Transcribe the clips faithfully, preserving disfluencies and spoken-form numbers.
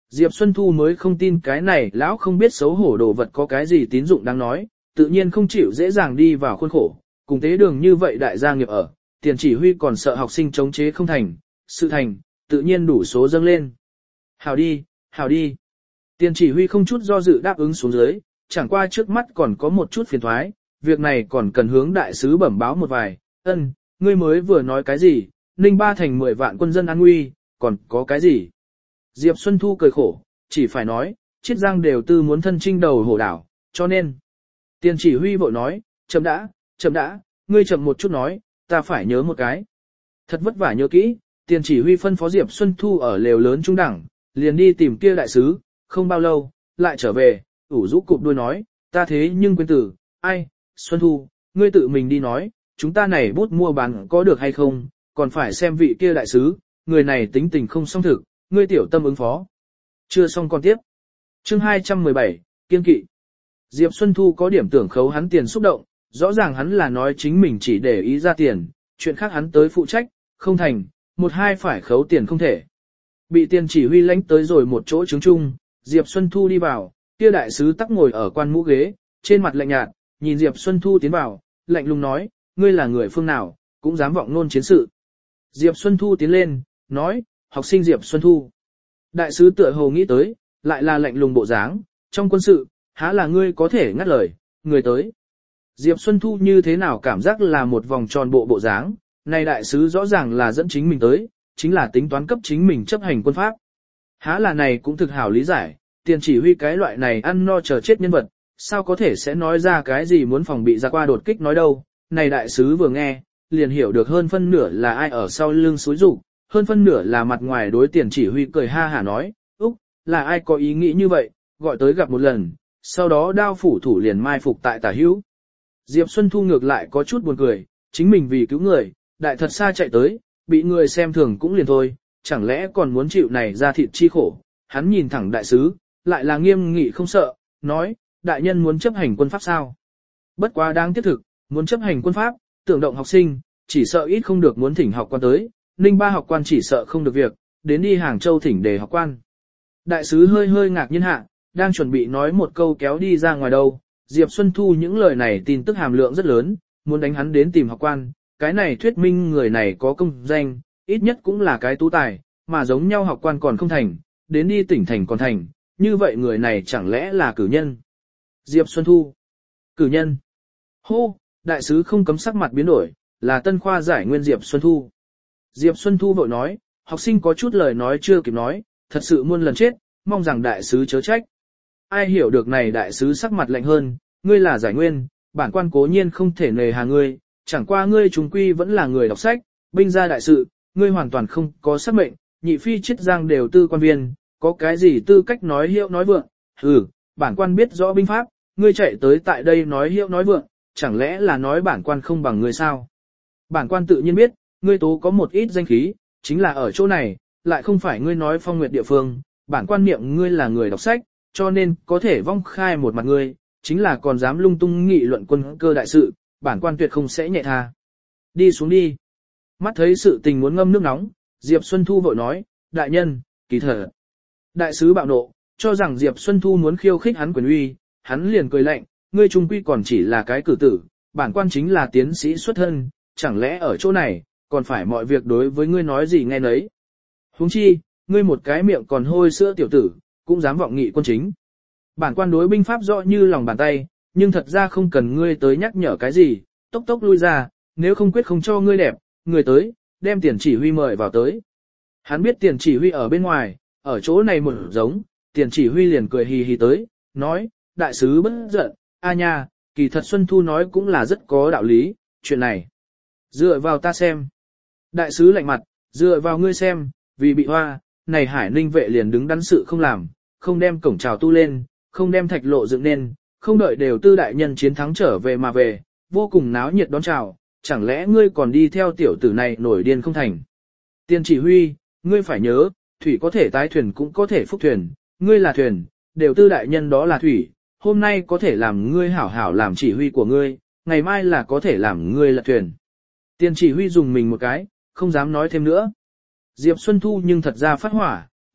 Diệp Xuân Thu mới không tin cái này lão không biết xấu hổ đồ vật có cái gì tín dụng đáng nói, tự nhiên không chịu dễ dàng đi vào khuôn khổ, cùng tế đường như vậy đại gia nghiệp ở, tiền chỉ huy còn sợ học sinh chống chế không thành, sự thành, tự nhiên đủ số dâng lên. Hảo đi, hảo đi. Tiền chỉ huy không chút do dự đáp ứng xuống dưới, chẳng qua trước mắt còn có một chút phiền thoái, việc này còn cần hướng đại sứ bẩm báo một vài, ân, ngươi mới vừa nói cái gì, Ninh Ba thành mười vạn quân dân an nguy, còn có cái gì? Diệp Xuân Thu cười khổ, chỉ phải nói, Chiết Giang đều tư muốn thân trinh đầu hổ đảo, cho nên. Tiền chỉ huy vội nói, chậm đã, chậm đã, ngươi chậm một chút nói, ta phải nhớ một cái. Thật vất vả nhớ kỹ, tiền chỉ huy phân phó Diệp Xuân Thu ở lều lớn trung đẳng, liền đi tìm kia đại sứ, không bao lâu, lại trở về, ủ rũ cụp đuôi nói, ta thế nhưng quên tử, ai, Xuân Thu, ngươi tự mình đi nói, chúng ta này bút mua bán có được hay không, còn phải xem vị kia đại sứ, người này tính tình không song thực, ngươi tiểu tâm ứng phó. Chưa xong còn tiếp. Chương hai trăm mười bảy, kiên kỵ. Diệp Xuân Thu có điểm tưởng khấu hắn tiền xúc động, rõ ràng hắn là nói chính mình chỉ để ý ra tiền, chuyện khác hắn tới phụ trách, không thành, một hai phải khấu tiền không thể. Bị tiền chỉ huy lãnh tới rồi một chỗ chứng chung, Diệp Xuân Thu đi vào, kia đại sứ tắc ngồi ở quan mũ ghế, trên mặt lạnh nhạt, nhìn Diệp Xuân Thu tiến vào, lạnh lùng nói, ngươi là người phương nào, cũng dám vọng nôn chiến sự. Diệp Xuân Thu tiến lên, nói, học sinh Diệp Xuân Thu. Đại sứ tựa hồ nghĩ tới, lại là lạnh lùng bộ dáng, trong quân sự, há là ngươi có thể ngắt lời, người tới. Diệp Xuân Thu như thế nào cảm giác là một vòng tròn bộ bộ dáng, này đại sứ rõ ràng là dẫn chính mình tới, chính là tính toán cấp chính mình chấp hành quân pháp. Há là này cũng thực hảo lý giải, tiền chỉ huy cái loại này ăn no chờ chết nhân vật, sao có thể sẽ nói ra cái gì muốn phòng bị ra qua đột kích nói đâu, này đại sứ vừa nghe, liền hiểu được hơn phân nửa là ai ở sau lưng xúi rủ, hơn phân nửa là mặt ngoài đối tiền chỉ huy cười ha hả nói, Úc, là ai có ý nghĩ như vậy, gọi tới gặp một lần, sau đó đao phủ thủ liền mai phục tại tả hữu. Diệp Xuân Thu ngược lại có chút buồn cười, chính mình vì cứu người, đại thật xa chạy tới, bị người xem thường cũng liền thôi, chẳng lẽ còn muốn chịu này ra thịt chi khổ, hắn nhìn thẳng đại sứ, lại là nghiêm nghị không sợ, nói, đại nhân muốn chấp hành quân pháp sao? Bất quá đáng tiếc thực, muốn chấp hành quân pháp, tưởng động học sinh, chỉ sợ ít không được muốn thỉnh học quan tới, Ninh Ba học quan chỉ sợ không được việc, đến đi Hàng Châu thỉnh đề học quan. Đại sứ hơi hơi ngạc nhiên hạ, đang chuẩn bị nói một câu kéo đi ra ngoài đâu, Diệp Xuân Thu những lời này tin tức hàm lượng rất lớn, muốn đánh hắn đến tìm học quan, cái này thuyết minh người này có công danh, ít nhất cũng là cái tú tài, mà giống nhau học quan còn không thành, đến đi tỉnh thành còn thành, như vậy người này chẳng lẽ là cử nhân? Diệp Xuân Thu. Cử nhân. Hô, đại sứ không cấm sắc mặt biến đổi, là tân khoa giải nguyên Diệp Xuân Thu. Diệp Xuân Thu vội nói, học sinh có chút lời nói chưa kịp nói, thật sự muôn lần chết, mong rằng đại sứ chớ trách. Ai hiểu được này đại sứ sắc mặt lạnh hơn, ngươi là giải nguyên, bản quan cố nhiên không thể nề hà ngươi, chẳng qua ngươi chúng quy vẫn là người đọc sách, binh gia đại sự, ngươi hoàn toàn không có sắc mệnh, nhị phi Chiết Giang đều tư quan viên, có cái gì tư cách nói hiệu nói vượng, hừ, bản quan biết rõ binh pháp, ngươi chạy tới tại đây nói hiệu nói vượng, chẳng lẽ là nói bản quan không bằng ngươi sao? Bản quan tự nhiên biết, ngươi tố có một ít danh khí, chính là ở chỗ này, lại không phải ngươi nói phong nguyệt địa phương, bản quan niệm ngươi là người đọc sách, cho nên có thể vong khai một mặt ngươi, chính là còn dám lung tung nghị luận quân cơ đại sự, bản quan tuyệt không sẽ nhẹ tha. Đi xuống đi. Mắt thấy sự tình muốn ngâm nước nóng, Diệp Xuân Thu vội nói, đại nhân, kỳ thật. Đại sứ bạo nộ, cho rằng Diệp Xuân Thu muốn khiêu khích hắn quyền uy, hắn liền cười lạnh, ngươi trung quy còn chỉ là cái cử tử, bản quan chính là tiến sĩ xuất thân, chẳng lẽ ở chỗ này, còn phải mọi việc đối với ngươi nói gì nghe nấy. Huống chi, ngươi một cái miệng còn hôi sữa tiểu tử, cũng dám vọng nghị quân chính. Bản quan đối binh pháp rõ như lòng bàn tay, nhưng thật ra không cần ngươi tới nhắc nhở cái gì, tốc tốc lui ra, nếu không quyết không cho ngươi đẹp, người tới, đem tiền chỉ huy mời vào tới. Hắn biết tiền chỉ huy ở bên ngoài, ở chỗ này một giống, tiền chỉ huy liền cười hì hì tới, nói, đại sứ bất giận, a nha, kỳ thật Xuân Thu nói cũng là rất có đạo lý, chuyện này. Dựa vào ta xem. Đại sứ lạnh mặt, dựa vào ngươi xem, vì bị hoa, này Hải Ninh vệ liền đứng đắn sự không làm, không đem cổng trào tu lên, không đem thạch lộ dựng nên, không đợi đều tư đại nhân chiến thắng trở về mà về, vô cùng náo nhiệt đón chào, chẳng lẽ ngươi còn đi theo tiểu tử này nổi điên không thành. Tiền chỉ huy, ngươi phải nhớ, thủy có thể tái thuyền cũng có thể phúc thuyền, ngươi là thuyền, đều tư đại nhân đó là thủy, hôm nay có thể làm ngươi hảo hảo làm chỉ huy của ngươi, ngày mai là có thể làm ngươi là thuyền. Tiền chỉ huy dùng mình một cái, không dám nói thêm nữa. Diệp Xuân Thu nhưng thật ra phát hỏa,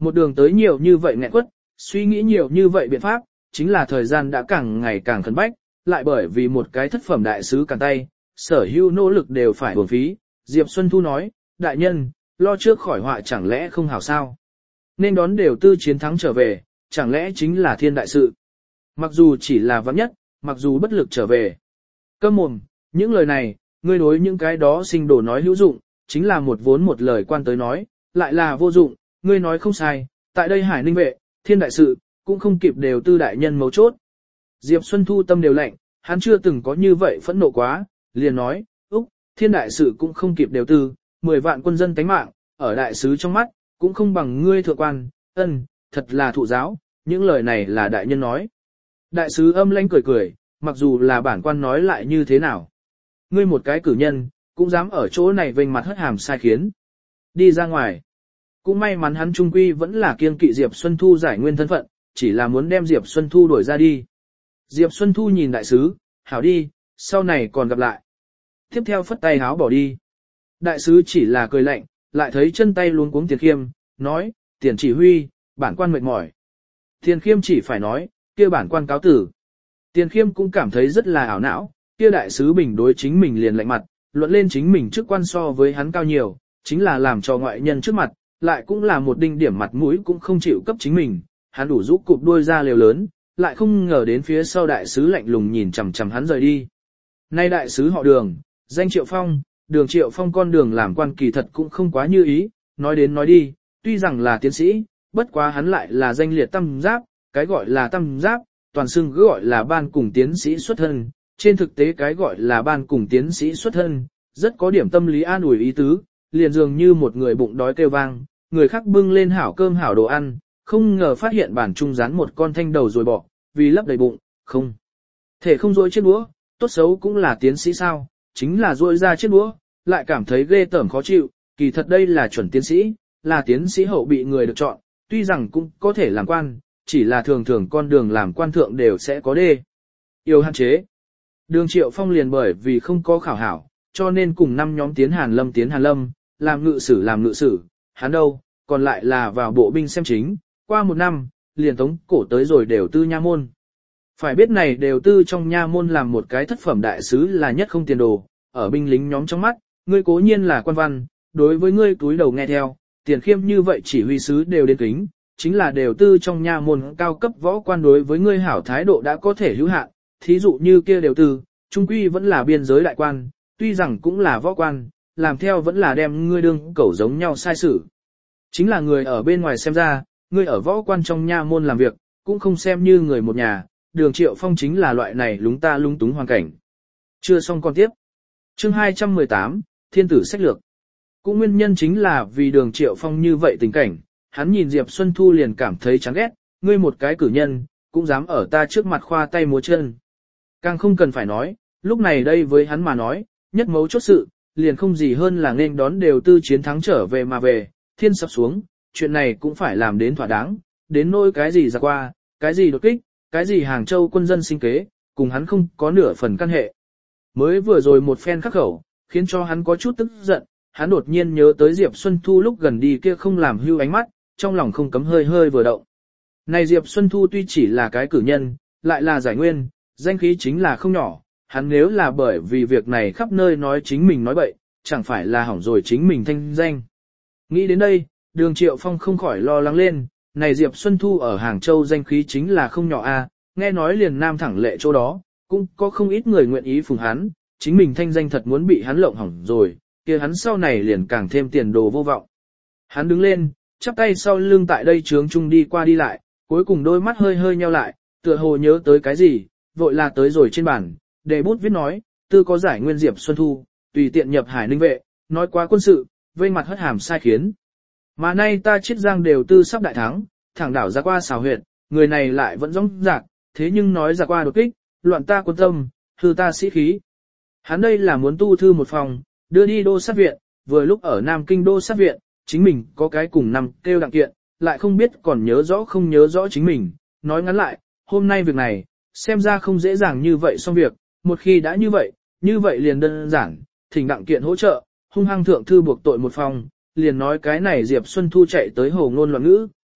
Một đường tới nhiều như vậy nghẹn quất, suy nghĩ nhiều như vậy biện pháp, chính là thời gian đã càng ngày càng khẩn bách, lại bởi vì một cái thất phẩm đại sứ cản tay, sở hữu nỗ lực đều phải uổng phí. Diệp Xuân Thu nói, đại nhân, lo trước khỏi họa chẳng lẽ không hảo sao? Nên đón đều tư chiến thắng trở về, chẳng lẽ chính là thiên đại sự? Mặc dù chỉ là vắng nhất, mặc dù bất lực trở về. Câm mồm, những lời này, ngươi đối những cái đó sinh đồ nói hữu dụng, chính là một vốn một lời quan tới nói, lại là vô dụng, ngươi nói không sai, tại đây Hải Ninh vệ, thiên đại sự, cũng không kịp đều tư đại nhân mấu chốt. Diệp Xuân Thu tâm đều lạnh, hắn chưa từng có như vậy phẫn nộ quá, liền nói, Úc, thiên đại sự cũng không kịp đều tư, mười vạn quân dân tánh mạng, ở đại sứ trong mắt, cũng không bằng ngươi thượng quan, ân, thật là thụ giáo, những lời này là đại nhân nói. Đại sứ âm lãnh cười cười, mặc dù là bản quan nói lại như thế nào. Ngươi một cái cử nhân, cũng dám ở chỗ này vênh mặt hất hàm sai khiến. Đi ra ngoài. Cũng may mắn hắn trung quy vẫn là kiêng kỵ Diệp Xuân Thu giải nguyên thân phận, chỉ là muốn đem Diệp Xuân Thu đuổi ra đi. Diệp Xuân Thu nhìn đại sứ, hảo đi, sau này còn gặp lại. Tiếp theo phất tay háo bỏ đi. Đại sứ chỉ là cười lạnh, lại thấy chân tay luống cuống Tiền Khiêm, nói, Tiền chỉ huy, bản quan mệt mỏi. Tiền Khiêm chỉ phải nói, kia bản quan cáo tử. Tiền Khiêm cũng cảm thấy rất là ảo não, kia đại sứ bình đối chính mình liền lạnh mặt, luận lên chính mình chức quan so với hắn cao nhiều, chính là làm cho ngoại nhân trước mặt, lại cũng là một đinh điểm mặt mũi cũng không chịu cấp chính mình, hắn đủ rũ cụp đuôi ra liều lớn, lại không ngờ đến phía sau đại sứ lạnh lùng nhìn chằm chằm hắn rời đi. Nay đại sứ họ Đường, danh Triệu Phong, Đường Triệu Phong con đường làm quan kỳ thật cũng không quá như ý, nói đến nói đi, tuy rằng là tiến sĩ, bất quá hắn lại là danh liệt tam giáp, cái gọi là tam giáp, toàn xưng cứ gọi là ban cùng tiến sĩ xuất thân, trên thực tế cái gọi là ban cùng tiến sĩ xuất thân, rất có điểm tâm lý an ủi ý tứ, liền dường như một người bụng đói kêu vang, người khác bưng lên hảo cơm hảo đồ ăn, không ngờ phát hiện bản trung rán một con thanh đầu rồi bỏ, vì lấp đầy bụng, không thể không dối chiếc đũa, tốt xấu cũng là tiến sĩ sao, chính là dối ra chiếc đũa, lại cảm thấy ghê tởm khó chịu, kỳ thật đây là chuẩn tiến sĩ, là tiến sĩ hậu bị người được chọn, tuy rằng cũng có thể làm quan, chỉ là thường thường con đường làm quan thượng đều sẽ có đê. Yêu hạn chế. Đường Triệu Phong liền bởi vì không có khảo hảo, cho nên cùng năm nhóm tiến Hàn Lâm tiến Hàn Lâm, làm ngự sử làm ngự sử, hắn đâu, còn lại là vào bộ binh xem chính, qua một năm, liền tống cổ tới rồi đều tư nha môn. Phải biết này đều tư trong nha môn làm một cái thất phẩm đại sứ là nhất không tiền đồ, ở binh lính nhóm trong mắt, ngươi cố nhiên là quan văn, đối với ngươi túi đầu nghe theo, Tiền Khiêm như vậy chỉ huy sứ đều đến kính, chính là đều tư trong nha môn cao cấp võ quan đối với ngươi hảo thái độ đã có thể hữu hạn, thí dụ như kia đều tư, trung quy vẫn là biên giới đại quan, tuy rằng cũng là võ quan, làm theo vẫn là đem ngươi đương cẩu giống nhau sai xử. Chính là người ở bên ngoài xem ra, ngươi ở võ quan trong nha môn làm việc, cũng không xem như người một nhà, Đường Triệu Phong chính là loại này lúng ta lung túng hoàn cảnh. Chưa xong con tiếp. Chương hai trăm mười tám, Thiên tử sách lược. Cũng nguyên nhân chính là vì Đường Triệu Phong như vậy tình cảnh, hắn nhìn Diệp Xuân Thu liền cảm thấy chán ghét, ngươi một cái cử nhân, cũng dám ở ta trước mặt khoa tay múa chân. Càng không cần phải nói, lúc này đây với hắn mà nói, nhất mấu chốt sự, liền không gì hơn là nên đón đều tư chiến thắng trở về mà về, thiên sập xuống, chuyện này cũng phải làm đến thỏa đáng, đến nỗi cái gì ra qua, cái gì đột kích, cái gì Hàng Châu quân dân sinh kế, cùng hắn không có nửa phần căn hệ. Mới vừa rồi một phen khắc khẩu, khiến cho hắn có chút tức giận, hắn đột nhiên nhớ tới Diệp Xuân Thu lúc gần đi kia không làm hưu ánh mắt, trong lòng không cấm hơi hơi vừa động. Này Diệp Xuân Thu tuy chỉ là cái cử nhân, lại là giải nguyên, danh khí chính là không nhỏ, hắn nếu là bởi vì việc này khắp nơi nói chính mình nói bậy, chẳng phải là hỏng rồi chính mình thanh danh. Nghĩ đến đây, Đường Triệu Phong không khỏi lo lắng lên, này Diệp Xuân Thu ở Hàng Châu danh khí chính là không nhỏ a, nghe nói liền nam thẳng lệ chỗ đó, cũng có không ít người nguyện ý phùng hắn, chính mình thanh danh thật muốn bị hắn lộng hỏng rồi, kia hắn sau này liền càng thêm tiền đồ vô vọng. Hắn đứng lên, chắp tay sau lưng tại đây trướng trung đi qua đi lại, cuối cùng đôi mắt hơi hơi nheo lại, tựa hồ nhớ tới cái gì, vội là tới rồi trên bàn, đề bút viết nói, tư có giải nguyên Diệp Xuân Thu, tùy tiện nhập Hải Ninh vệ, nói quá quân sự, vây mặt hất hàm sai khiến. Mà nay ta chiết giang đều tư sắp đại thắng, thẳng đảo ra qua xào huyệt, người này lại vẫn rõng rạc, thế nhưng nói ra qua đột kích, loạn ta quân tâm, hư ta sĩ khí. Hắn đây là muốn tu thư một phòng, đưa đi đô sát viện, vừa lúc ở Nam Kinh đô sát viện, chính mình có cái cùng năm kêu đặng kiện, lại không biết còn nhớ rõ không nhớ rõ chính mình. Nói ngắn lại, hôm nay việc này, xem ra không dễ dàng như vậy xong việc, một khi đã như vậy, như vậy liền đơn giản, thỉnh đặng kiện hỗ trợ, hung hăng thượng thư buộc tội một phòng, liền nói cái này Diệp Xuân Thu chạy tới hồ ngôn loạn ngữ,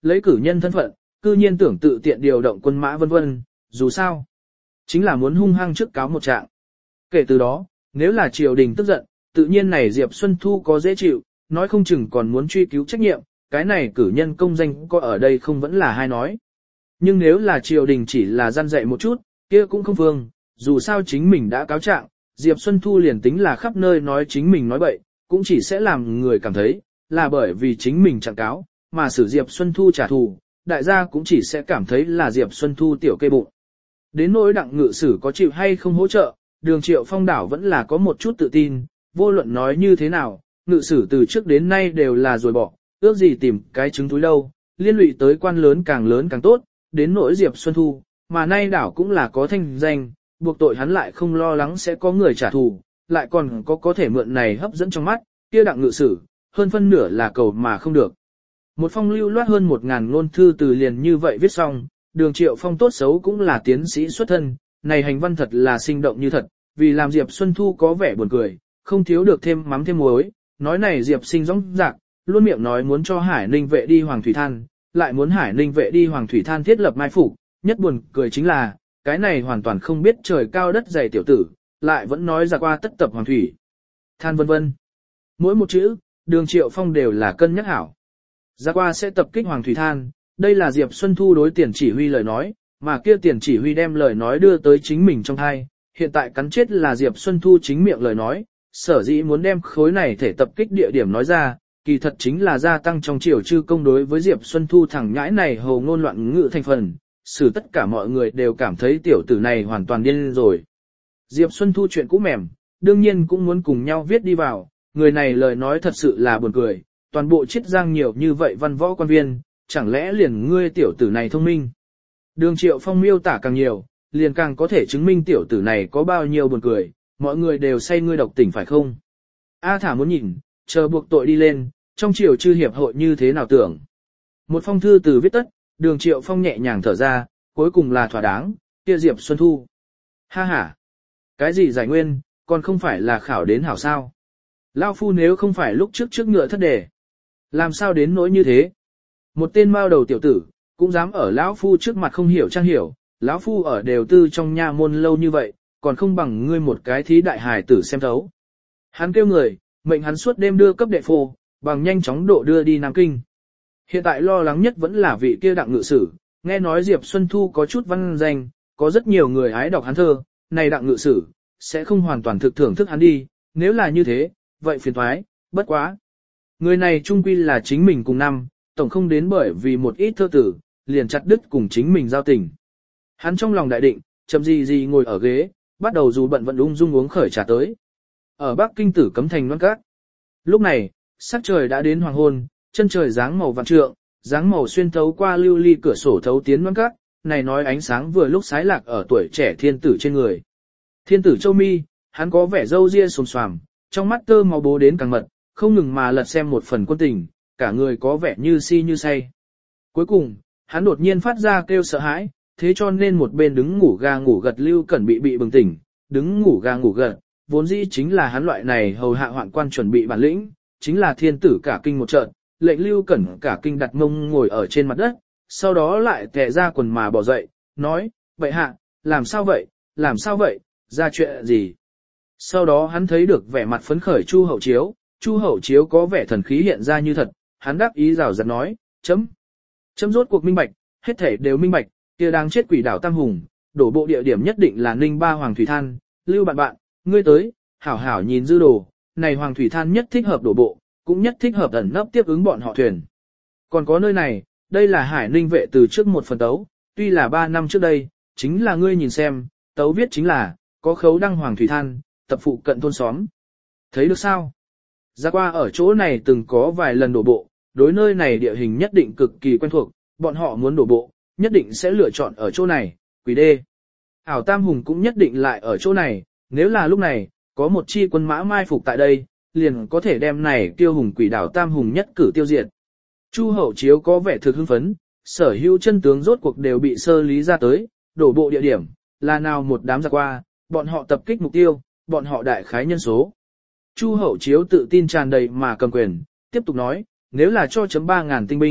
lấy cử nhân thân phận, cư nhiên tưởng tự tiện điều động quân mã vân vân, dù sao, chính là muốn hung hăng trước cáo một trạng. Kể từ đó, nếu là triều đình tức giận, tự nhiên này Diệp Xuân Thu có dễ chịu, nói không chừng còn muốn truy cứu trách nhiệm, cái này cử nhân công danh có ở đây không vẫn là hai nói. Nhưng nếu là triều đình chỉ là gian dạy một chút, kia cũng không vương, dù sao chính mình đã cáo trạng, Diệp Xuân Thu liền tính là khắp nơi nói chính mình nói bậy, cũng chỉ sẽ làm người cảm thấy, là bởi vì chính mình trạng cáo, mà xử Diệp Xuân Thu trả thù, đại gia cũng chỉ sẽ cảm thấy là Diệp Xuân Thu tiểu kê bụng. Đến nỗi đặng ngự sử có chịu hay không hỗ trợ, đường Triệu Phong đảo vẫn là có một chút tự tin, vô luận nói như thế nào, ngự sử từ trước đến nay đều là rồi bỏ, ước gì tìm cái trứng túi đâu, liên lụy tới quan lớn càng lớn càng tốt, đến nỗi Diệp Xuân Thu, mà nay đảo cũng là có thanh danh, buộc tội hắn lại không lo lắng sẽ có người trả thù, lại còn có có thể mượn này hấp dẫn trong mắt, kia đặng ngự sử, hơn phân nửa là cầu mà không được. Một phong lưu loát hơn một ngàn ngôn thư từ liền như vậy viết xong, đường Triệu Phong tốt xấu cũng là tiến sĩ xuất thân, này hành văn thật là sinh động như thật, vì làm Diệp Xuân Thu có vẻ buồn cười, không thiếu được thêm mắm thêm muối, nói này Diệp sinh rõng rạc, luôn miệng nói muốn cho Hải Ninh vệ đi Hoàng Thủy Than, lại muốn Hải Ninh vệ đi Hoàng Thủy Than thiết lập mai phục, nhất buồn cười chính là, cái này hoàn toàn không biết trời cao đất dày tiểu tử, lại vẫn nói ra qua tất tập Hoàng Thủy Than vân vân. Mỗi một chữ, đường Triệu Phong đều là cân nhắc hảo. Ra qua sẽ tập kích Hoàng Thủy Than, đây là Diệp Xuân Thu đối tiền chỉ huy lời nói, mà kia tiền chỉ huy đem lời nói đưa tới chính mình trong thai, hiện tại cắn chết là Diệp Xuân Thu chính miệng lời nói, sở dĩ muốn đem khối này thể tập kích địa điểm nói ra, kỳ thật chính là gia tăng trong triều chư công đối với Diệp Xuân Thu thẳng nhãi này hồ ngôn loạn ngữ thành phần, xử tất cả mọi người đều cảm thấy tiểu tử này hoàn toàn điên rồi. Diệp Xuân Thu chuyện cũ mềm, đương nhiên cũng muốn cùng nhau viết đi vào, người này lời nói thật sự là buồn cười, toàn bộ chiết giang nhiều như vậy văn võ quan viên, chẳng lẽ liền ngươi tiểu tử này thông minh. Đường Triệu Phong miêu tả càng nhiều, liền càng có thể chứng minh tiểu tử này có bao nhiêu buồn cười, mọi người đều say ngươi độc tỉnh phải không? A thả muốn nhìn, chờ buộc tội đi lên, trong triều chư hiệp hội như thế nào tưởng. Một phong thư từ viết tất, đường Triệu Phong nhẹ nhàng thở ra, cuối cùng là thỏa đáng, kia Diệp Xuân Thu. Ha ha, cái gì giải nguyên, còn không phải là khảo đến hảo sao. Lao phu nếu không phải lúc trước trước ngựa thất đề, làm sao đến nỗi như thế. Một tên mao đầu tiểu tử, cũng dám ở lão phu trước mặt không hiểu trang hiểu, lão phu ở đều tư trong nha môn lâu như vậy, còn không bằng ngươi một cái thí đại hài tử xem thấu. Hắn kêu người, mệnh hắn suốt đêm đưa cấp đệ phô, bằng nhanh chóng độ đưa đi Nam Kinh. Hiện tại lo lắng nhất vẫn là vị kia đặng ngự sử, nghe nói Diệp Xuân Thu có chút văn danh, có rất nhiều người ái đọc hắn thơ, này đặng ngự sử, sẽ không hoàn toàn thực thưởng thức hắn đi, nếu là như thế, vậy phiền thoái, bất quá. Người này trung quy là chính mình cùng năm, tổng không đến bởi vì một ít thơ tử, liền chặt đứt cùng chính mình giao tình. Hắn trong lòng đại định, chậm gì gì ngồi ở ghế, bắt đầu dù bận vận ung dung uống khởi trà tới. Ở Bắc Kinh Tử Cấm Thành Loan Các. Lúc này, sắc trời đã đến hoàng hôn, chân trời dáng màu vạn trượng, dáng màu xuyên thấu qua lưu ly cửa sổ thấu tiến Loan Các, này nói ánh sáng vừa lúc sái lạc ở tuổi trẻ thiên tử trên người. Thiên tử Châu Mi, hắn có vẻ râu ria xồm xoàm, trong mắt tơ máu bố đến càng mật, không ngừng mà lật xem một phần quân tình, cả người có vẻ như si như say. Cuối cùng, hắn đột nhiên phát ra kêu sợ hãi, thế cho nên một bên đứng ngủ ga ngủ gật Lưu Cẩn bị bị bừng tỉnh, đứng ngủ ga ngủ gật, vốn dĩ chính là hắn loại này hầu hạ hoạn quan chuẩn bị bản lĩnh, chính là thiên tử cả kinh một trận, lệnh Lưu Cẩn cả kinh đặt mông ngồi ở trên mặt đất, sau đó lại tè ra quần mà bỏ dậy, nói, vậy hạ, làm sao vậy, làm sao vậy, ra chuyện gì? Sau đó hắn thấy được vẻ mặt phấn khởi Chu Hậu Chiếu, Chu Hậu Chiếu có vẻ thần khí hiện ra như thật, hắn đáp ý rào rạt nói, chấm. Chấm rốt cuộc minh bạch, hết thể đều minh bạch, kia đang chết quỷ đảo Tam Hùng, đổ bộ địa điểm nhất định là Ninh Ba Hoàng Thủy Than, Lưu bạn bạn, ngươi tới, hảo hảo nhìn dư đồ, này Hoàng Thủy Than nhất thích hợp đổ bộ, cũng nhất thích hợp ẩn nấp tiếp ứng bọn họ thuyền. Còn có nơi này, đây là Hải Ninh vệ từ trước một phần tấu, tuy là ba năm trước đây, chính là ngươi nhìn xem, tấu viết chính là, có khấu đăng Hoàng Thủy Than, tập phụ cận thôn xóm. Thấy được sao? Ra qua ở chỗ này từng có vài lần đổ bộ, đối nơi này địa hình nhất định cực kỳ quen thuộc, bọn họ muốn đổ bộ, nhất định sẽ lựa chọn ở chỗ này, quỷ đê. Ảo Tam Hùng cũng nhất định lại ở chỗ này, nếu là lúc này, có một chi quân mã mai phục tại đây, liền có thể đem này tiêu hùng quỷ đảo Tam Hùng nhất cử tiêu diệt. Chu Hậu Chiếu có vẻ thực hưng phấn, sở hữu chân tướng rốt cuộc đều bị sơ lý ra tới, đổ bộ địa điểm, là nào một đám giặc qua, bọn họ tập kích mục tiêu, bọn họ đại khái nhân số. Chu Hậu Chiếu tự tin tràn đầy mà cầm quyền, tiếp tục nói, nếu là cho chấm ba ngàn tinh binh,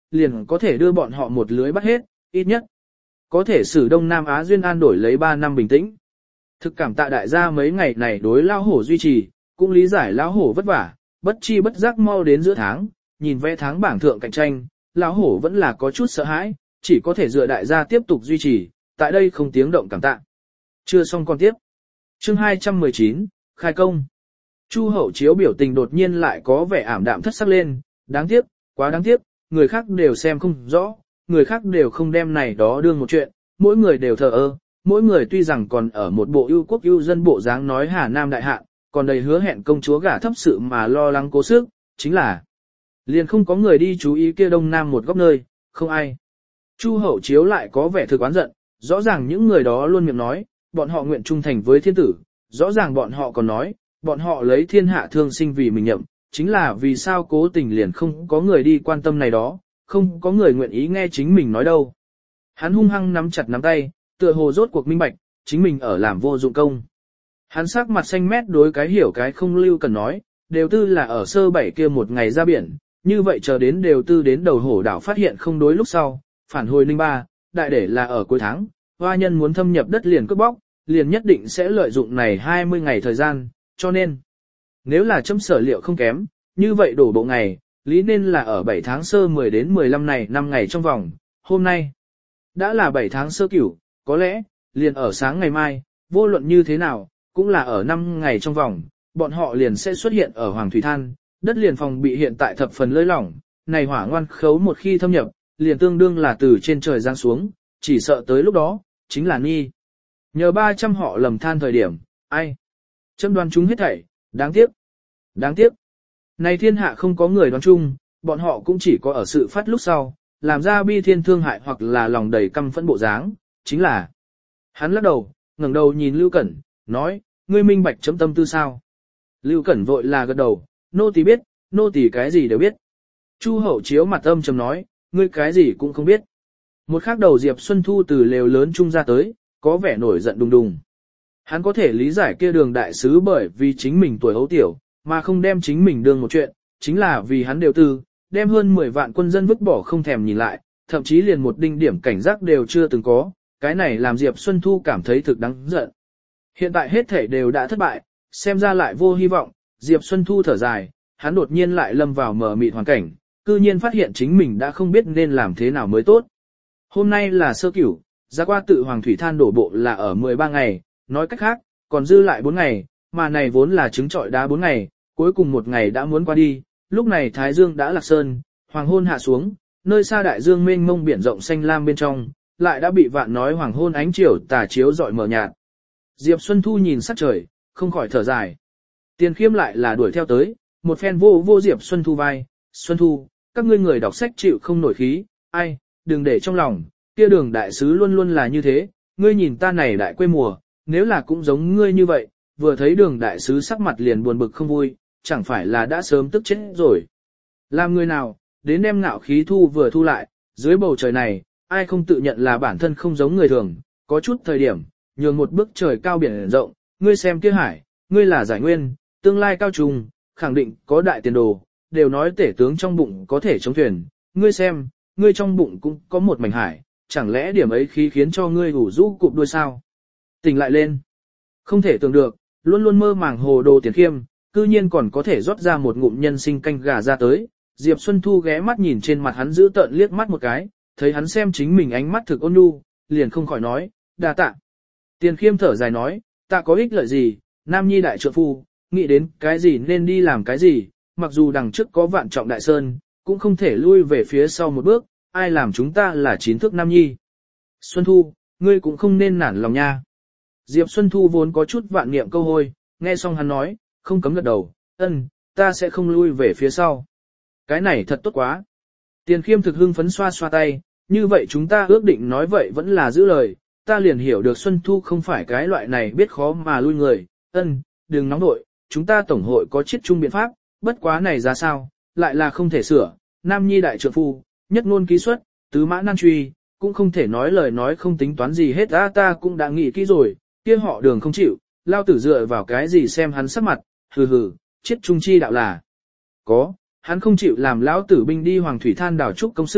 liền có thể đưa bọn họ một lưới bắt hết, ít nhất. Có thể xử Đông Nam Á duyên an đổi lấy ba năm bình tĩnh. Thực cảm tạ đại gia mấy ngày này đối lao hổ duy trì, cũng lý giải lao hổ vất vả, bất chi bất giác mau đến giữa tháng, nhìn vẽ tháng bảng thượng cạnh tranh, lao hổ vẫn là có chút sợ hãi, chỉ có thể dựa đại gia tiếp tục duy trì, tại đây không tiếng động cảm tạ. Chưa xong con tiếp. Chương hai trăm mười chín, khai công. Chu Hậu Chiếu biểu tình đột nhiên lại có vẻ ảm đạm thất sắc lên, đáng tiếc, quá đáng tiếc, người khác đều xem không rõ, người khác đều không đem này đó đương một chuyện, mỗi người đều thờ ơ, mỗi người tuy rằng còn ở một bộ ưu quốc ưu dân bộ dáng nói Hà Nam đại hạ, còn đầy hứa hẹn công chúa gả thấp sự mà lo lắng cố sức, chính là liền không có người đi chú ý kia Đông Nam một góc nơi, không ai. Chu Hậu Chiếu lại có vẻ thực oán giận, rõ ràng những người đó luôn miệng nói, bọn họ nguyện trung thành với thiên tử, rõ ràng bọn họ còn nói, bọn họ lấy thiên hạ thương sinh vì mình nhậm, chính là vì sao cố tình liền không có người đi quan tâm này đó, không có người nguyện ý nghe chính mình nói đâu. Hắn hung hăng nắm chặt nắm tay, tựa hồ rốt cuộc minh bạch, chính mình ở làm vô dụng công. Hắn sắc mặt xanh mét đối cái hiểu cái không lưu cần nói, đều tư là ở sơ bảy kia một ngày ra biển, như vậy chờ đến đều tư đến đầu hổ đảo phát hiện không đối lúc sau, phản hồi ninh ba, đại để là ở cuối tháng, hoa nhân muốn thâm nhập đất liền cướp bóc, liền nhất định sẽ lợi dụng này hai mươi ngày thời gian, cho nên, nếu là chấm sở liệu không kém, như vậy đổ bộ ngày, lý nên là ở bảy tháng sơ mười đến mười lăm này năm ngày trong vòng, hôm nay, đã là bảy tháng sơ cửu, có lẽ, liền ở sáng ngày mai, vô luận như thế nào, cũng là ở năm ngày trong vòng, bọn họ liền sẽ xuất hiện ở Hoàng Thủy Than, đất liền phòng bị hiện tại thập phần lơi lỏng, này hỏa ngoan khấu một khi thâm nhập, liền tương đương là từ trên trời giáng xuống, chỉ sợ tới lúc đó, chính là nghi. Nhờ ba trăm họ lầm than thời điểm, ai? Châm đoán chúng hết thảy, đáng tiếc. Đáng tiếc. Này thiên hạ không có người đoán chung, bọn họ cũng chỉ có ở sự phát lúc sau, làm ra bi thiên thương hại hoặc là lòng đầy căm phẫn bộ dáng, chính là. Hắn lắc đầu, ngẩng đầu nhìn Lưu Cẩn, nói, ngươi minh bạch chấm tâm tư sao? Lưu Cẩn vội là gật đầu, nô tỳ biết, nô tỳ cái gì đều biết. Chu Hậu Chiếu mặt âm trầm nói, ngươi cái gì cũng không biết. Một khắc đầu Diệp Xuân Thu từ lều lớn trung ra tới, có vẻ nổi giận đùng đùng. Hắn có thể lý giải kia Đường đại sứ bởi vì chính mình tuổi hấu tiểu, mà không đem chính mình đương một chuyện, chính là vì hắn đều tư, đem hơn mười vạn quân dân vứt bỏ không thèm nhìn lại, thậm chí liền một đinh điểm cảnh giác đều chưa từng có, cái này làm Diệp Xuân Thu cảm thấy thực đáng giận. Hiện tại hết thể đều đã thất bại, xem ra lại vô hy vọng, Diệp Xuân Thu thở dài, hắn đột nhiên lại lâm vào mờ mịt hoàn cảnh, cư nhiên phát hiện chính mình đã không biết nên làm thế nào mới tốt. Hôm nay là sơ cửu, ra qua tự Hoàng Thủy Than đổ bộ là ở mười ba ngày, nói cách khác, còn dư lại bốn ngày, mà này vốn là trứng trọi đá bốn ngày, cuối cùng một ngày đã muốn qua đi, lúc này Thái Dương đã lạc sơn, hoàng hôn hạ xuống, nơi xa đại dương mênh mông biển rộng xanh lam bên trong, lại đã bị vạn nói hoàng hôn ánh chiều tà chiếu rọi mờ nhạt. Diệp Xuân Thu nhìn sắc trời, không khỏi thở dài. Tiền Khiêm lại là đuổi theo tới, một phen vô vô Diệp Xuân Thu vai, Xuân Thu, các ngươi người đọc sách chịu không nổi khí, ai, đừng để trong lòng, kia Đường đại sứ luôn luôn là như thế, ngươi nhìn ta này đại quê mùa, nếu là cũng giống ngươi như vậy, vừa thấy Đường đại sứ sắc mặt liền buồn bực không vui, chẳng phải là đã sớm tức chết rồi. Làm người nào, đến đem ngạo khí thu vừa thu lại, dưới bầu trời này, ai không tự nhận là bản thân không giống người thường, có chút thời điểm, nhường một bước trời cao biển rộng, ngươi xem kia hải, ngươi là giải nguyên, tương lai cao trùng, khẳng định có đại tiền đồ, đều nói tể tướng trong bụng có thể chống thuyền, ngươi xem, ngươi trong bụng cũng có một mảnh hải, chẳng lẽ điểm ấy khí khiến cho ngươi ủ rũ cụp đuôi sao? Tỉnh lại lên. Không thể tưởng được, luôn luôn mơ màng hồ đồ Tiền Khiêm, cư nhiên còn có thể rót ra một ngụm nhân sinh canh gà ra tới. Diệp Xuân Thu ghé mắt nhìn trên mặt hắn giữ tợn liếc mắt một cái, thấy hắn xem chính mình ánh mắt thực ôn nhu, liền không khỏi nói, đa tạ. Tiền Khiêm thở dài nói, ta có ích lợi gì, nam nhi đại trượng phu, nghĩ đến cái gì nên đi làm cái gì, mặc dù đằng trước có vạn trọng đại sơn, cũng không thể lui về phía sau một bước, ai làm chúng ta là chín thước nam nhi. Xuân Thu, ngươi cũng không nên nản lòng nha. Diệp Xuân Thu vốn có chút vạn niệm câu hôi, nghe xong hắn nói, không cấm gật đầu, ân, ta sẽ không lui về phía sau. Cái này thật tốt quá. Tiền Khiêm thực hưng phấn xoa xoa tay, như vậy chúng ta ước định nói vậy vẫn là giữ lời, ta liền hiểu được Xuân Thu không phải cái loại này biết khó mà lui người, ân, đừng nóng nội, chúng ta tổng hội có chiết chung biện pháp, bất quá này ra sao, lại là không thể sửa, nam nhi đại trượng phu, nhất ngôn ký xuất, tứ mã nan truy, cũng không thể nói lời nói không tính toán gì hết ta ta cũng đã nghĩ kỹ rồi, kia họ Đường không chịu, lao tử dựa vào cái gì xem hắn sắc mặt, hừ hừ, chiết chung chi đạo là có, hắn không chịu làm lão tử binh đi Hoàng Thủy Than đảo trúc công sự,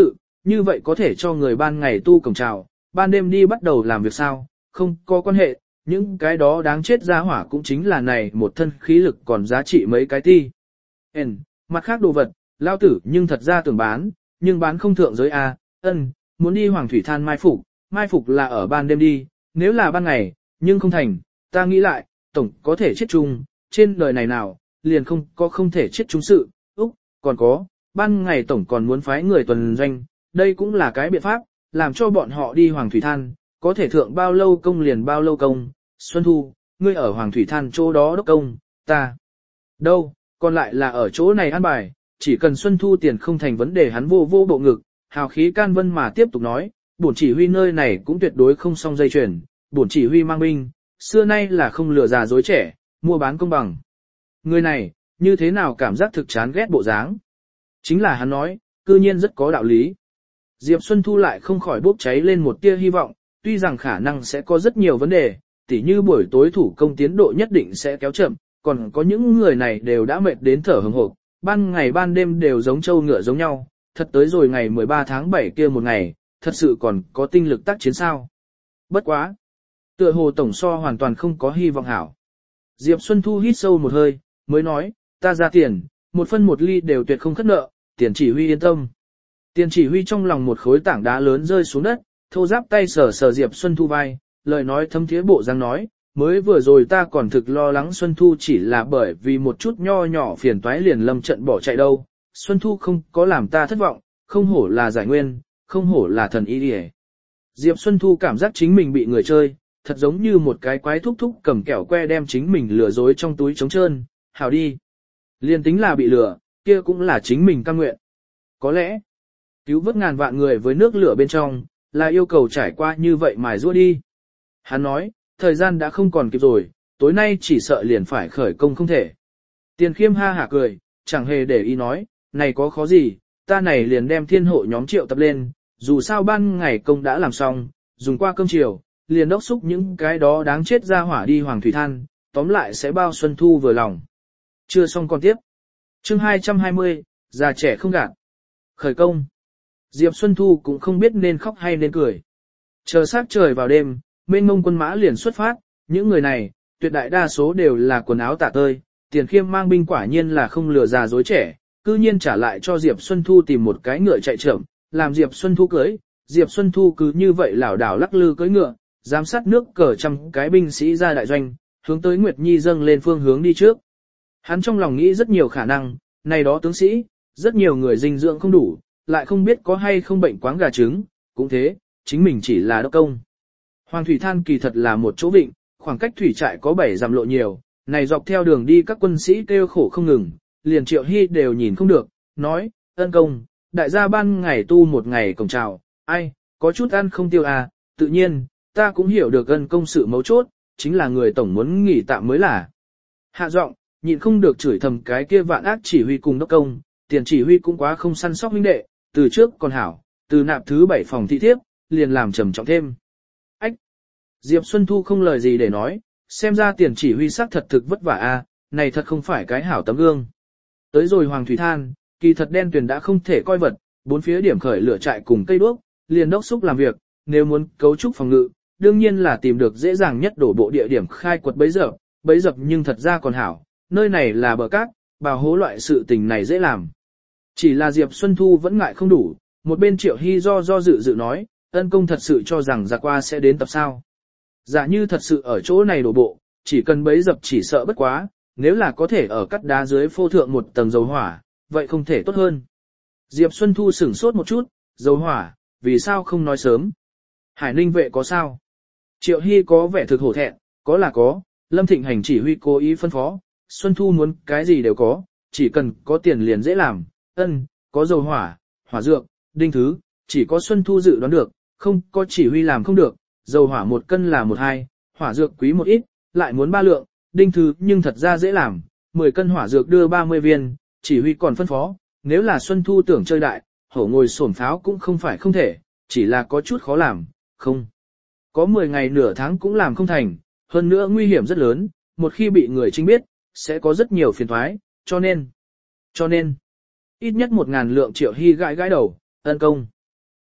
như vậy có thể cho người ban ngày tu cổng trào, ban đêm đi bắt đầu làm việc sao, không có quan hệ, những cái đó đáng chết ra hỏa cũng chính là này một thân khí lực còn giá trị mấy cái ti. Ên, mặt khác đồ vật, lao tử nhưng thật ra tưởng bán, nhưng bán không thượng giới A, ân, muốn đi Hoàng Thủy Than mai phục, mai phục là ở ban đêm đi, nếu là ban ngày, nhưng không thành, ta nghĩ lại, tổng có thể chết chung, trên đời này nào, liền không có không thể chết chung sự, úc, còn có, ban ngày tổng còn muốn phái người tuần doanh, đây cũng là cái biện pháp, làm cho bọn họ đi Hoàng Thủy Than, có thể thượng bao lâu công liền bao lâu công, Xuân Thu, ngươi ở Hoàng Thủy Than chỗ đó đốc công, ta, đâu, còn lại là ở chỗ này ăn bài, chỉ cần Xuân Thu tiền không thành vấn đề hắn vô vô bộ ngực, hào khí can vân mà tiếp tục nói, bổn chỉ huy nơi này cũng tuyệt đối không song dây chuyền, bổn chỉ huy mang binh, xưa nay là không lừa già dối trẻ, mua bán công bằng. Người này, như thế nào cảm giác thực chán ghét bộ dáng? Chính là hắn nói, cư nhiên rất có đạo lý. Diệp Xuân Thu lại không khỏi bốc cháy lên một tia hy vọng, tuy rằng khả năng sẽ có rất nhiều vấn đề, tỉ như buổi tối thủ công tiến độ nhất định sẽ kéo chậm, còn có những người này đều đã mệt đến thở hừng hực, ban ngày ban đêm đều giống trâu ngựa giống nhau, thật tới rồi ngày mười ba tháng bảy kia một ngày, thật sự còn có tinh lực tác chiến sao. Bất quá. Tựa hồ tổng so hoàn toàn không có hy vọng hảo. Diệp Xuân Thu hít sâu một hơi, mới nói, ta ra tiền, một phân một ly đều tuyệt không khất nợ, tiền chỉ huy yên tâm. Tiền chỉ huy trong lòng một khối tảng đá lớn rơi xuống đất, thô giáp tay sờ sờ Diệp Xuân Thu vai, lời nói thâm thiế bộ dáng nói, mới vừa rồi ta còn thực lo lắng Xuân Thu chỉ là bởi vì một chút nho nhỏ phiền toái liền lâm trận bỏ chạy đâu. Xuân Thu không có làm ta thất vọng, không hổ là giải nguyên, không hổ là thần y điề. Diệp Xuân Thu cảm giác chính mình bị người chơi, thật giống như một cái quái thúc thúc cầm kẹo que đem chính mình lừa dối trong túi trống trơn, hảo đi. Liên tính là bị lừa, kia cũng là chính mình cam nguyện. Có lẽ, cứu vớt ngàn vạn người với nước lửa bên trong, là yêu cầu trải qua như vậy mài rua đi. Hắn nói, thời gian đã không còn kịp rồi, tối nay chỉ sợ liền phải khởi công không thể. Tiền Khiêm ha hả cười, chẳng hề để ý nói, này có khó gì, ta này liền đem thiên hộ nhóm triệu tập lên, dù sao ban ngày công đã làm xong, dùng qua cơm chiều, liền đốc xúc những cái đó đáng chết ra hỏa đi Hoàng Thủy Than, tóm lại sẽ bao Xuân Thu vừa lòng. Chưa xong còn tiếp. Chương hai trăm hai mươi, già trẻ không gạt. Khởi công. Diệp Xuân Thu cũng không biết nên khóc hay nên cười. Chờ sát trời vào đêm, mênh mông quân mã liền xuất phát, những người này, tuyệt đại đa số đều là quần áo tả tơi, Tiền Khiêm mang binh quả nhiên là không lừa già dối trẻ, cư nhiên trả lại cho Diệp Xuân Thu tìm một cái ngựa chạy chậm, làm Diệp Xuân Thu cưới, Diệp Xuân Thu cứ như vậy lảo đảo lắc lư cưỡi ngựa, giám sát nước cờ trăm cái binh sĩ ra đại doanh, hướng tới Nguyệt Nhi dâng lên phương hướng đi trước. Hắn trong lòng nghĩ rất nhiều khả năng, này đó tướng sĩ, rất nhiều người dinh dưỡng không đủ, lại không biết có hay không bệnh quáng gà trứng, cũng thế, chính mình chỉ là đốc công. Hoàng Thủy Than kỳ thật là một chỗ vịnh, khoảng cách thủy trại có bảy dặm lộ nhiều, này dọc theo đường đi các quân sĩ kêu khổ không ngừng, liền Triệu Hy đều nhìn không được, nói, ân công, đại gia ban ngày tu một ngày cổng chào, ai, có chút ăn không tiêu à, tự nhiên, ta cũng hiểu được ân công sự mấu chốt, chính là người tổng muốn nghỉ tạm mới là. Hạ giọng, nhịn không được chửi thầm cái kia vạn ác chỉ huy cùng đốc công, tiền chỉ huy cũng quá không săn sóc huynh đệ, từ trước còn hảo, từ nạp thứ bảy phòng thị thiếp, liền làm trầm trọng thêm. Ách! Diệp Xuân Thu không lời gì để nói, xem ra tiền chỉ huy sắc thật thực vất vả a, này thật không phải cái hảo tấm gương. Tới rồi Hoàng Thủy Than, kỳ thật đen tuyền đã không thể coi vật, bốn phía điểm khởi lửa trại cùng cây đuốc, liền đốc xúc làm việc, nếu muốn cấu trúc phòng ngự, đương nhiên là tìm được dễ dàng nhất đổ bộ địa điểm khai quật bấy giờ, bấy dập nhưng thật ra còn hảo, nơi này là bờ cát, bào hố loại sự tình này dễ làm. Chỉ là Diệp Xuân Thu vẫn ngại không đủ, một bên Triệu Hy do do dự dự nói, ân công thật sự cho rằng giặc qua sẽ đến tập sao. Giả như thật sự ở chỗ này đổ bộ, chỉ cần bấy dập chỉ sợ bất quá, nếu là có thể ở cắt đá dưới phô thượng một tầng dầu hỏa, vậy không thể tốt hơn. Diệp Xuân Thu sửng sốt một chút, dầu hỏa, vì sao không nói sớm? Hải Ninh vệ có sao? Triệu Hy có vẻ thực hổ thẹn, có là có, Lâm Thịnh Hành chỉ huy cố ý phân phó, Xuân Thu muốn cái gì đều có, chỉ cần có tiền liền dễ làm, ân, có dầu hỏa, hỏa dược, đinh thứ, chỉ có Xuân Thu dự đoán được, không có chỉ huy làm không được, dầu hỏa một cân là một hai, hỏa dược quý một ít, lại muốn ba lượng, đinh thứ nhưng thật ra dễ làm, mười cân hỏa dược đưa ba mươi viên, chỉ huy còn phân phó, nếu là Xuân Thu tưởng chơi đại, hổ ngồi sổn pháo cũng không phải không thể, chỉ là có chút khó làm, không. Có mười ngày nửa tháng cũng làm không thành, hơn nữa nguy hiểm rất lớn, một khi bị người chính biết, sẽ có rất nhiều phiền toái, cho nên, cho nên, ít nhất một ngàn lượng Triệu Hy gãi gãi đầu, ân công.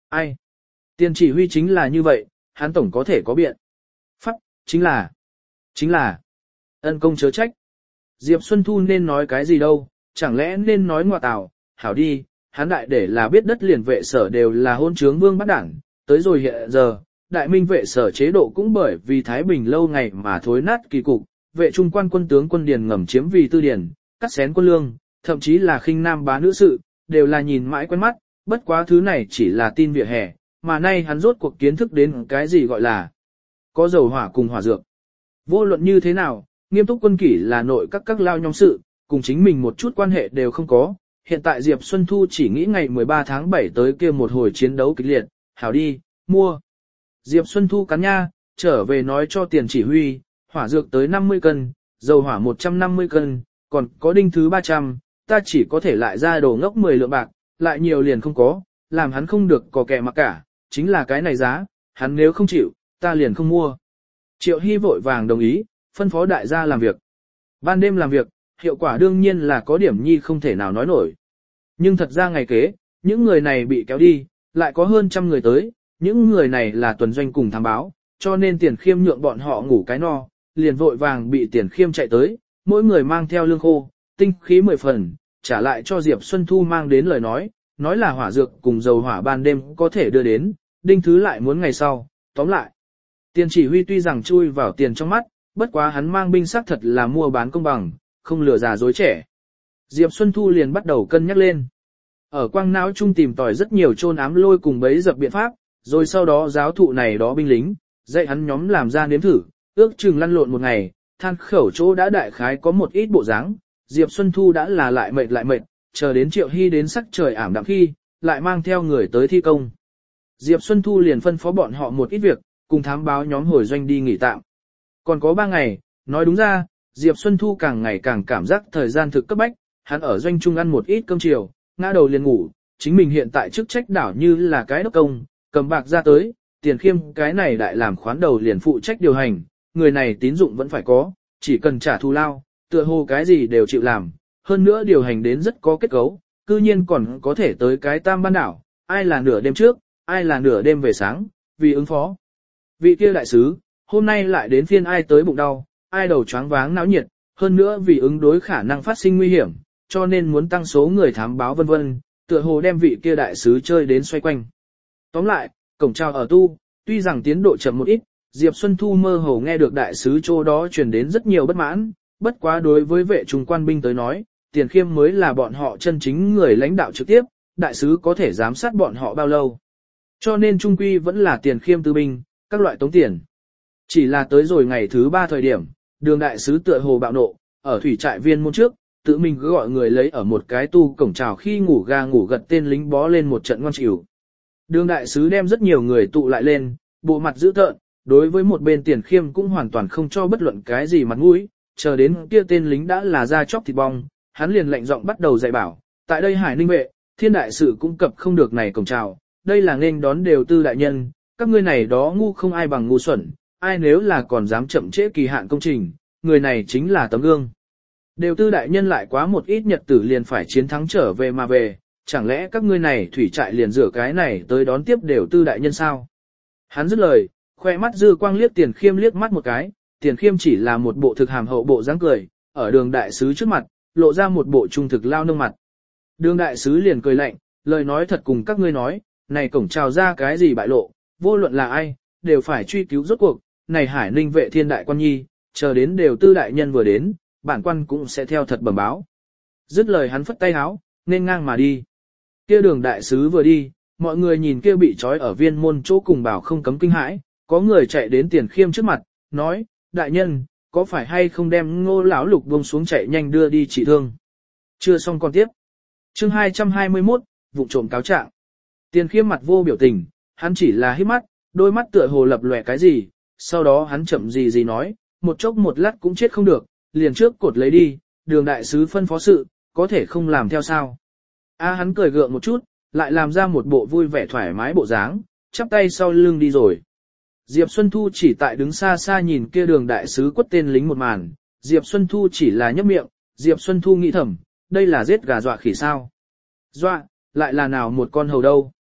Ai? Tiền chỉ huy chính là như vậy, hắn tổng có thể có biện. Pháp, chính là, chính là, ân công chớ trách. Diệp Xuân Thu nên nói cái gì đâu, chẳng lẽ nên nói ngoa tào, hảo đi, hắn đại để là biết đất liền vệ sở đều là hôn trướng vương bắt đảng, tới rồi hiện giờ, đại minh vệ sở chế độ cũng bởi vì Thái Bình lâu ngày mà thối nát kỳ cục, vệ trung quan quân tướng quân điền ngầm chiếm vì tư điển, cắt xén quân lương, thậm chí là khinh nam bá nữ sự, đều là nhìn mãi quen mắt, bất quá thứ này chỉ là tin vỉa hè, mà nay hắn rốt cuộc kiến thức đến cái gì gọi là có dầu hỏa cùng hỏa dược. Vô luận như thế nào, nghiêm túc quân kỷ là nội các các lao nhóm sự, cùng chính mình một chút quan hệ đều không có. Hiện tại Diệp Xuân Thu chỉ nghĩ ngày mười ba tháng bảy tới kia một hồi chiến đấu kịch liệt, hảo đi, mua. Diệp Xuân Thu cắn nha, trở về nói cho tiền chỉ huy, hỏa dược tới năm mươi cân, dầu hỏa một trăm năm mươi cân, còn có đinh thứ ba trăm, ta chỉ có thể lại ra đồ ngốc mười lượng bạc, lại nhiều liền không có, làm hắn không được có kẻ mặc cả, chính là cái này giá, hắn nếu không chịu, ta liền không mua. Triệu Hy vội vàng đồng ý, phân phó đại gia làm việc. Ban đêm làm việc, hiệu quả đương nhiên là có điểm nhi không thể nào nói nổi. Nhưng thật ra ngày kế, những người này bị kéo đi, lại có hơn trăm người tới, những người này là tuần doanh cùng thám báo, cho nên tiền khiêm nhượng bọn họ ngủ cái no, liền vội vàng bị tiền khiêm chạy tới, mỗi người mang theo lương khô, tinh khí mười phần, trả lại cho Diệp Xuân Thu mang đến lời nói, nói là hỏa dược cùng dầu hỏa ban đêm có thể đưa đến, đinh thứ lại muốn ngày sau, tóm lại. Tiền chỉ huy tuy rằng chui vào tiền trong mắt, bất quá hắn mang binh xác thật là mua bán công bằng, không lừa già dối trẻ. Diệp Xuân Thu liền bắt đầu cân nhắc lên. Ở quang não trung tìm tòi rất nhiều trôn ám lôi cùng bấy dập biện pháp, rồi sau đó giáo thụ này đó binh lính, dạy hắn nhóm làm ra nếm thử, ước chừng lăn lộn một ngày, than khẩu chỗ đã đại khái có một ít bộ dáng. Diệp Xuân Thu đã là lại mệt lại mệt, chờ đến Triệu Hy đến sắc trời ảm đạm khi, lại mang theo người tới thi công. Diệp Xuân Thu liền phân phó bọn họ một ít việc, cùng thám báo nhóm hồi doanh đi nghỉ tạm. Còn có ba ngày, nói đúng ra, Diệp Xuân Thu càng ngày càng cảm giác thời gian thực cấp bách, hắn ở doanh trung ăn một ít cơm chiều, ngã đầu liền ngủ, chính mình hiện tại chức trách đảo như là cái đốc công, cầm bạc ra tới, tiền khiêm cái này đại làm khoán đầu liền phụ trách điều hành, người này tín dụng vẫn phải có, chỉ cần trả thù lao, tựa hồ cái gì đều chịu làm, hơn nữa điều hành đến rất có kết cấu, cư nhiên còn có thể tới cái tam ban đảo, ai là nửa đêm trước, ai là nửa đêm về sáng, vì ứng phó. Vị kia đại sứ, hôm nay lại đến phiên ai tới bụng đau, ai đầu choáng váng náo nhiệt, hơn nữa vì ứng đối khả năng phát sinh nguy hiểm, cho nên muốn tăng số người thám báo vân vân, tựa hồ đem vị kia đại sứ chơi đến xoay quanh. Tóm lại, cổng trào ở tu, tuy rằng tiến độ chậm một ít, Diệp Xuân Thu mơ hồ nghe được đại sứ chỗ đó truyền đến rất nhiều bất mãn, bất quá đối với vệ trung quan binh tới nói, tiền khiêm mới là bọn họ chân chính người lãnh đạo trực tiếp, đại sứ có thể giám sát bọn họ bao lâu. Cho nên trung quy vẫn là tiền khiêm tư binh, các loại tống tiền. Chỉ là tới rồi ngày thứ ba thời điểm, đường đại sứ tựa hồ bạo nộ, ở thủy trại viên môn trước, tự mình cứ gọi người lấy ở một cái tu cổng trào khi ngủ ga ngủ gật tên lính bó lên một trận ngoan chịu. Đường đại sứ đem rất nhiều người tụ lại lên, bộ mặt dữ tợn, đối với một bên tiền khiêm cũng hoàn toàn không cho bất luận cái gì mặt mũi, chờ đến kia tên lính đã là ra chóc thịt bong, hắn liền lệnh giọng bắt đầu dạy bảo, tại đây Hải Ninh vệ, thiên đại sự cũng cập không được này cổng trào, đây là nên đón đều tư đại nhân, các ngươi này đó ngu không ai bằng ngu xuẩn, ai nếu là còn dám chậm trễ kỳ hạn công trình, người này chính là tấm gương. Đều tư đại nhân lại quá một ít nhật tử liền phải chiến thắng trở về mà về, chẳng lẽ các ngươi này thủy trại liền rửa cái này tới đón tiếp đều tư đại nhân sao? Hắn dứt lời, khoe mắt dư quang liếc tiền khiêm liếc mắt một cái, tiền khiêm chỉ là một bộ thực hàm hậu bộ dáng cười, ở đường đại sứ trước mặt, lộ ra một bộ trung thực lao nông mặt. Đường đại sứ liền cười lạnh, lời nói thật cùng các ngươi nói, này cổng trào ra cái gì bại lộ, vô luận là ai, đều phải truy cứu rốt cuộc, này Hải Ninh vệ thiên đại quan nhi, chờ đến đều tư đại nhân vừa đến, bản quan cũng sẽ theo thật bẩm báo. Dứt lời hắn phất tay háo, nên ngang mà đi. Kia đường đại sứ vừa đi, mọi người nhìn kia bị trói ở viên môn chỗ cùng bảo không cấm kinh hãi, có người chạy đến tiền khiêm trước mặt, nói, đại nhân, có phải hay không đem ngô lão lục buông xuống chạy nhanh đưa đi trị thương. Chưa xong còn tiếp. Chương hai trăm hai mươi mốt, vụ trộm cáo trạng. Tiền khiêm mặt vô biểu tình, hắn chỉ là hít mắt, đôi mắt tựa hồ lập lòe cái gì, sau đó hắn chậm gì gì nói, một chốc một lát cũng chết không được, liền trước cột lấy đi, đường đại sứ phân phó sự, có thể không làm theo sao. A hắn cười gượng một chút, lại làm ra một bộ vui vẻ thoải mái bộ dáng, chắp tay sau lưng đi rồi. Diệp Xuân Thu chỉ tại đứng xa xa nhìn kia đường đại sứ quất tên lính một màn, Diệp Xuân Thu chỉ là nhấp miệng, Diệp Xuân Thu nghĩ thầm, đây là giết gà dọa khỉ sao. Dọa, lại là nào một con hầu đâu.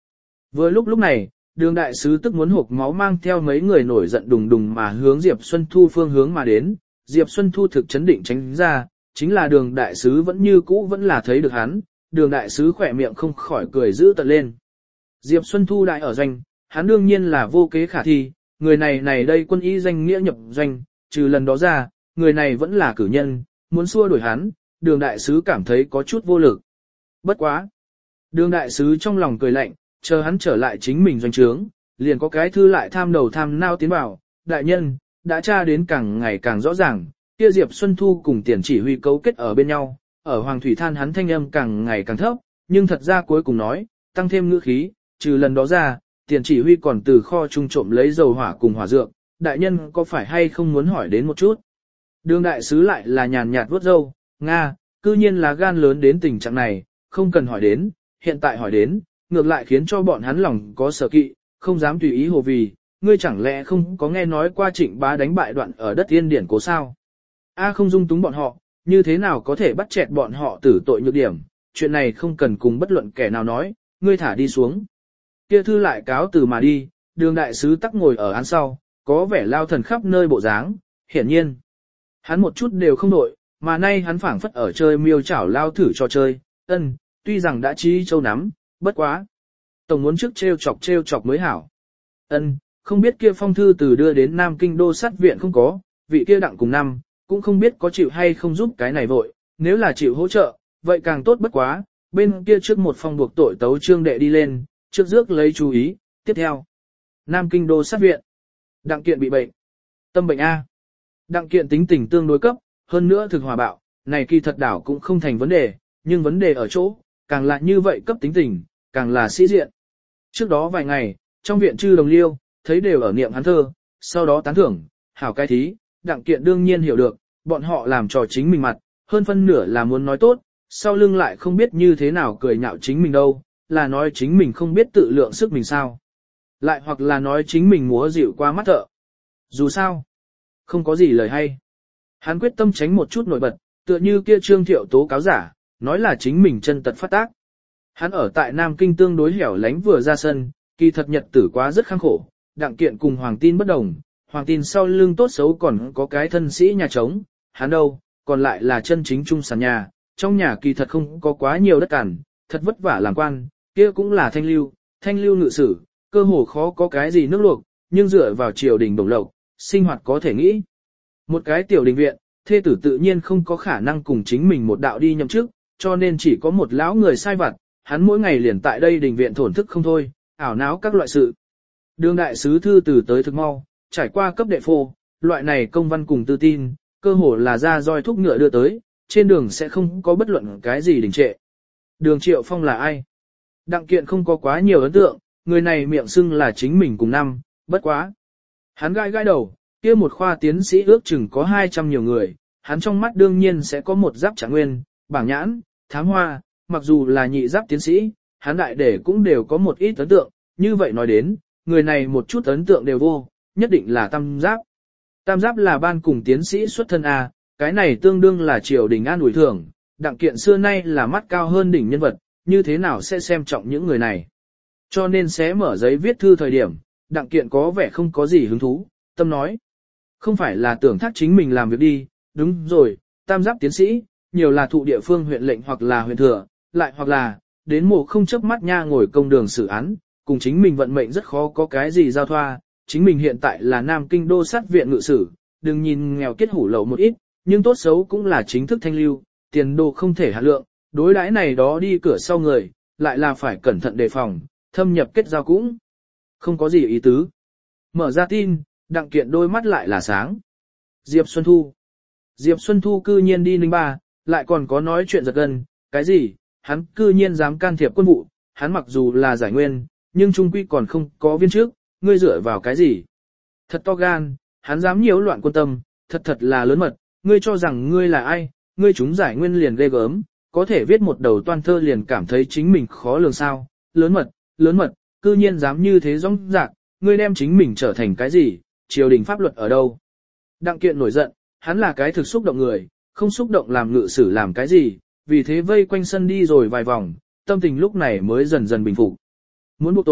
Vừa lúc lúc này, đường đại sứ tức muốn hộp máu mang theo mấy người nổi giận đùng đùng mà hướng Diệp Xuân Thu phương hướng mà đến, Diệp Xuân Thu thực chấn định tránh ra, chính là đường đại sứ vẫn như cũ vẫn là thấy được hắn, đường đại sứ khỏe miệng không khỏi cười giữ tận lên. Diệp Xuân Thu đại ở doanh, hắn đương nhiên là vô kế khả thi, người này này đây quân y danh nghĩa nhập doanh, trừ lần đó ra, người này vẫn là cử nhân, muốn xua đuổi hắn, đường đại sứ cảm thấy có chút vô lực. Bất quá. Đường đại sứ trong lòng cười lạnh, chờ hắn trở lại chính mình doanh trướng, liền có cái thư lại tham đầu tham nao tiến vào, đại nhân, đã tra đến càng ngày càng rõ ràng, kia Diệp Xuân Thu cùng tiền chỉ huy cấu kết ở bên nhau, ở Hoàng Thủy Than hắn thanh âm càng ngày càng thấp, nhưng thật ra cuối cùng nói, tăng thêm ngữ khí, trừ lần đó ra, tiền chỉ huy còn từ kho trung trộm lấy dầu hỏa cùng hỏa dược, đại nhân có phải hay không muốn hỏi đến một chút. Đường đại sứ lại là nhàn nhạt vuốt râu, Nga, cư nhiên là gan lớn đến tình trạng này, không cần hỏi đến, hiện tại hỏi đến, ngược lại khiến cho bọn hắn lòng có sở kỵ, không dám tùy ý hồ vì, ngươi chẳng lẽ không có nghe nói qua Trịnh Bá đánh bại Đoạn ở đất Yên Điển cố sao? A không dung túng bọn họ, như thế nào có thể bắt chẹt bọn họ tử tội nhược điểm, chuyện này không cần cùng bất luận kẻ nào nói, ngươi thả đi xuống. Kia thư lại cáo từ mà đi, đường đại sứ tắc ngồi ở án sau, có vẻ lao thần khắp nơi bộ dáng, hiển nhiên. Hắn một chút đều không nội, mà nay hắn phảng phất ở chơi miêu chảo lao thử cho chơi, ân, tuy rằng đã trí châu nắm, bất quá. Tổng muốn trước treo chọc treo chọc mới hảo. Ân, không biết kia phong thư từ đưa đến Nam Kinh đô sát viện không có, vị kia đặng cùng năm, cũng không biết có chịu hay không giúp cái này vội, nếu là chịu hỗ trợ, vậy càng tốt bất quá, bên kia trước một phong buộc tội tấu trương đệ đi lên, trước rước lấy chú ý, tiếp theo. Nam Kinh đô sát viện. Đặng kiện bị bệnh. Tâm bệnh A. Đặng kiện tính tình tương đối cấp, hơn nữa thực hòa bạo, này kỳ thật đảo cũng không thành vấn đề, nhưng vấn đề ở chỗ, càng là như vậy cấp tính tình, càng là sĩ diện. Trước đó vài ngày, trong viện chư đồng liêu, thấy đều ở niệm hắn thơ, sau đó tán thưởng, hảo cái thí, đặng kiện đương nhiên hiểu được, bọn họ làm trò chính mình mặt, hơn phân nửa là muốn nói tốt, sau lưng lại không biết như thế nào cười nhạo chính mình đâu, là nói chính mình không biết tự lượng sức mình sao. Lại hoặc là nói chính mình múa dịu qua mắt thợ. Dù sao, không có gì lời hay. Hắn quyết tâm tránh một chút nổi bật, tựa như kia Trương Thiệu tố cáo giả, nói là chính mình chân tật phát tác. Hắn ở tại Nam Kinh tương đối hẻo lánh vừa ra sân, kỳ thật nhật tử quá rất khăng khổ, đặng kiện cùng Hoàng Tin bất đồng, Hoàng Tin sau lưng tốt xấu còn có cái thân sĩ nhà trống, hắn đâu, còn lại là chân chính trung sản nhà, trong nhà kỳ thật không có quá nhiều đất cằn, thật vất vả làm quan, kia cũng là thanh lưu, thanh lưu ngự sử, cơ hồ khó có cái gì nước luộc, nhưng dựa vào triều đình đồng lộc, sinh hoạt có thể nghĩ. Một cái tiểu đình viện, thê tử tự nhiên không có khả năng cùng chính mình một đạo đi nhậm chức, cho nên chỉ có một lão người sai vặt, hắn mỗi ngày liền tại đây đình viện thổn thức không thôi, ảo náo các loại sự. Đường đại sứ thư từ tới thực mau, trải qua cấp đệ phô, loại này công văn cùng tư tin, cơ hồ là ra roi thúc ngựa đưa tới, trên đường sẽ không có bất luận cái gì đình trệ. Đường Triệu Phong là ai? Đặng kiện không có quá nhiều ấn tượng, người này miệng xưng là chính mình cùng năm, bất quá. Hắn gai gai đầu, kia một khoa tiến sĩ ước chừng có hai trăm nhiều người, hắn trong mắt đương nhiên sẽ có một giáp trạng nguyên, bảng nhãn, thám hoa, mặc dù là nhị giáp tiến sĩ, hắn đại để cũng đều có một ít ấn tượng, như vậy nói đến, người này một chút ấn tượng đều vô, nhất định là tam giáp. Tam giáp là ban cùng tiến sĩ xuất thân A, cái này tương đương là triều đình an ủi thưởng, đặng kiện xưa nay là mắt cao hơn đỉnh nhân vật, như thế nào sẽ xem trọng những người này. Cho nên sẽ mở giấy viết thư thời điểm, đặng kiện có vẻ không có gì hứng thú, tâm nói. Không phải là tưởng thác chính mình làm việc đi, đúng rồi, tam giáp tiến sĩ, nhiều là thụ địa phương huyện lệnh hoặc là huyện thừa, lại hoặc là, đến mùa không chớp mắt nha ngồi công đường xử án, cùng chính mình vận mệnh rất khó có cái gì giao thoa, chính mình hiện tại là Nam Kinh đô sát viện ngự sử, đừng nhìn nghèo kết hủ lậu một ít, nhưng tốt xấu cũng là chính thức thanh lưu, tiền đồ không thể hạ lượng, đối đãi này đó đi cửa sau người, lại là phải cẩn thận đề phòng, thâm nhập kết giao cũng không có gì ý tứ. Mở ra tin, đặng kiện đôi mắt lại là sáng. Diệp Xuân Thu. Diệp Xuân Thu cư nhiên đi Ninh Ba, lại còn có nói chuyện giật gân, cái gì, hắn cư nhiên dám can thiệp quân vụ, hắn mặc dù là giải nguyên, nhưng trung quy còn không có viên trước, ngươi dựa vào cái gì. Thật to gan, hắn dám nhiễu loạn quân tâm, thật thật là lớn mật, ngươi cho rằng ngươi là ai, ngươi chúng giải nguyên liền ghê gớm, có thể viết một đầu toan thơ liền cảm thấy chính mình khó lường sao, lớn mật, lớn mật, cư nhiên dám như thế rõng rạc, ngươi đem chính mình trở thành cái gì, triều đình pháp luật ở đâu. Đặng kiện nổi giận, hắn là cái thực xúc động người, không xúc động làm ngự sử làm cái gì, vì thế vây quanh sân đi rồi vài vòng, tâm tình lúc này mới dần dần bình phục. Muốn buộc tội,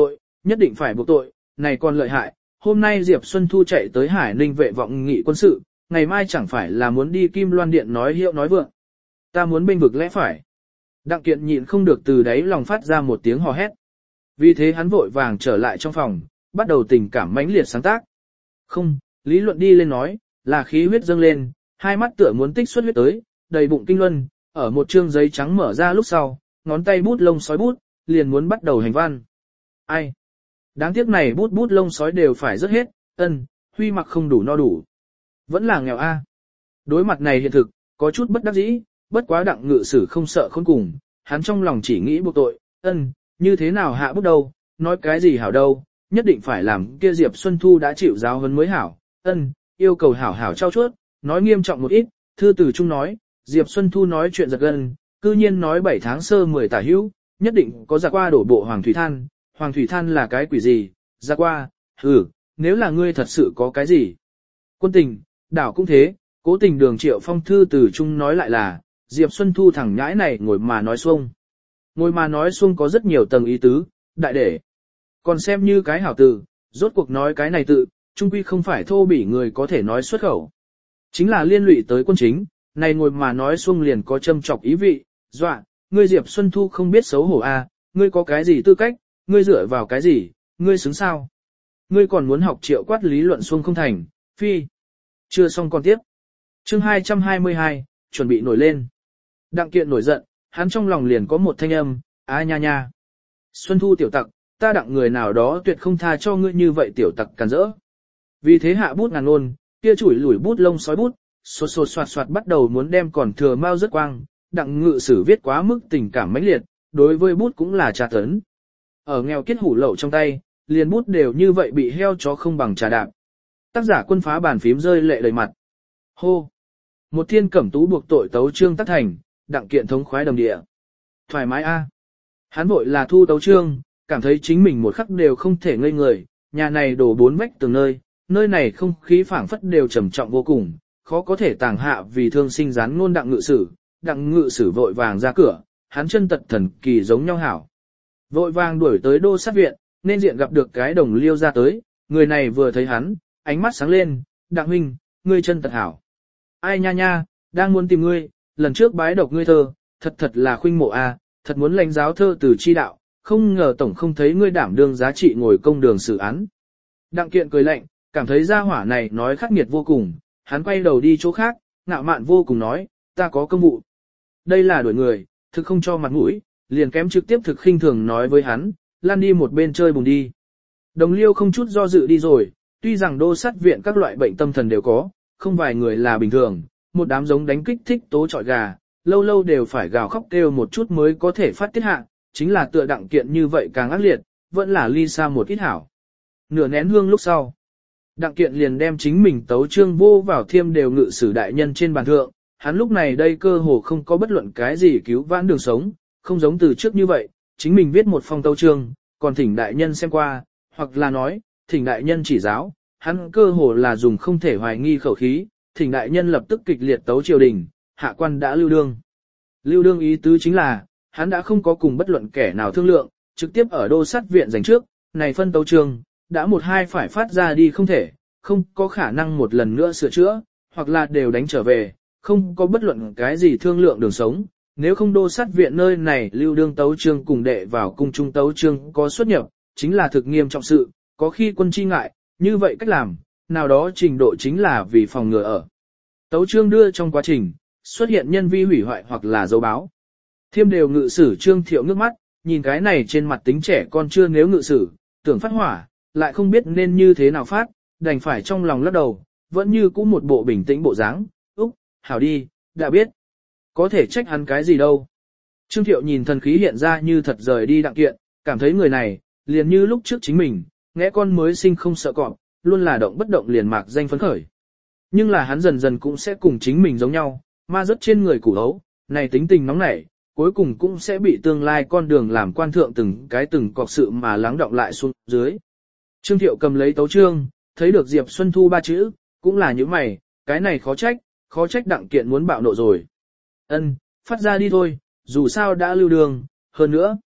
nhất định phải buộc tội, này còn lợi hại, hôm nay Diệp Xuân Thu chạy tới Hải Ninh vệ vọng nghị quân sự, ngày mai chẳng phải là muốn đi Kim Loan Điện nói hiệu nói vượng. Ta muốn bênh vực lẽ phải. Đặng Kiện nhịn không được từ đáy lòng phát ra một tiếng hò hét. Vì thế hắn vội vàng trở lại trong phòng, bắt đầu tình cảm mãnh liệt sáng tác. Không, lý luận đi lên nói, là khí huyết dâng lên, hai mắt tựa muốn tích xuất huyết tới, đầy bụng kinh luân, ở một trương giấy trắng mở ra lúc sau, ngón tay bút lông sói bút, liền muốn bắt đầu hành văn. Ai? Đáng tiếc này bút bút lông sói đều phải rất hết, ân, huy mặc không đủ no đủ. Vẫn là nghèo a. Đối mặt này hiện thực, có chút bất đắc dĩ, bất quá Đặng Ngự Sử không sợ khốn cùng, hắn trong lòng chỉ nghĩ buộc tội, ân, như thế nào hạ bút đâu, nói cái gì hảo đâu, nhất định phải làm kia Diệp Xuân Thu đã chịu giáo huấn mới hảo, ân, yêu cầu hảo hảo trao chuốt, nói nghiêm trọng một ít, thư từ chung nói, Diệp Xuân Thu nói chuyện giật gân, cư nhiên nói bảy tháng sơ mười tả hữu, nhất định có giặc qua đổ bộ Hoàng Thủy Than, Hoàng Thủy Than là cái quỷ gì, giặc qua, ừ, nếu là ngươi thật sự có cái gì. Quân tình, đảo cũng thế, cố tình Đường Triệu Phong thư từ chung nói lại là, Diệp Xuân Thu thẳng nhãi này ngồi mà nói xuông. Ngồi mà nói xuông có rất nhiều tầng ý tứ, đại để. Còn xem như cái hảo từ, rốt cuộc nói cái này tự, trung quy không phải thô bỉ người có thể nói xuất khẩu. Chính là liên lụy tới quân chính, này ngồi mà nói xuông liền có châm chọc ý vị, dọa, ngươi Diệp Xuân Thu không biết xấu hổ à, ngươi có cái gì tư cách, ngươi dựa vào cái gì, ngươi xứng sao. Ngươi còn muốn học triệu quát lý luận xuông không thành, phi. Chưa xong còn tiếp. Chương hai trăm hai mươi hai, chuẩn bị nổi lên. Đặng Kiện nổi giận, hắn trong lòng liền có một thanh âm, a nha nha. Xuân Thu tiểu tặc, ta đặng người nào đó tuyệt không tha cho ngươi như vậy tiểu tặc càn rỡ. Vì thế hạ bút ngàn ngôn, kia chủi lủi bút lông sói bút, sột sột soạt soạt bắt đầu muốn đem còn thừa mau rất quang, Đặng Ngự Sử viết quá mức tình cảm mãnh liệt, đối với bút cũng là trà tấn. Ở nghèo kiết hủ lậu trong tay, liền bút đều như vậy bị heo chó không bằng trà đạp. Tác giả Quân phá bàn phím rơi lệ đầy mặt. Hô! Một thiên cẩm tú buộc tội tấu trương tác thành, Đặng Kiện thống khoái đồng địa. Thoải mái a. Hắn vội là thu tấu trương, cảm thấy chính mình một khắc đều không thể ngây người, nhà này đổ bốn vách từng nơi, nơi này không khí phảng phất đều trầm trọng vô cùng, khó có thể tàng hạ vì thương sinh gián ngôn Đặng Ngự Sử. Đặng Ngự Sử vội vàng ra cửa, hắn chân tật thần kỳ giống nhau hảo. Vội vàng đuổi tới đô sát viện, nên diện gặp được cái đồng liêu ra tới, người này vừa thấy hắn, ánh mắt sáng lên, Đặng huynh, ngươi chân tật hảo. Ai nha nha, đang muốn tìm ngươi, lần trước bái độc ngươi thơ, thật thật là khuynh mộ a, thật muốn lãnh giáo thơ từ chi đạo, không ngờ tổng không thấy ngươi đảm đương giá trị ngồi công đường xử án. Đặng Kiện cười lạnh, cảm thấy gia hỏa này nói khắc nghiệt vô cùng, hắn quay đầu đi chỗ khác, ngạo mạn vô cùng nói, ta có công vụ. Đây là đuổi người, thực không cho mặt mũi, liền kém trực tiếp thực khinh thường nói với hắn, lan đi một bên chơi bùng đi. Đồng liêu không chút do dự đi rồi, tuy rằng đô sát viện các loại bệnh tâm thần đều có, không vài người là bình thường, một đám giống đánh kích thích tố trọi gà, lâu lâu đều phải gào khóc kêu một chút mới có thể phát tiết hạ, chính là tựa Đặng Kiện như vậy càng ác liệt, vẫn là ly xa một ít hảo. Nửa nén hương lúc sau, Đặng Kiện liền đem chính mình tấu trương vô vào Thiêm đều Ngự Sử đại nhân trên bàn thượng, hắn lúc này đây cơ hồ không có bất luận cái gì cứu vãn đường sống, không giống từ trước như vậy, chính mình viết một phong tấu trương, còn thỉnh đại nhân xem qua, hoặc là nói, thỉnh đại nhân chỉ giáo, hắn cơ hồ là dùng không thể hoài nghi khẩu khí, thỉnh đại nhân lập tức kịch liệt tấu triều đình, hạ quan đã lưu đương. Lưu đương ý tứ chính là, hắn đã không có cùng bất luận kẻ nào thương lượng, trực tiếp ở đô sát viện giành trước, này phân tấu trương, đã một hai phải phát ra đi không thể, không có khả năng một lần nữa sửa chữa, hoặc là đều đánh trở về, không có bất luận cái gì thương lượng đường sống. Nếu không đô sát viện nơi này lưu đương tấu trương cùng đệ vào cung trung tấu trương có xuất nhập, chính là thực nghiêm trọng sự, có khi quân chi ngại, như vậy cách làm, nào đó trình độ chính là vì phòng ngừa ở. Tấu trương đưa trong quá trình, xuất hiện nhân vi hủy hoại hoặc là dấu báo. Thiêm đều Ngự Sử Trương Thiệu nước mắt, nhìn cái này trên mặt tính trẻ con chưa nếu ngự sử, tưởng phát hỏa, lại không biết nên như thế nào phát, đành phải trong lòng lắc đầu, vẫn như cũ một bộ bình tĩnh bộ dáng. Úc, hảo đi, đã biết. Có thể trách hắn cái gì đâu. Trương Thiệu nhìn thần khí hiện ra như thật rời đi Đặng Kiện, cảm thấy người này, liền như lúc trước chính mình, ngẽ con mới sinh không sợ cọp, luôn là động bất động liền mạc danh phấn khởi. Nhưng là hắn dần dần cũng sẽ cùng chính mình giống nhau, ma rất trên người củ hấu, này tính tình nóng nảy, cuối cùng cũng sẽ bị tương lai con đường làm quan thượng từng cái từng cọc sự mà lắng động lại xuống dưới. Trương Thiệu cầm lấy tấu trương, thấy được Diệp Xuân Thu ba chữ, cũng là những mày, cái này khó trách, khó trách Đặng Kiện muốn bạo nộ rồi. Ân, phát ra đi thôi, dù sao đã lưu đường, hơn nữa.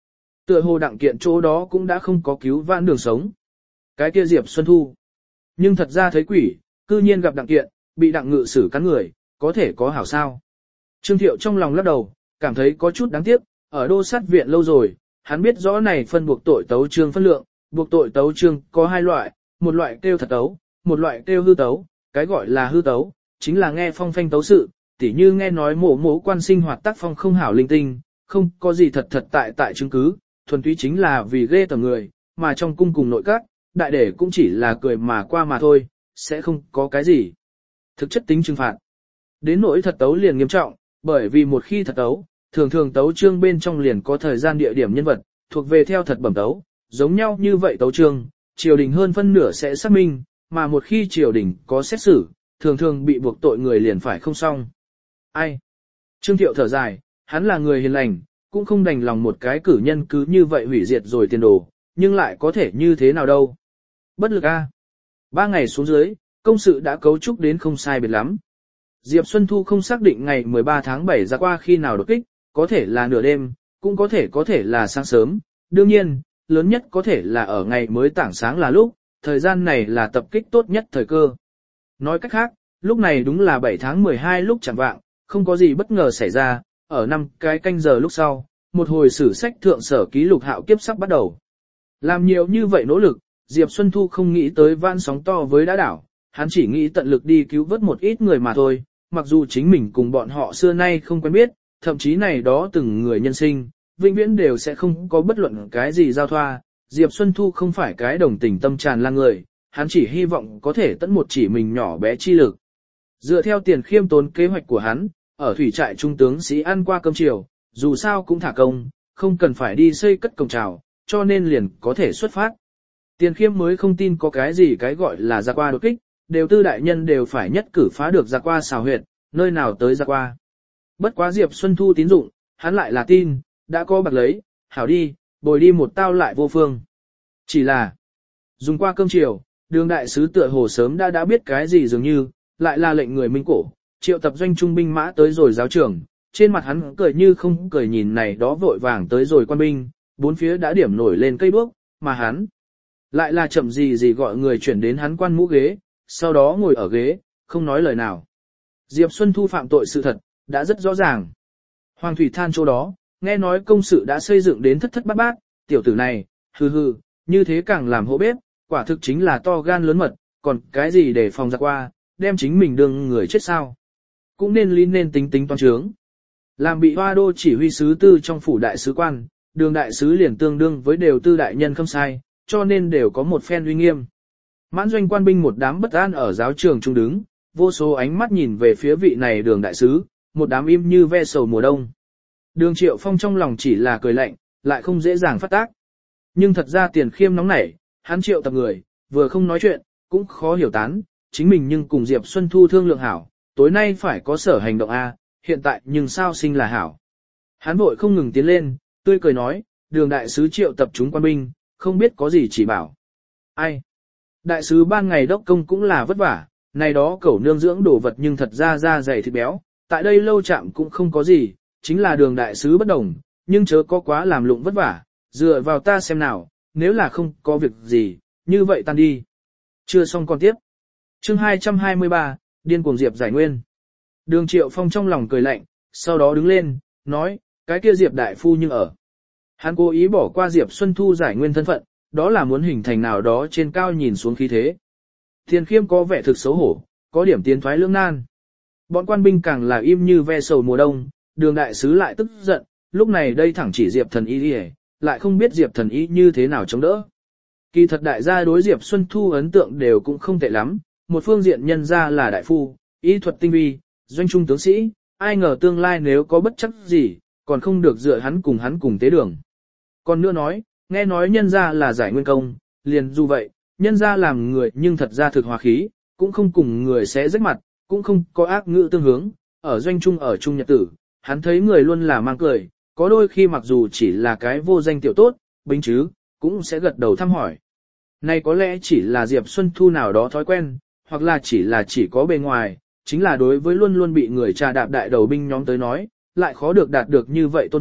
Tựa hồ đặng kiện chỗ đó cũng đã không có cứu vãn đường sống. Cái kia Diệp Xuân Thu. Nhưng thật ra thấy quỷ, cư nhiên gặp đặng kiện, bị đặng ngự sử cắn người, có thể có hảo sao. Trương Thiệu trong lòng lắc đầu, cảm thấy có chút đáng tiếc, ở đô sát viện lâu rồi, hắn biết rõ này phân buộc tội tấu trương phân lượng, buộc tội tấu trương có hai loại, một loại kêu thật tấu, một loại kêu hư tấu, cái gọi là hư tấu, chính là nghe phong phanh tấu sự, tỉ như nghe nói mổ mổ quan sinh hoạt tác phong không hảo linh tinh, không có gì thật thật tại tại chứng cứ, thuần túy chính là vì ghê tởm người, mà trong cung cùng nội các, đại để cũng chỉ là cười mà qua mà thôi, sẽ không có cái gì. Thực chất tính trừng phạt. Đến nỗi thật tấu liền nghiêm trọng, bởi vì một khi thật tấu, thường thường tấu chương bên trong liền có thời gian địa điểm nhân vật, thuộc về theo thật bẩm tấu, giống nhau như vậy tấu chương, triều đình hơn phân nửa sẽ xác minh, mà một khi triều đình có xét xử, thường thường bị buộc tội người liền phải không xong. Ai? Trương Thiệu thở dài, hắn là người hiền lành, cũng không đành lòng một cái cử nhân cứ như vậy hủy diệt rồi tiền đồ, nhưng lại có thể như thế nào đâu. Bất lực a. Ba ngày xuống dưới, công sự đã cấu trúc đến không sai biệt lắm. Diệp Xuân Thu không xác định ngày mười ba tháng bảy ra qua khi nào đột kích, có thể là nửa đêm, cũng có thể có thể là sáng sớm. Đương nhiên, lớn nhất có thể là ở ngày mới tảng sáng là lúc, thời gian này là tập kích tốt nhất thời cơ. Nói cách khác, lúc này đúng là bảy tháng mười hai lúc chẳng vạng, không có gì bất ngờ xảy ra, ở năm cái canh giờ lúc sau, một hồi sử sách thượng sở ký lục hạo kiếp sắp bắt đầu. Làm nhiều như vậy nỗ lực, Diệp Xuân Thu không nghĩ tới van sóng to với đã đảo, hắn chỉ nghĩ tận lực đi cứu vớt một ít người mà thôi, mặc dù chính mình cùng bọn họ xưa nay không quen biết, thậm chí này đó từng người nhân sinh, vĩnh viễn đều sẽ không có bất luận cái gì giao thoa. Diệp Xuân Thu không phải cái đồng tình tâm tràn lan người, hắn chỉ hy vọng có thể tận một chỉ mình nhỏ bé chi lực. Dựa theo tiền khiêm tốn kế hoạch của hắn, ở thủy trại trung tướng sĩ ăn qua cơm chiều, dù sao cũng thả công, không cần phải đi xây cất cổng trào, cho nên liền có thể xuất phát. Tiền khiêm mới không tin có cái gì cái gọi là ra qua đột kích, đều tư đại nhân đều phải nhất cử phá được ra qua xào huyệt, nơi nào tới ra qua. Bất quá Diệp Xuân Thu tín dụng, hắn lại là tin, đã có bạc lấy, hảo đi, bồi đi một tao lại vô phương. Chỉ là, dùng qua cơm chiều, đường đại sứ tựa hồ sớm đã đã biết cái gì dường như, lại là lệnh người minh cổ, triệu tập doanh trung binh mã tới rồi giáo trưởng, trên mặt hắn cười như không cười nhìn này đó vội vàng tới rồi quan binh, bốn phía đã điểm nổi lên cây đuốc, mà hắn lại là chậm gì gì gọi người chuyển đến hắn quan mũ ghế, sau đó ngồi ở ghế, không nói lời nào. Diệp Xuân Thu phạm tội sự thật, đã rất rõ ràng. Hoàng Thủy Than chỗ đó, nghe nói công sự đã xây dựng đến thất thất bát bát, tiểu tử này, hừ hừ, như thế càng làm hộ bếp, quả thực chính là to gan lớn mật, còn cái gì để phòng ra qua, đem chính mình đương người chết sao. Cũng nên lý nên tính tính toán trướng. Làm bị hoa đô chỉ huy sứ tư trong phủ đại sứ quan, đường đại sứ liền tương đương với đều tư đại nhân không sai, cho nên đều có một phen uy nghiêm. Mãn doanh quan binh một đám bất an ở giáo trường trung đứng, vô số ánh mắt nhìn về phía vị này đường đại sứ, một đám im như ve sầu mùa đông. Đường Triệu Phong trong lòng chỉ là cười lạnh, lại không dễ dàng phát tác. Nhưng thật ra Tiền Khiêm nóng nảy, hắn triệu tập người, vừa không nói chuyện, cũng khó hiểu tán, chính mình nhưng cùng Diệp Xuân Thu thương lượng hảo, tối nay phải có sở hành động A, hiện tại nhưng sao sinh là hảo. Hắn vội không ngừng tiến lên, tươi cười nói, đường đại sứ triệu tập chúng quan binh, không biết có gì chỉ bảo. Ai? Đại sứ ban ngày đốc công cũng là vất vả, này đó cẩu nương dưỡng đồ vật nhưng thật ra da dày thịt béo, tại đây lâu chạm cũng không có gì, chính là đường đại sứ bất đồng, nhưng chớ có quá làm lụng vất vả, dựa vào ta xem nào, nếu là không có việc gì, như vậy tan đi. Chưa xong còn tiếp. Chương hai trăm hai mươi ba, điên cuồng Diệp giải nguyên. Đường Triệu Phong trong lòng cười lạnh, sau đó đứng lên, nói, cái kia Diệp đại phu nhưng ở. Hắn cố ý bỏ qua Diệp Xuân Thu giải nguyên thân phận, đó là muốn hình thành nào đó trên cao nhìn xuống khí thế. Tiền Khiêm có vẻ thực xấu hổ, có điểm tiến thoái lưỡng nan. Bọn quan binh càng là im như ve sầu mùa đông, đường đại sứ lại tức giận, lúc này đây thẳng chỉ Diệp thần y đi, lại không biết Diệp thần y như thế nào chống đỡ. Kỳ thật đại gia đối Diệp Xuân Thu ấn tượng đều cũng không tệ lắm, một phương diện nhân ra là đại phu, y thuật tinh vi, doanh trung tướng sĩ, ai ngờ tương lai nếu có bất chấp gì, còn không được dựa hắn cùng hắn cùng tế đường. Còn nữa nói, nghe nói nhân ra là giải nguyên công, liền dù vậy, nhân ra làm người nhưng thật ra thực hòa khí, cũng không cùng người sẽ rách mặt, cũng không có ác ngữ tương hướng, ở doanh trung ở trung nhật tử, hắn thấy người luôn là mang cười, có đôi khi mặc dù chỉ là cái vô danh tiểu tốt, bính chứ, cũng sẽ gật đầu thăm hỏi. Này có lẽ chỉ là Diệp Xuân Thu nào đó thói quen, hoặc là chỉ là chỉ có bề ngoài, chính là đối với luôn luôn bị người trà đạp đại đầu binh nhóm tới nói, lại khó được đạt được như vậy tôn trọng,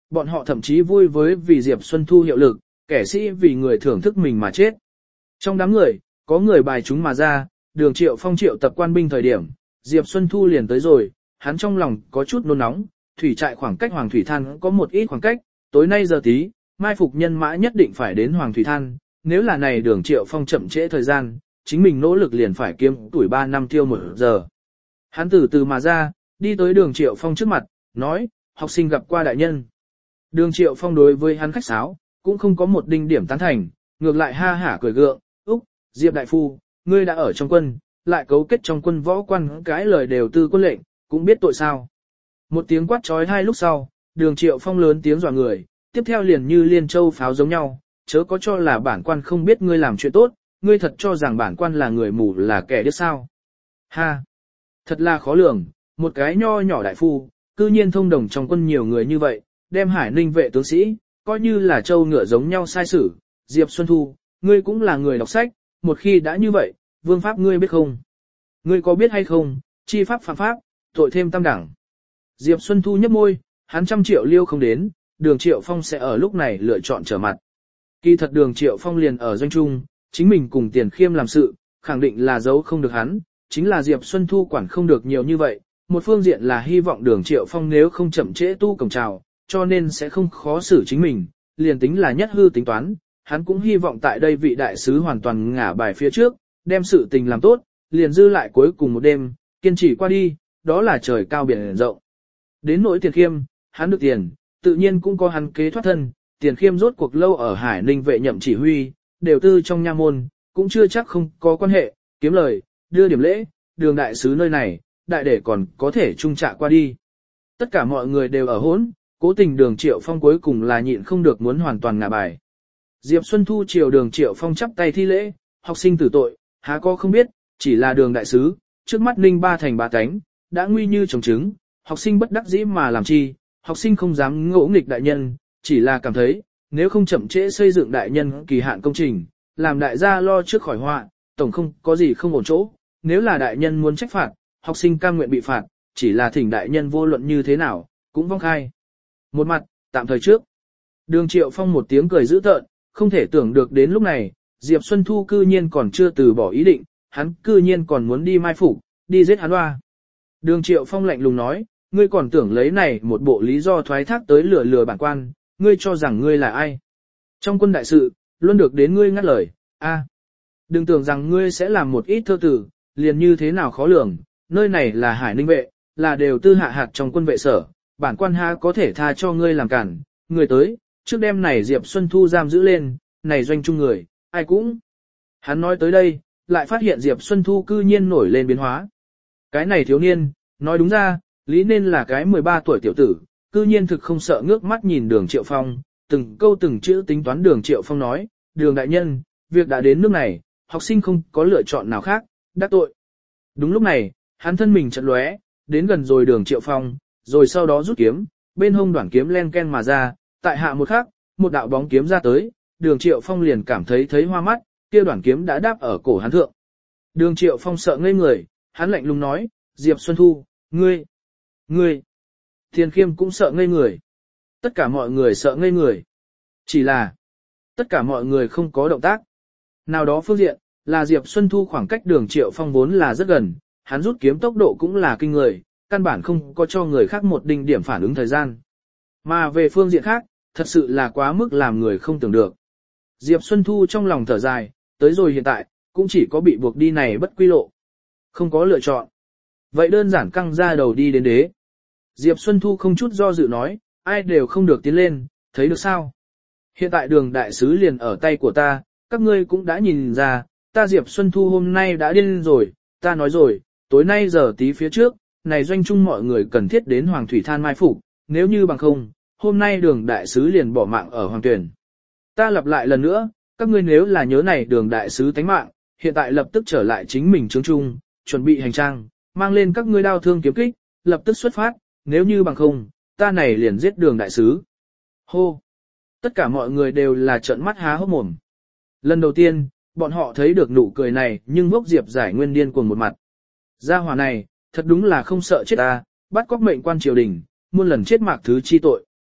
bọn họ thậm chí vui với vì Diệp Xuân Thu hiệu lực, kẻ sĩ vì người thưởng thức mình mà chết. Trong đám người, có người bài chúng mà ra, Đường Triệu Phong triệu tập quan binh thời điểm, Diệp Xuân Thu liền tới rồi, hắn trong lòng có chút nôn nóng, thủy trại khoảng cách Hoàng Thủy Than có một ít khoảng cách, tối nay giờ tí, mai phục nhân mã nhất định phải đến Hoàng Thủy Than, nếu là này Đường Triệu Phong chậm trễ thời gian, chính mình nỗ lực liền phải kiếm tuổi ba năm tiêu một giờ. Hắn từ từ mà ra, đi tới Đường Triệu Phong trước mặt, nói, học sinh gặp qua đại nhân. Đường Triệu Phong đối với hắn khách sáo, cũng không có một đinh điểm tán thành, ngược lại ha hả cười gượng, Úc, Diệp Đại Phu, ngươi đã ở trong quân, lại cấu kết trong quân võ quan cái lời đều tư quân lệnh, cũng biết tội sao. Một tiếng quát trói hai lúc sau, Đường Triệu Phong lớn tiếng dọa người, tiếp theo liền như liên châu pháo giống nhau, chớ có cho là bản quan không biết ngươi làm chuyện tốt, ngươi thật cho rằng bản quan là người mù là kẻ điếc sao. Ha! Thật là khó lường, một cái nho nhỏ đại phu, cư nhiên thông đồng trong quân nhiều người như vậy, đem Hải Ninh vệ tướng sĩ, coi như là châu ngựa giống nhau sai sử. Diệp Xuân Thu, ngươi cũng là người đọc sách, một khi đã như vậy, vương pháp ngươi biết không? Ngươi có biết hay không, chi pháp phạm pháp, tội thêm tam đẳng. Diệp Xuân Thu nhấp môi, hắn trăm triệu liêu không đến, Đường Triệu Phong sẽ ở lúc này lựa chọn trở mặt. Kỳ thật Đường Triệu Phong liền ở doanh trung, chính mình cùng Tiền Khiêm làm sự, khẳng định là giấu không được hắn, chính là Diệp Xuân Thu quản không được nhiều như vậy. Một phương diện là hy vọng Đường Triệu Phong nếu không chậm trễ tu cổng trào, cho nên sẽ không khó xử chính mình, liền tính là nhất hư tính toán, hắn cũng hy vọng tại đây vị đại sứ hoàn toàn ngả bài phía trước, đem sự tình làm tốt, liền dư lại cuối cùng một đêm, kiên trì qua đi, đó là trời cao biển rộng. Đến nỗi Tiền Khiêm, hắn được tiền, tự nhiên cũng có hắn kế thoát thân, Tiền Khiêm rốt cuộc lâu ở Hải Ninh vệ nhậm chỉ huy, đều tư trong nha môn, cũng chưa chắc không có quan hệ, kiếm lời, đưa điểm lễ, Đường đại sứ nơi này, đại để còn có thể trung trạ qua đi. Tất cả mọi người đều ở hỗn, cố tình Đường Triệu Phong cuối cùng là nhịn không được muốn hoàn toàn ngả bài. Diệp Xuân Thu chiều Đường Triệu Phong chắp tay thi lễ, học sinh tử tội, há có không biết, chỉ là Đường đại sứ, trước mắt Ninh ba thành ba cánh, đã nguy như trồng trứng, học sinh bất đắc dĩ mà làm chi, học sinh không dám ngỗ nghịch đại nhân, chỉ là cảm thấy, nếu không chậm trễ xây dựng đại nhân kỳ hạn công trình, làm đại gia lo trước khỏi họa, tổng không có gì không ổn chỗ, nếu là đại nhân muốn trách phạt, học sinh cam nguyện bị phạt, chỉ là thỉnh đại nhân vô luận như thế nào, cũng vong khai. Một mặt, tạm thời trước. Đường Triệu Phong một tiếng cười dữ tợn, không thể tưởng được đến lúc này, Diệp Xuân Thu cư nhiên còn chưa từ bỏ ý định, hắn cư nhiên còn muốn đi mai phục, đi giết hắn hoa. Đường Triệu Phong lạnh lùng nói, ngươi còn tưởng lấy này một bộ lý do thoái thác tới lừa lừa bản quan, ngươi cho rằng ngươi là ai? Trong quân đại sự, luôn được đến ngươi ngắt lời, a, đừng tưởng rằng ngươi sẽ làm một ít thơ tử, liền như thế nào khó lường, nơi này là Hải Ninh vệ, là đều tư hạ hạt trong quân vệ sở, bản quan ha có thể tha cho ngươi làm cản, người tới, trước đêm này Diệp Xuân Thu giam giữ lên, này doanh trung người, ai cũng. Hắn nói tới đây, lại phát hiện Diệp Xuân Thu cư nhiên nổi lên biến hóa. Cái này thiếu niên, nói đúng ra, lý nên là cái mười ba tuổi tiểu tử, cư nhiên thực không sợ ngước mắt nhìn Đường Triệu Phong, từng câu từng chữ tính toán Đường Triệu Phong nói, Đường đại nhân, việc đã đến nước này, học sinh không có lựa chọn nào khác, đắc tội. Đúng lúc này, hắn thân mình chợt lóe, đến gần rồi Đường Triệu Phong, rồi sau đó rút kiếm, bên hông đoạn kiếm len ken mà ra, tại hạ một khắc, một đạo bóng kiếm ra tới, Đường Triệu Phong liền cảm thấy thấy hoa mắt, kia đoạn kiếm đã đáp ở cổ hắn thượng. Đường Triệu Phong sợ ngây người, hắn lạnh lùng nói, Diệp Xuân Thu, ngươi, ngươi. Tiền Khiêm cũng sợ ngây người. Tất cả mọi người sợ ngây người. Chỉ là, tất cả mọi người không có động tác. Nào đó phương diện, là Diệp Xuân Thu khoảng cách Đường Triệu Phong vốn là rất gần, hắn rút kiếm tốc độ cũng là kinh người, căn bản không có cho người khác một đỉnh điểm phản ứng thời gian. Mà về phương diện khác, thật sự là quá mức làm người không tưởng được. Diệp Xuân Thu trong lòng thở dài, tới rồi hiện tại, cũng chỉ có bị buộc đi này bất quy lộ. Không có lựa chọn. Vậy đơn giản căng ra đầu đi đến đế. Diệp Xuân Thu không chút do dự nói, ai đều không được tiến lên, thấy được sao? Hiện tại Đường đại sứ liền ở tay của ta, các ngươi cũng đã nhìn ra, ta Diệp Xuân Thu hôm nay đã điên rồi, ta nói rồi, tối nay giờ tí phía trước, này doanh chung mọi người cần thiết đến Hoàng Thủy Than mai phục, nếu như bằng không, hôm nay Đường đại sứ liền bỏ mạng ở Hoàng Tuyển. Ta lặp lại lần nữa, các ngươi nếu là nhớ này Đường đại sứ tánh mạng, hiện tại lập tức trở lại chính mình trướng trung, chuẩn bị hành trang, mang lên các ngươi đao thương kiếm kích, lập tức xuất phát, nếu như bằng không, ta này liền giết Đường đại sứ. Hô! Tất cả mọi người đều là trợn mắt há hốc mồm. Lần đầu tiên, bọn họ thấy được nụ cười này nhưng Ngốc Diệp Giải Nguyên điên cuồng một mặt. Gia hỏa này, thật đúng là không sợ chết ta, bắt cóc mệnh quan triều đình, muôn lần chết mạc thứ chi tội.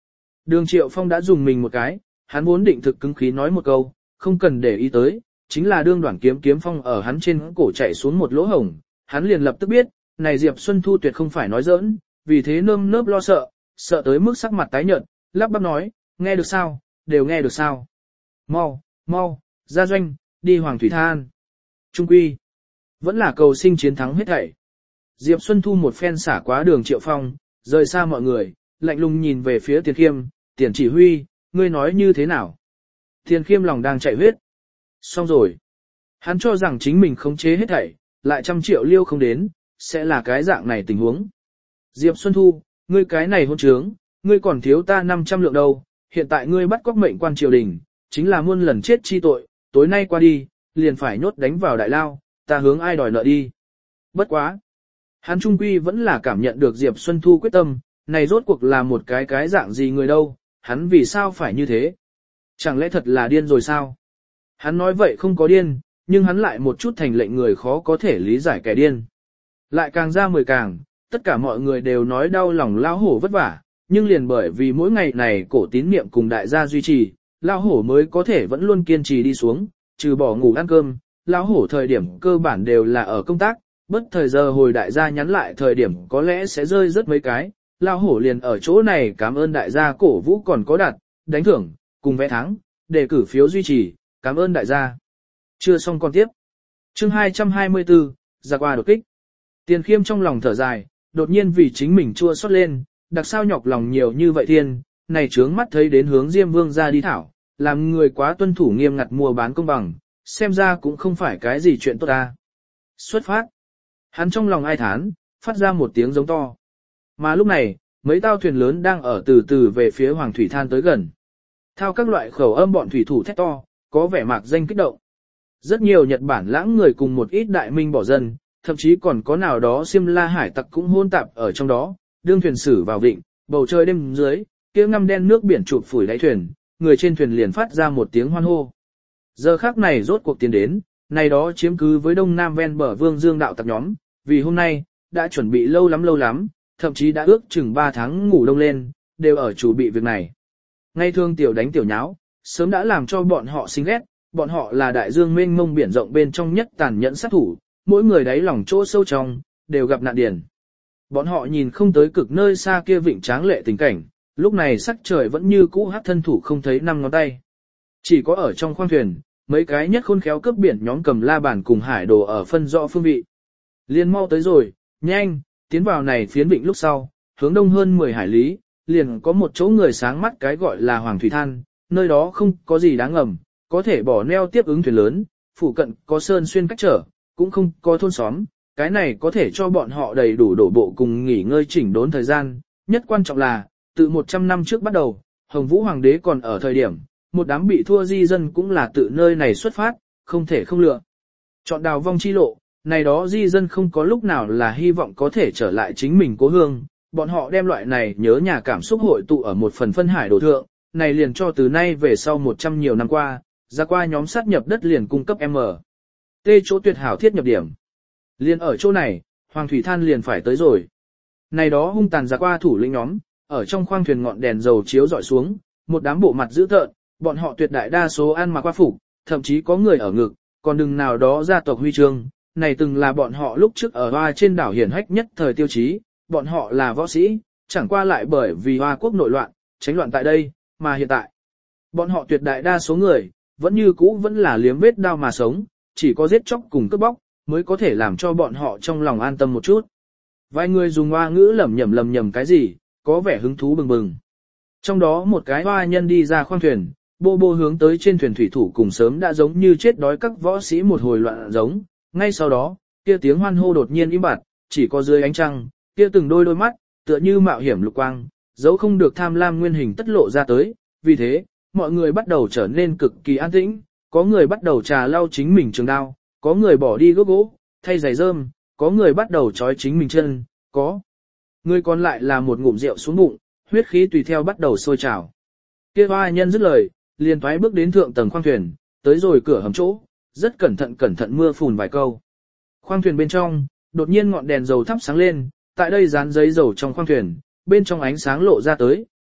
Đường Triệu Phong đã dùng mình một cái, hắn vốn định thực cứng khí nói một câu, không cần để ý tới, chính là đương đoạn kiếm kiếm phong ở hắn trên cổ chạy xuống một lỗ hổng, hắn liền lập tức biết, này Diệp Xuân Thu tuyệt không phải nói giỡn, vì thế nơm nớp lo sợ, sợ tới mức sắc mặt tái nhợt, lắp bắp nói, nghe được sao, đều nghe được sao. Mau, mau, ra doanh, đi Hoàng Thủy Than. Trung quy, vẫn là cầu sinh chiến thắng hết thảy. Diệp Xuân Thu một phen xả quá đường Triệu Phong, rời xa mọi người, lạnh lùng nhìn về phía Tiền Khiêm, Tiền chỉ huy, ngươi nói như thế nào? Tiền Khiêm lòng đang chạy huyết. Xong rồi. Hắn cho rằng chính mình khống chế hết thảy, lại trăm triệu liêu không đến, sẽ là cái dạng này tình huống. Diệp Xuân Thu, ngươi cái này hôn trướng, ngươi còn thiếu ta năm trăm lượng đâu, hiện tại ngươi bắt cóc mệnh quan triều đình, chính là muôn lần chết chi tội, tối nay qua đi, liền phải nhốt đánh vào đại lao, ta hướng ai đòi nợ đi. Bất quá. Hắn trung quy vẫn là cảm nhận được Diệp Xuân Thu quyết tâm, này rốt cuộc là một cái cái dạng gì người đâu, hắn vì sao phải như thế? Chẳng lẽ thật là điên rồi sao? Hắn nói vậy không có điên, nhưng hắn lại một chút thành lệnh người khó có thể lý giải kẻ điên. Lại càng ra mười càng, tất cả mọi người đều nói đau lòng lao hổ vất vả, nhưng liền bởi vì mỗi ngày này cổ tín niệm cùng đại gia duy trì, lao hổ mới có thể vẫn luôn kiên trì đi xuống, trừ bỏ ngủ ăn cơm, lao hổ thời điểm cơ bản đều là ở công tác, bất thời giờ hồi đại gia nhắn lại thời điểm có lẽ sẽ rơi rất mấy cái, lao hổ liền ở chỗ này cảm ơn đại gia cổ vũ còn có đặt, đánh thưởng, cùng vẽ thắng, đề cử phiếu duy trì, cảm ơn đại gia. Chưa xong còn tiếp. Chương hai trăm hai mươi tư, giặc qua đột kích. Tiền Khiêm trong lòng thở dài, đột nhiên vì chính mình chua xót lên, đặc sao nhọc lòng nhiều như vậy thiên, này trướng mắt thấy đến hướng Diêm Vương ra đi thảo, làm người quá tuân thủ nghiêm ngặt mua bán công bằng, xem ra cũng không phải cái gì chuyện tốt ta. Xuất phát. Hắn trong lòng ai thán, phát ra một tiếng giống to. Mà lúc này, mấy tao thuyền lớn đang ở từ từ về phía Hoàng Thủy Than tới gần. Thao các loại khẩu âm bọn thủy thủ thét to, có vẻ mạc danh kích động. Rất nhiều Nhật Bản lãng người cùng một ít đại minh bỏ dân, thậm chí còn có nào đó Xiêm La hải tặc cũng hôn tạp ở trong đó, đương thuyền xử vào vịnh, bầu trời đêm dưới, kia ngăm đen nước biển chụp phủi đáy thuyền, người trên thuyền liền phát ra một tiếng hoan hô. Giờ khắc này rốt cuộc tiến đến, này đó chiếm cứ với đông nam ven bờ Vương Dương đạo tặc nhóm, vì hôm nay, đã chuẩn bị lâu lắm lâu lắm, thậm chí đã ước chừng ba tháng ngủ đông lên, đều ở chủ bị việc này. Ngay thương tiểu đánh tiểu nháo, sớm đã làm cho bọn họ sinh ghét, bọn họ là đại dương mênh mông biển rộng bên trong nhất tàn nhẫn sát thủ, mỗi người đáy lòng chỗ sâu trong, đều gặp nạn điển. Bọn họ nhìn không tới cực nơi xa kia vịnh tráng lệ tình cảnh, lúc này sắc trời vẫn như cũ hắc thân thủ không thấy năm ngón tay. Chỉ có ở trong khoang thuyền, mấy cái nhất khôn khéo cướp biển nhóm cầm la bàn cùng hải đồ ở phân rõ phương vị. Liên mau tới rồi, nhanh, tiến vào này phiến vịnh lúc sau, hướng đông hơn mười hải lý, liền có một chỗ người sáng mắt cái gọi là Hoàng Thủy Than, nơi đó không có gì đáng ngầm, có thể bỏ neo tiếp ứng thuyền lớn, phụ cận có sơn xuyên cách trở, cũng không có thôn xóm, cái này có thể cho bọn họ đầy đủ đổ bộ cùng nghỉ ngơi chỉnh đốn thời gian, nhất quan trọng là, từ một trăm năm trước bắt đầu, Hồng Vũ Hoàng đế còn ở thời điểm, một đám bị thua di dân cũng là tự nơi này xuất phát, không thể không lựa. Chọn đào vong chi lộ, này đó di dân không có lúc nào là hy vọng có thể trở lại chính mình cố hương, bọn họ đem loại này nhớ nhà cảm xúc hội tụ ở một phần phân hải đồ thượng, này liền cho từ nay về sau một trăm nhiều năm qua, ra qua nhóm sát nhập đất liền cung cấp M. T chỗ tuyệt hảo thiết nhập điểm. Liền ở chỗ này, Hoàng Thủy Than liền phải tới rồi. Này đó hung tàn ra qua thủ lĩnh nhóm, ở trong khoang thuyền ngọn đèn dầu chiếu dọi xuống, một đám bộ mặt dữ tợn, bọn họ tuyệt đại đa số ăn mặc qua phục, thậm chí có người ở ngực, còn đừng nào đó gia tộc huy chương, này từng là bọn họ lúc trước ở Hoa trên đảo hiển hách nhất thời tiêu chí, bọn họ là võ sĩ, chẳng qua lại bởi vì Hoa quốc nội loạn, tránh loạn tại đây, mà hiện tại, bọn họ tuyệt đại đa số người, vẫn như cũ vẫn là liếm vết đau mà sống, chỉ có giết chóc cùng cướp bóc, mới có thể làm cho bọn họ trong lòng an tâm một chút. Vài người dùng Hoa ngữ lẩm nhẩm lẩm nhẩm cái gì, có vẻ hứng thú bừng bừng. Trong đó một cái Hoa nhân đi ra khoang thuyền, bô bô hướng tới trên thuyền thủy thủ cùng sớm đã giống như chết đói các võ sĩ một hồi loạn giống, ngay sau đó, kia tiếng hoan hô đột nhiên im bặt, chỉ có dưới ánh trăng, kia từng đôi đôi mắt, tựa như mạo hiểm lục quang, dấu không được tham lam nguyên hình tất lộ ra tới, vì thế, mọi người bắt đầu trở nên cực kỳ an tĩnh, có người bắt đầu trà lau chính mình trường đao, có người bỏ đi gốc gỗ, thay giày rơm, có người bắt đầu trói chính mình chân, có người còn lại là một ngụm rượu xuống bụng, huyết khí tùy theo bắt đầu sôi trào. Kia Hoa nhân dứt lời, liền thoái bước đến thượng tầng khoang thuyền, tới rồi cửa hầm chỗ, rất cẩn thận cẩn thận mưa phùn vài câu. Khoang thuyền bên trong, đột nhiên ngọn đèn dầu thắp sáng lên, tại đây dán giấy dầu trong khoang thuyền, bên trong ánh sáng lộ ra tới,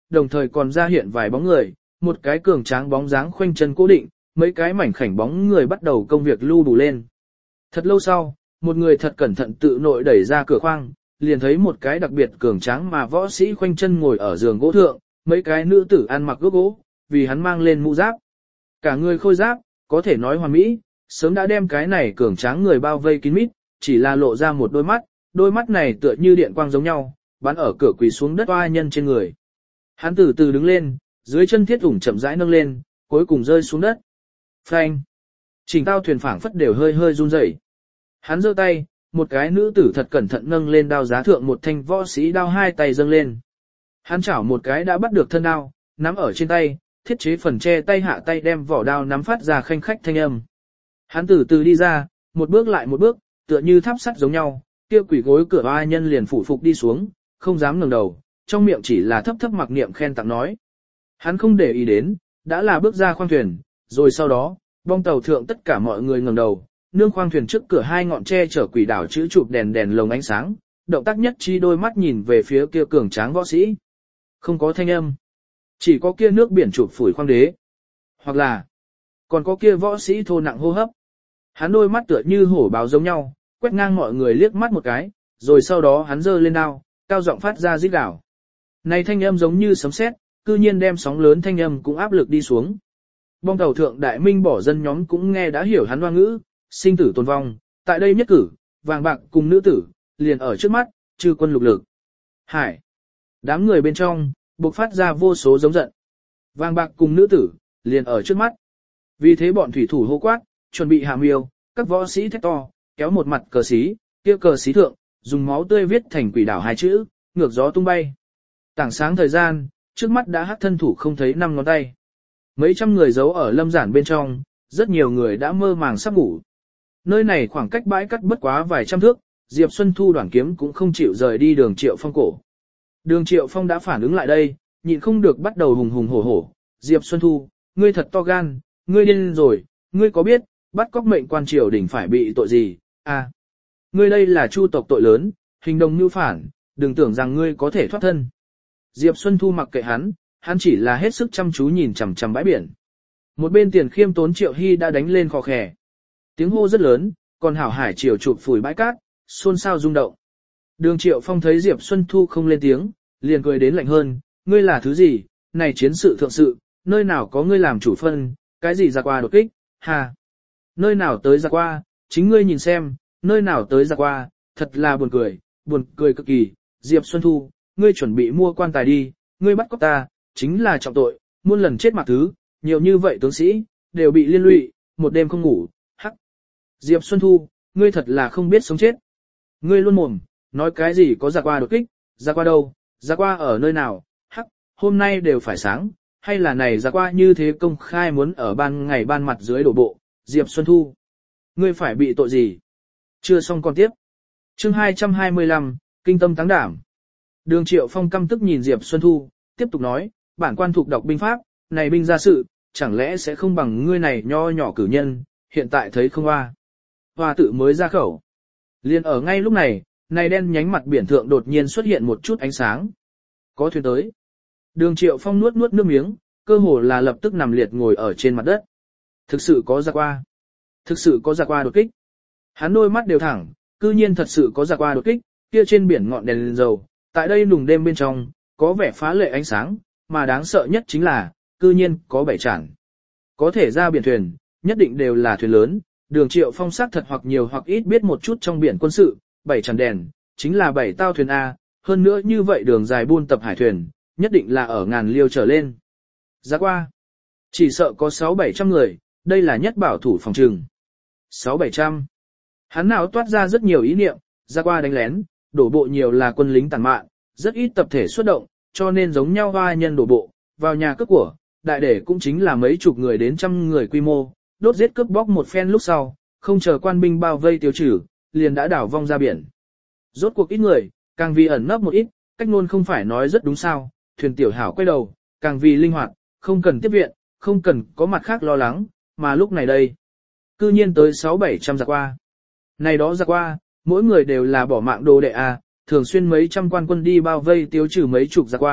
đồng thời còn ra hiện vài bóng người, một cái cường tráng bóng dáng khoanh chân cố định, mấy cái mảnh khảnh bóng người bắt đầu công việc lưu đủ lên. Thật lâu sau, một người thật cẩn thận tự nội đẩy ra cửa khoang, liền thấy một cái đặc biệt cường tráng mà võ sĩ khoanh chân ngồi ở giường gỗ thượng, mấy cái nữ tử ăn mặc gốc gỗ, vì hắn mang lên mũ giáp. Cả người khôi giáp, có thể nói hoàn mỹ, sớm đã đem cái này cường tráng người bao vây kín mít, chỉ là lộ ra một đôi mắt, đôi mắt này tựa như điện quang giống nhau, bắn ở cửa quỳ xuống đất oa nhân trên người. Hắn từ từ đứng lên, dưới chân thiết ủng chậm rãi nâng lên, cuối cùng rơi xuống đất. Phanh! Trình tao thuyền phảng phất đều hơi hơi run rẩy. Hắn giơ tay, một cái nữ tử thật cẩn thận nâng lên đao giá thượng một thanh võ sĩ đao hai tay dâng lên. Hắn chảo một cái đã bắt được thân đao, nắm ở trên tay, thiết chế phần che tay hạ tay đem vỏ đao nắm phát ra khanh khách thanh âm. Hắn từ từ đi ra, một bước lại một bước, tựa như tháp sắt giống nhau, kia quỷ gối cửa oa nhân liền phủ phục đi xuống, không dám ngẩng đầu, trong miệng chỉ là thấp thấp mặc niệm khen tặng nói. Hắn không để ý đến, đã là bước ra khoang thuyền, rồi sau đó, bong tàu thượng tất cả mọi người ngẩng đầu, nương khoang thuyền trước cửa hai ngọn tre chở quỷ đảo chữ chụp đèn đèn lồng ánh sáng, động tác nhất chi đôi mắt nhìn về phía kia cường tráng võ sĩ. Không có thanh âm, chỉ có kia nước biển chụp phủi khoang đế. Hoặc là, còn có kia võ sĩ thô nặng hô hấp. Hắn đôi mắt tựa như hổ báo giống nhau, quét ngang mọi người liếc mắt một cái, rồi sau đó hắn giơ lên đao, cao giọng phát ra rít gào. Này thanh âm giống như sấm sét, cư nhiên đem sóng lớn thanh âm cũng áp lực đi xuống. Bong tàu thượng đại minh bỏ dân nhóm cũng nghe đã hiểu hắn hoa ngữ, sinh tử tồn vong, tại đây nhất cử, vàng bạc cùng nữ tử, liền ở trước mắt, chư quân lục lực. Hải! Đám người bên trong, bộc phát ra vô số giống giận. Vàng bạc cùng nữ tử, liền ở trước mắt. Vì thế bọn thủy thủ hô quát, chuẩn bị hạ miêu, các võ sĩ thét to, kéo một mặt cờ xí, kia cờ xí thượng, dùng máu tươi viết thành quỷ đảo hai chữ, ngược gió tung bay. Tảng sáng thời gian, trước mắt đã hắc thân thủ không thấy năm ngón tay. Mấy trăm người giấu ở lâm giản bên trong, rất nhiều người đã mơ màng sắp ngủ. Nơi này khoảng cách bãi cắt bất quá vài trăm thước, Diệp Xuân Thu đoàn kiếm cũng không chịu rời đi đường Triệu Phong cổ. Đường Triệu Phong đã phản ứng lại đây, nhịn không được bắt đầu hùng hùng hổ hổ. Diệp Xuân Thu, ngươi thật to gan, ngươi điên rồi, ngươi có biết, bắt cóc mệnh quan triều đình phải bị tội gì, à. Ngươi đây là chu tộc tội lớn, hình đồng mưu phản, đừng tưởng rằng ngươi có thể thoát thân. Diệp Xuân Thu mặc kệ hắn, hắn chỉ là hết sức chăm chú nhìn chằm chằm bãi biển. Một bên Tiền Khiêm Tốn Triệu Hy đã đánh lên khò khè. Tiếng hô rất lớn, còn hảo hải triều chụp phủi bãi cát, xôn xao rung động. Đường Triệu Phong thấy Diệp Xuân Thu không lên tiếng, liền cười đến lạnh hơn, ngươi là thứ gì, này chiến sự thượng sự, nơi nào có ngươi làm chủ phân, cái gì ra qua đột kích, hà. Nơi nào tới ra qua, chính ngươi nhìn xem, nơi nào tới ra qua, thật là buồn cười, buồn cười cực kỳ, Diệp Xuân Thu, ngươi chuẩn bị mua quan tài đi, ngươi bắt cóc ta, chính là trọng tội, muôn lần chết mặc thứ, nhiều như vậy tướng sĩ, đều bị liên lụy, một đêm không ngủ, hắc. Diệp Xuân Thu, ngươi thật là không biết sống chết. Ngươi luôn mồm, nói cái gì có ra qua đột kích, ra qua đâu, ra qua ở nơi nào, hắc, hôm nay đều phải sáng, hay là này ra qua như thế công khai muốn ở ban ngày ban mặt dưới đổ bộ, Diệp Xuân Thu. Ngươi phải bị tội gì? Chưa xong còn tiếp. Chương hai trăm hai mươi lăm, Kinh tâm táng đảm. Đường Triệu Phong căm tức nhìn Diệp Xuân Thu, tiếp tục nói, bản quan thuộc đọc binh pháp, này binh ra sự, chẳng lẽ sẽ không bằng ngươi này nho nhỏ cử nhân, hiện tại thấy không hoa. Hoa tự mới ra khẩu. Liên ở ngay lúc này, này đen nhánh mặt biển thượng đột nhiên xuất hiện một chút ánh sáng. Có thuyền tới. Đường Triệu Phong nuốt nuốt nước miếng, cơ hồ là lập tức nằm liệt ngồi ở trên mặt đất. Thực sự có ra qua. Thực sự có ra qua đột kích. Hắn đôi mắt đều thẳng, cư nhiên thật sự có ra qua đột kích, kia trên biển ngọn đèn lên dầu, tại đây nùng đêm bên trong, có vẻ phá lệ ánh sáng, mà đáng sợ nhất chính là, cư nhiên có bảy chản. Có thể ra biển thuyền, nhất định đều là thuyền lớn, đường Triệu Phong xác thật hoặc nhiều hoặc ít biết một chút trong biển quân sự, bảy chản đèn, chính là bảy tao thuyền A, hơn nữa như vậy đường dài buôn tập hải thuyền, nhất định là ở ngàn liêu trở lên. Ra qua, chỉ sợ có sáu bảy trăm người, đây là nhất bảo thủ phòng trừng. Sáu bảy trăm. Hắn nào toát ra rất nhiều ý niệm, ra qua đánh lén, đổ bộ nhiều là quân lính tàn mạn, rất ít tập thể xuất động, cho nên giống nhau hoa nhân đổ bộ, vào nhà cướp của, đại để cũng chính là mấy chục người đến trăm người quy mô, đốt giết cướp bóc một phen lúc sau, không chờ quan binh bao vây tiêu trừ, liền đã đảo vong ra biển. Rốt cuộc ít người, càng vì ẩn nấp một ít, cách luôn không phải nói rất đúng sao, thuyền tiểu hảo quay đầu, càng vì linh hoạt, không cần tiếp viện, không cần có mặt khác lo lắng, mà lúc này đây, cư nhiên tới sáu bảy trăm giặc qua. Này đó giặc qua, mỗi người đều là bỏ mạng đồ đệ a, thường xuyên mấy trăm quan quân đi bao vây tiêu trừ mấy chục giặc qua,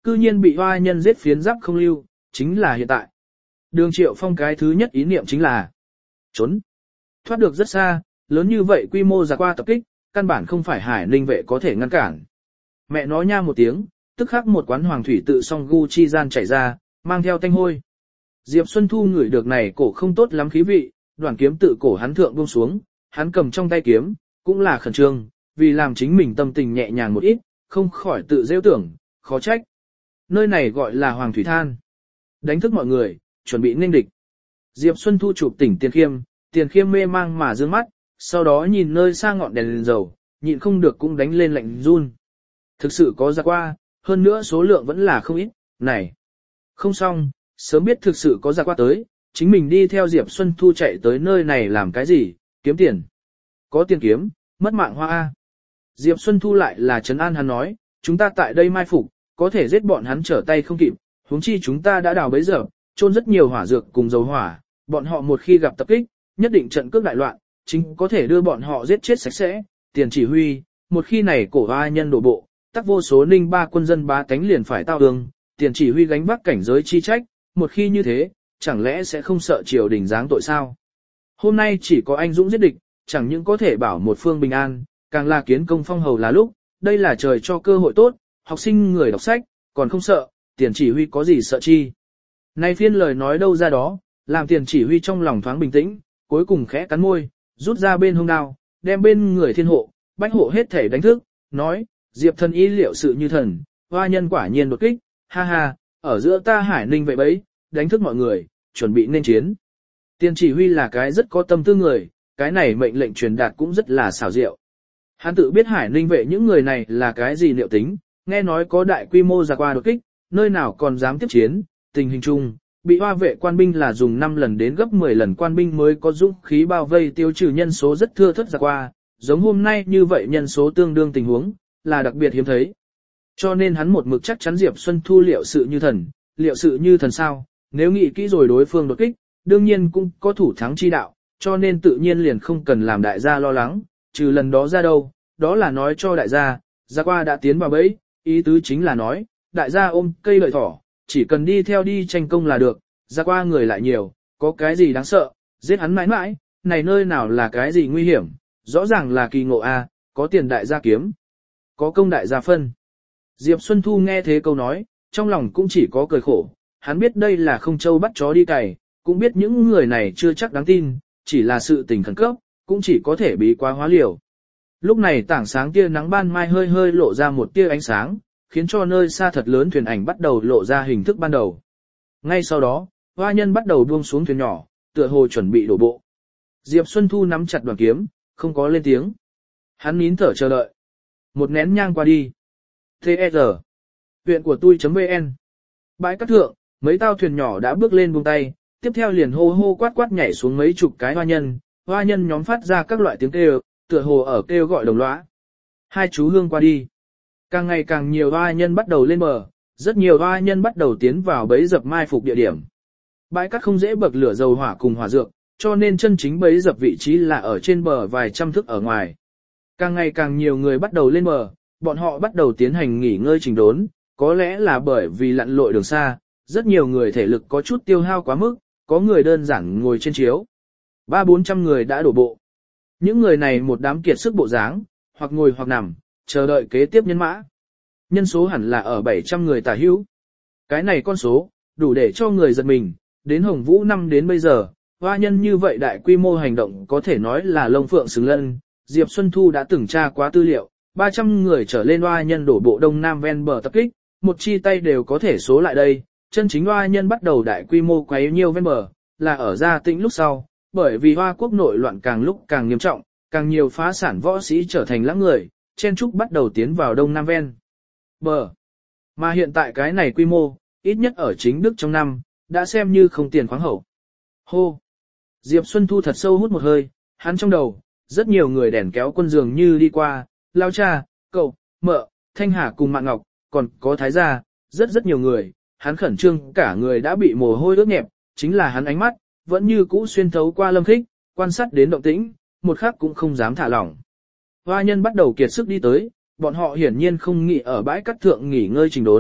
cư nhiên bị hoa nhân giết phiến giáp không lưu, chính là hiện tại. Đường Triệu Phong cái thứ nhất ý niệm chính là trốn. Thoát được rất xa, lớn như vậy quy mô ra qua tập kích, căn bản không phải Hải Ninh vệ có thể ngăn cản. Mẹ nói nha một tiếng, tức khắc một quán hoàng thủy tự song gu chi gian chảy ra, mang theo tanh hôi. Diệp Xuân Thu ngửi được này cổ không tốt lắm khí vị, đoàn kiếm tự cổ hắn thượng buông xuống, hắn cầm trong tay kiếm, cũng là khẩn trương, vì làm chính mình tâm tình nhẹ nhàng một ít, không khỏi tự rêu tưởng, khó trách. Nơi này gọi là Hoàng Thủy Than. Đánh thức mọi người, chuẩn bị nghênh địch. Diệp Xuân Thu chụp tỉnh Tiền Khiêm, Tiền Khiêm mê mang mà dương mắt, sau đó nhìn nơi xa ngọn đèn lên dầu, nhịn không được cũng đánh lên lạnh run. Thực sự có ra qua, hơn nữa số lượng vẫn là không ít, này. Không xong, sớm biết thực sự có ra qua tới, chính mình đi theo Diệp Xuân Thu chạy tới nơi này làm cái gì, kiếm tiền. Có tiền kiếm, mất mạng hoa A. Diệp Xuân Thu lại là trấn an hắn nói, chúng ta tại đây mai phục, có thể giết bọn hắn trở tay không kịp, huống chi chúng ta đã đào bấy giờ, trôn rất nhiều hỏa dược cùng dầu hỏa, bọn họ một khi gặp tập kích, nhất định trận cướp đại loạn, chính có thể đưa bọn họ giết chết sạch sẽ, tiền chỉ huy, một khi này cổ hoa nhân đổ bộ, tắc vô số ninh ba quân dân bá tánh liền phải tao ương, tiền chỉ huy gánh vác cảnh giới chi trách, một khi như thế, chẳng lẽ sẽ không sợ triều đình giáng tội sao? Hôm nay chỉ có anh dũng giết địch, chẳng những có thể bảo một phương bình an, càng là kiến công phong hầu là lúc, đây là trời cho cơ hội tốt, học sinh người đọc sách, còn không sợ, tiền chỉ huy có gì sợ chi. Nay phiên lời nói đâu ra đó, làm tiền chỉ huy trong lòng thoáng bình tĩnh, cuối cùng khẽ cắn môi, rút ra bên hông đao, đem bên người thiên hộ, bách hộ hết thể đánh thức, nói, Diệp thần y liệu sự như thần, hoa nhân quả nhiên đột kích, ha ha, ở giữa ta Hải Ninh vậy bấy, đánh thức mọi người, chuẩn bị nên chiến. Tiền chỉ huy là cái rất có tâm tư người, cái này mệnh lệnh truyền đạt cũng rất là xảo diệu. Hắn tự biết Hải Ninh vệ những người này là cái gì liệu tính, nghe nói có đại quy mô ra qua đột kích, nơi nào còn dám tiếp chiến, tình hình chung, bị hoa vệ quan binh là dùng năm lần đến gấp mười lần quan binh mới có dũng khí bao vây tiêu trừ nhân số rất thưa thớt ra qua, giống hôm nay như vậy nhân số tương đương tình huống, là đặc biệt hiếm thấy. Cho nên hắn một mực chắc chắn Diệp Xuân Thu liệu sự như thần, liệu sự như thần sao, nếu nghĩ kỹ rồi đối phương đột kích, đương nhiên cũng có thủ thắng chi đạo, cho nên tự nhiên liền không cần làm đại gia lo lắng, trừ lần đó ra đâu, đó là nói cho đại gia, ra qua đã tiến vào bẫy, ý tứ chính là nói, đại gia ôm cây lợi thỏ, chỉ cần đi theo đi tranh công là được, ra qua người lại nhiều, có cái gì đáng sợ, giết hắn mãi mãi, này nơi nào là cái gì nguy hiểm, rõ ràng là kỳ ngộ a, có tiền đại gia kiếm, có công đại gia phân. Diệp Xuân Thu nghe thế câu nói, trong lòng cũng chỉ có cười khổ, hắn biết đây là không châu bắt chó đi cày, cũng biết những người này chưa chắc đáng tin, chỉ là sự tình khẩn cấp, cũng chỉ có thể bí quá hóa liều. Lúc này tảng sáng tia nắng ban mai hơi hơi lộ ra một tia ánh sáng, khiến cho nơi xa thật lớn thuyền ảnh bắt đầu lộ ra hình thức ban đầu. Ngay sau đó, hoa nhân bắt đầu buông xuống thuyền nhỏ, tựa hồ chuẩn bị đổ bộ. Diệp Xuân Thu nắm chặt đoàn kiếm, không có lên tiếng. Hắn nín thở chờ đợi. Một nén nhang qua đi. tê e rờ. Huyện của tôi.vn. Bãi cát thượng, mấy tao thuyền nhỏ đã bước lên buông tay, tiếp theo liền hô hô quát quát nhảy xuống mấy chục cái hoa nhân, hoa nhân nhóm phát ra các loại tiếng kêu, tựa hồ ở kêu gọi đồng lõa. Hai chú hương qua đi. Càng ngày càng nhiều hoa nhân bắt đầu lên bờ, rất nhiều hoa nhân bắt đầu tiến vào bẫy dập mai phục địa điểm. Bãi cát không dễ bậc lửa dầu hỏa cùng hỏa dược, cho nên chân chính bẫy dập vị trí là ở trên bờ vài trăm thước ở ngoài. Càng ngày càng nhiều người bắt đầu lên bờ, bọn họ bắt đầu tiến hành nghỉ ngơi chỉnh đốn, có lẽ là bởi vì lặn lội đường xa, rất nhiều người thể lực có chút tiêu hao quá mức, có người đơn giản ngồi trên chiếu. Ba bốn trăm người đã đổ bộ. Những người này một đám kiệt sức bộ dáng, hoặc ngồi hoặc nằm, chờ đợi kế tiếp nhân mã. Nhân số hẳn là ở bảy trăm người tả hữu. Cái này con số, đủ để cho người giật mình, đến Hồng Vũ năm đến bây giờ, hoa nhân như vậy đại quy mô hành động có thể nói là lông phượng xứng lân. Diệp Xuân Thu đã từng tra quá tư liệu, ba trăm người trở lên hoa nhân đổ bộ đông nam ven bờ tập kích, một chi tay đều có thể số lại đây. Chân chính hoa nhân bắt đầu đại quy mô quấy nhiêu ven bờ, là ở Gia Tĩnh lúc sau, bởi vì hoa quốc nội loạn càng lúc càng nghiêm trọng, càng nhiều phá sản võ sĩ trở thành lãng người, chen trúc bắt đầu tiến vào đông nam ven bờ. Mà hiện tại cái này quy mô, ít nhất ở chính Đức trong năm, đã xem như không tiền khoáng hậu. Hô! Diệp Xuân Thu thật sâu hút một hơi, hắn trong đầu, rất nhiều người đèn kéo quân dường như đi qua, lao cha, cậu, mợ, Thanh Hà cùng Mạn Ngọc, còn có Thái gia, rất rất nhiều người, hắn khẩn trương cả người đã bị mồ hôi ướt nhẹp, chính là hắn ánh mắt, vẫn như cũ xuyên thấu qua Lâm Khích, quan sát đến động tĩnh, một khắc cũng không dám thả lỏng. Hoa nhân bắt đầu kiệt sức đi tới, bọn họ hiển nhiên không nghỉ ở bãi cát thượng nghỉ ngơi trình đốn,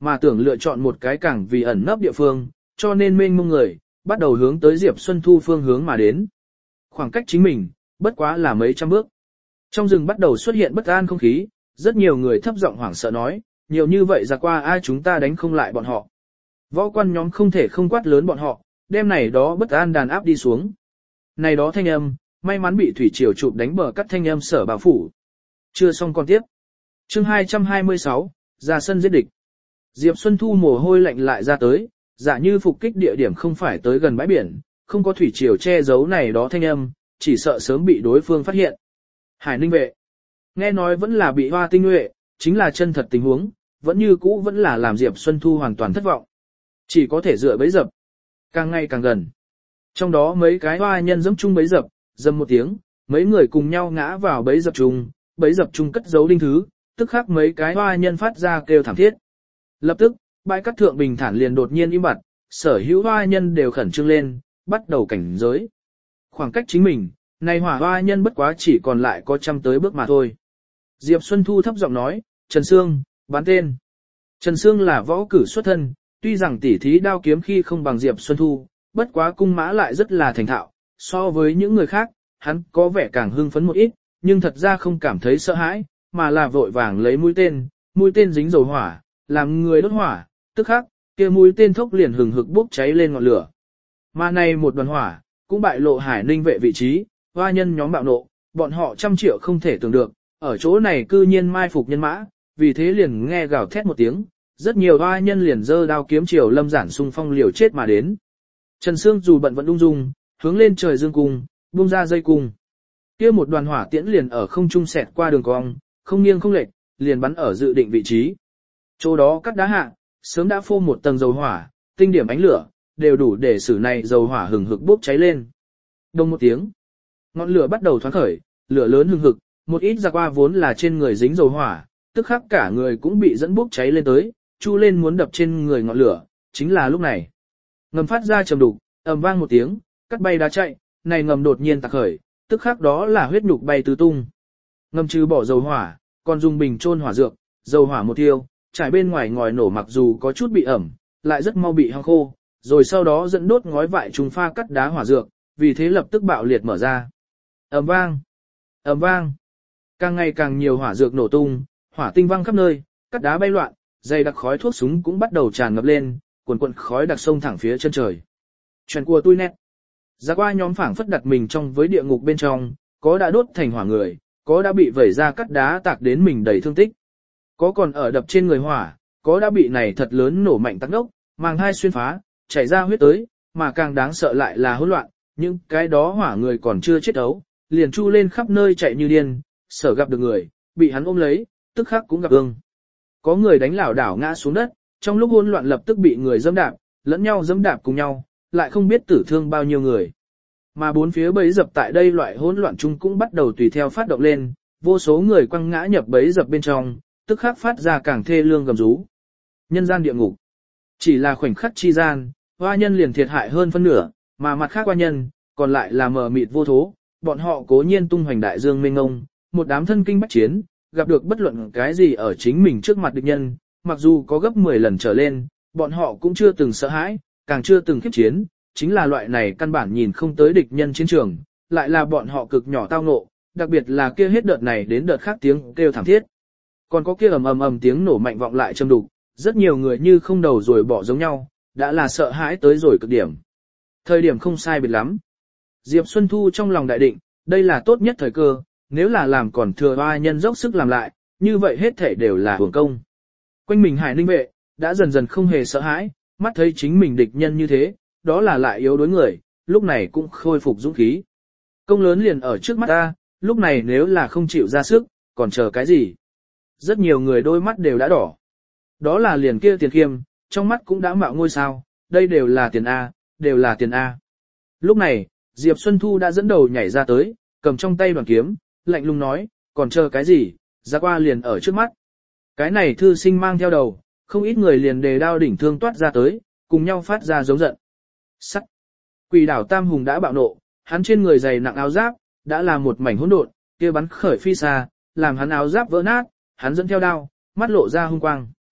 mà tưởng lựa chọn một cái càng vì ẩn nấp địa phương, cho nên mênh mông người, bắt đầu hướng tới Diệp Xuân Thu phương hướng mà đến. Khoảng cách chính mình, bất quá là mấy trăm bước. Trong rừng bắt đầu xuất hiện bất an không khí, rất nhiều người thấp giọng hoảng sợ nói, nhiều như vậy ra qua ai chúng ta đánh không lại bọn họ. Võ quan nhóm không thể không quát lớn bọn họ, đêm này đó bất an đàn áp đi xuống. Này đó thanh âm, may mắn bị thủy triều chụp đánh bờ cắt thanh âm sở bảo phủ. Chưa xong còn tiếp. Chương hai trăm hai mươi sáu, ra sân giết địch. Diệp Xuân Thu mồ hôi lạnh lại ra tới, giả như phục kích địa điểm không phải tới gần bãi biển, không có thủy triều che giấu này đó thanh âm, chỉ sợ sớm bị đối phương phát hiện. Hải Ninh vệ. Nghe nói vẫn là bị hoa tinh nhuệ, chính là chân thật tình huống, vẫn như cũ vẫn là làm Diệp Xuân Thu hoàn toàn thất vọng. Chỉ có thể dựa bẫy dập. Càng ngày càng gần. Trong đó mấy cái hoa nhân giẫm chung bẫy dập, dầm một tiếng, mấy người cùng nhau ngã vào bẫy dập chung, bẫy dập chung cất giấu đinh thứ, tức khắc mấy cái hoa nhân phát ra kêu thảm thiết. Lập tức, bãi cát thượng bình thản liền đột nhiên im bặt, sở hữu hoa nhân đều khẩn trương lên, bắt đầu cảnh giới. Khoảng cách chính mình, này hỏa hoa nhân bất quá chỉ còn lại có trăm tới bước mà thôi. Diệp Xuân Thu thấp giọng nói, Trần Sương, bán tên. Trần Sương là võ cử xuất thân, tuy rằng tỉ thí đao kiếm khi không bằng Diệp Xuân Thu, bất quá cung mã lại rất là thành thạo, so với những người khác, hắn có vẻ càng hưng phấn một ít, nhưng thật ra không cảm thấy sợ hãi, mà là vội vàng lấy mũi tên, mũi tên dính dầu hỏa, làm người đốt hỏa, tức khắc, kia mũi tên thốc liền hừng hực bốc cháy lên ngọn lửa. Mà này một đoàn hỏa, cũng bại lộ Hải Ninh vệ vị trí, hoa nhân nhóm bạo nộ, bọn họ trăm triệu không thể tưởng được, ở chỗ này cư nhiên mai phục nhân mã, vì thế liền nghe gào thét một tiếng, rất nhiều hoa nhân liền giơ đao kiếm chiều Lâm Giản xung phong liều chết mà đến. Trần Sương dù bận vẫn ung dung, hướng lên trời dương cung, buông ra dây cung. Kia một đoàn hỏa tiễn liền ở không trung xẹt qua đường cong, không nghiêng không lệch, liền bắn ở dự định vị trí. Chỗ đó cắt đá hạ, sớm đã phô một tầng dầu hỏa, tinh điểm ánh lửa, đều đủ để sử này dầu hỏa hừng hực bốc cháy lên. Đông một tiếng, ngọn lửa bắt đầu thoáng khởi, lửa lớn hừng hực, một ít ra qua vốn là trên người dính dầu hỏa, tức khắc cả người cũng bị dẫn bốc cháy lên tới, chu lên muốn đập trên người ngọn lửa, chính là lúc này. Ngầm phát ra trầm đục, ầm vang một tiếng, cắt bay đá chạy, này ngầm đột nhiên tạc khởi, tức khắc đó là huyết nhục bay tứ tung. Ngầm trừ bỏ dầu hỏa, còn dùng bình trôn hỏa dược, dầu hỏa một thiêu, trải bên ngoài ngòi nổ mặc dù có chút bị ẩm, lại rất mau bị hong khô, rồi sau đó dẫn đốt ngói vại trùng pha cắt đá hỏa dược, vì thế lập tức bạo liệt mở ra. Ầm vang, ầm vang, càng ngày càng nhiều hỏa dược nổ tung, hỏa tinh văng khắp nơi, cắt đá bay loạn, dày đặc khói thuốc súng cũng bắt đầu tràn ngập lên, cuồn cuộn khói đặc sông thẳng phía chân trời. Chuyện của tôi nét. Ra qua nhóm phảng phất đặt mình trong với địa ngục bên trong, có đã đốt thành hỏa người, có đã bị vẩy ra cắt đá tạc đến mình đầy thương tích. Có còn ở đập trên người hỏa, có đã bị này thật lớn nổ mạnh tắc đốc, màng hai xuyên phá, chảy ra huyết tới, mà càng đáng sợ lại là hỗn loạn, những cái đó hỏa người còn chưa chết đấu, liền chu lên khắp nơi chạy như điên, sở gặp được người, bị hắn ôm lấy, tức khắc cũng gặp ương. Có người đánh lảo đảo ngã xuống đất, trong lúc hỗn loạn lập tức bị người dẫm đạp, lẫn nhau dẫm đạp cùng nhau, lại không biết tử thương bao nhiêu người. Mà bốn phía bẫy dập tại đây loại hỗn loạn chung cũng bắt đầu tùy theo phát động lên, vô số người quăng ngã nhập bẫy dập bên trong, tức khắc phát ra càng thê lương gầm rú. Nhân gian địa ngục. Chỉ là khoảnh khắc chi gian, hoa nhân liền thiệt hại hơn phân nửa, mà mặt khác hoa nhân, còn lại là mờ mịt vô thố, bọn họ cố nhiên tung hoành đại dương mênh ngông, một đám thân kinh bách chiến, gặp được bất luận cái gì ở chính mình trước mặt địch nhân, mặc dù có gấp mười lần trở lên, bọn họ cũng chưa từng sợ hãi, càng chưa từng khiếp chiến, chính là loại này căn bản nhìn không tới địch nhân chiến trường, lại là bọn họ cực nhỏ tao ngộ, đặc biệt là kia hết đợt này đến đợt khác tiếng kêu thảm thiết. Còn có kia ầm ầm ầm tiếng nổ mạnh vọng lại châm đục, rất nhiều người như không đầu rồi bỏ giống nhau, đã là sợ hãi tới rồi cực điểm. Thời điểm không sai biệt lắm. Diệp Xuân Thu trong lòng đại định, đây là tốt nhất thời cơ, nếu là làm còn thừa hoa nhân dốc sức làm lại, như vậy hết thể đều là hưởng công. Quanh mình Hải Ninh vệ, đã dần dần không hề sợ hãi, mắt thấy chính mình địch nhân như thế, đó là lại yếu đối người, lúc này cũng khôi phục dũng khí. Công lớn liền ở trước mắt ta, lúc này nếu là không chịu ra sức, còn chờ cái gì? Rất nhiều người đôi mắt đều đã đỏ. Đó là liền kia tiền khiêm, trong mắt cũng đã mạo ngôi sao, đây đều là tiền A, đều là tiền A. Lúc này, Diệp Xuân Thu đã dẫn đầu nhảy ra tới, cầm trong tay đoàn kiếm, lạnh lùng nói, còn chờ cái gì, ra qua liền ở trước mắt. Cái này thư sinh mang theo đầu, không ít người liền đề đao đỉnh thương toát ra tới, cùng nhau phát ra giống giận. Sắt. Quỷ đảo Tam Hùng đã bạo nộ, hắn trên người dày nặng áo giáp, đã là một mảnh hỗn độn, kia bắn khởi phi xa, làm hắn áo giáp vỡ nát, hắn dẫn theo đao, mắt lộ ra hung quang.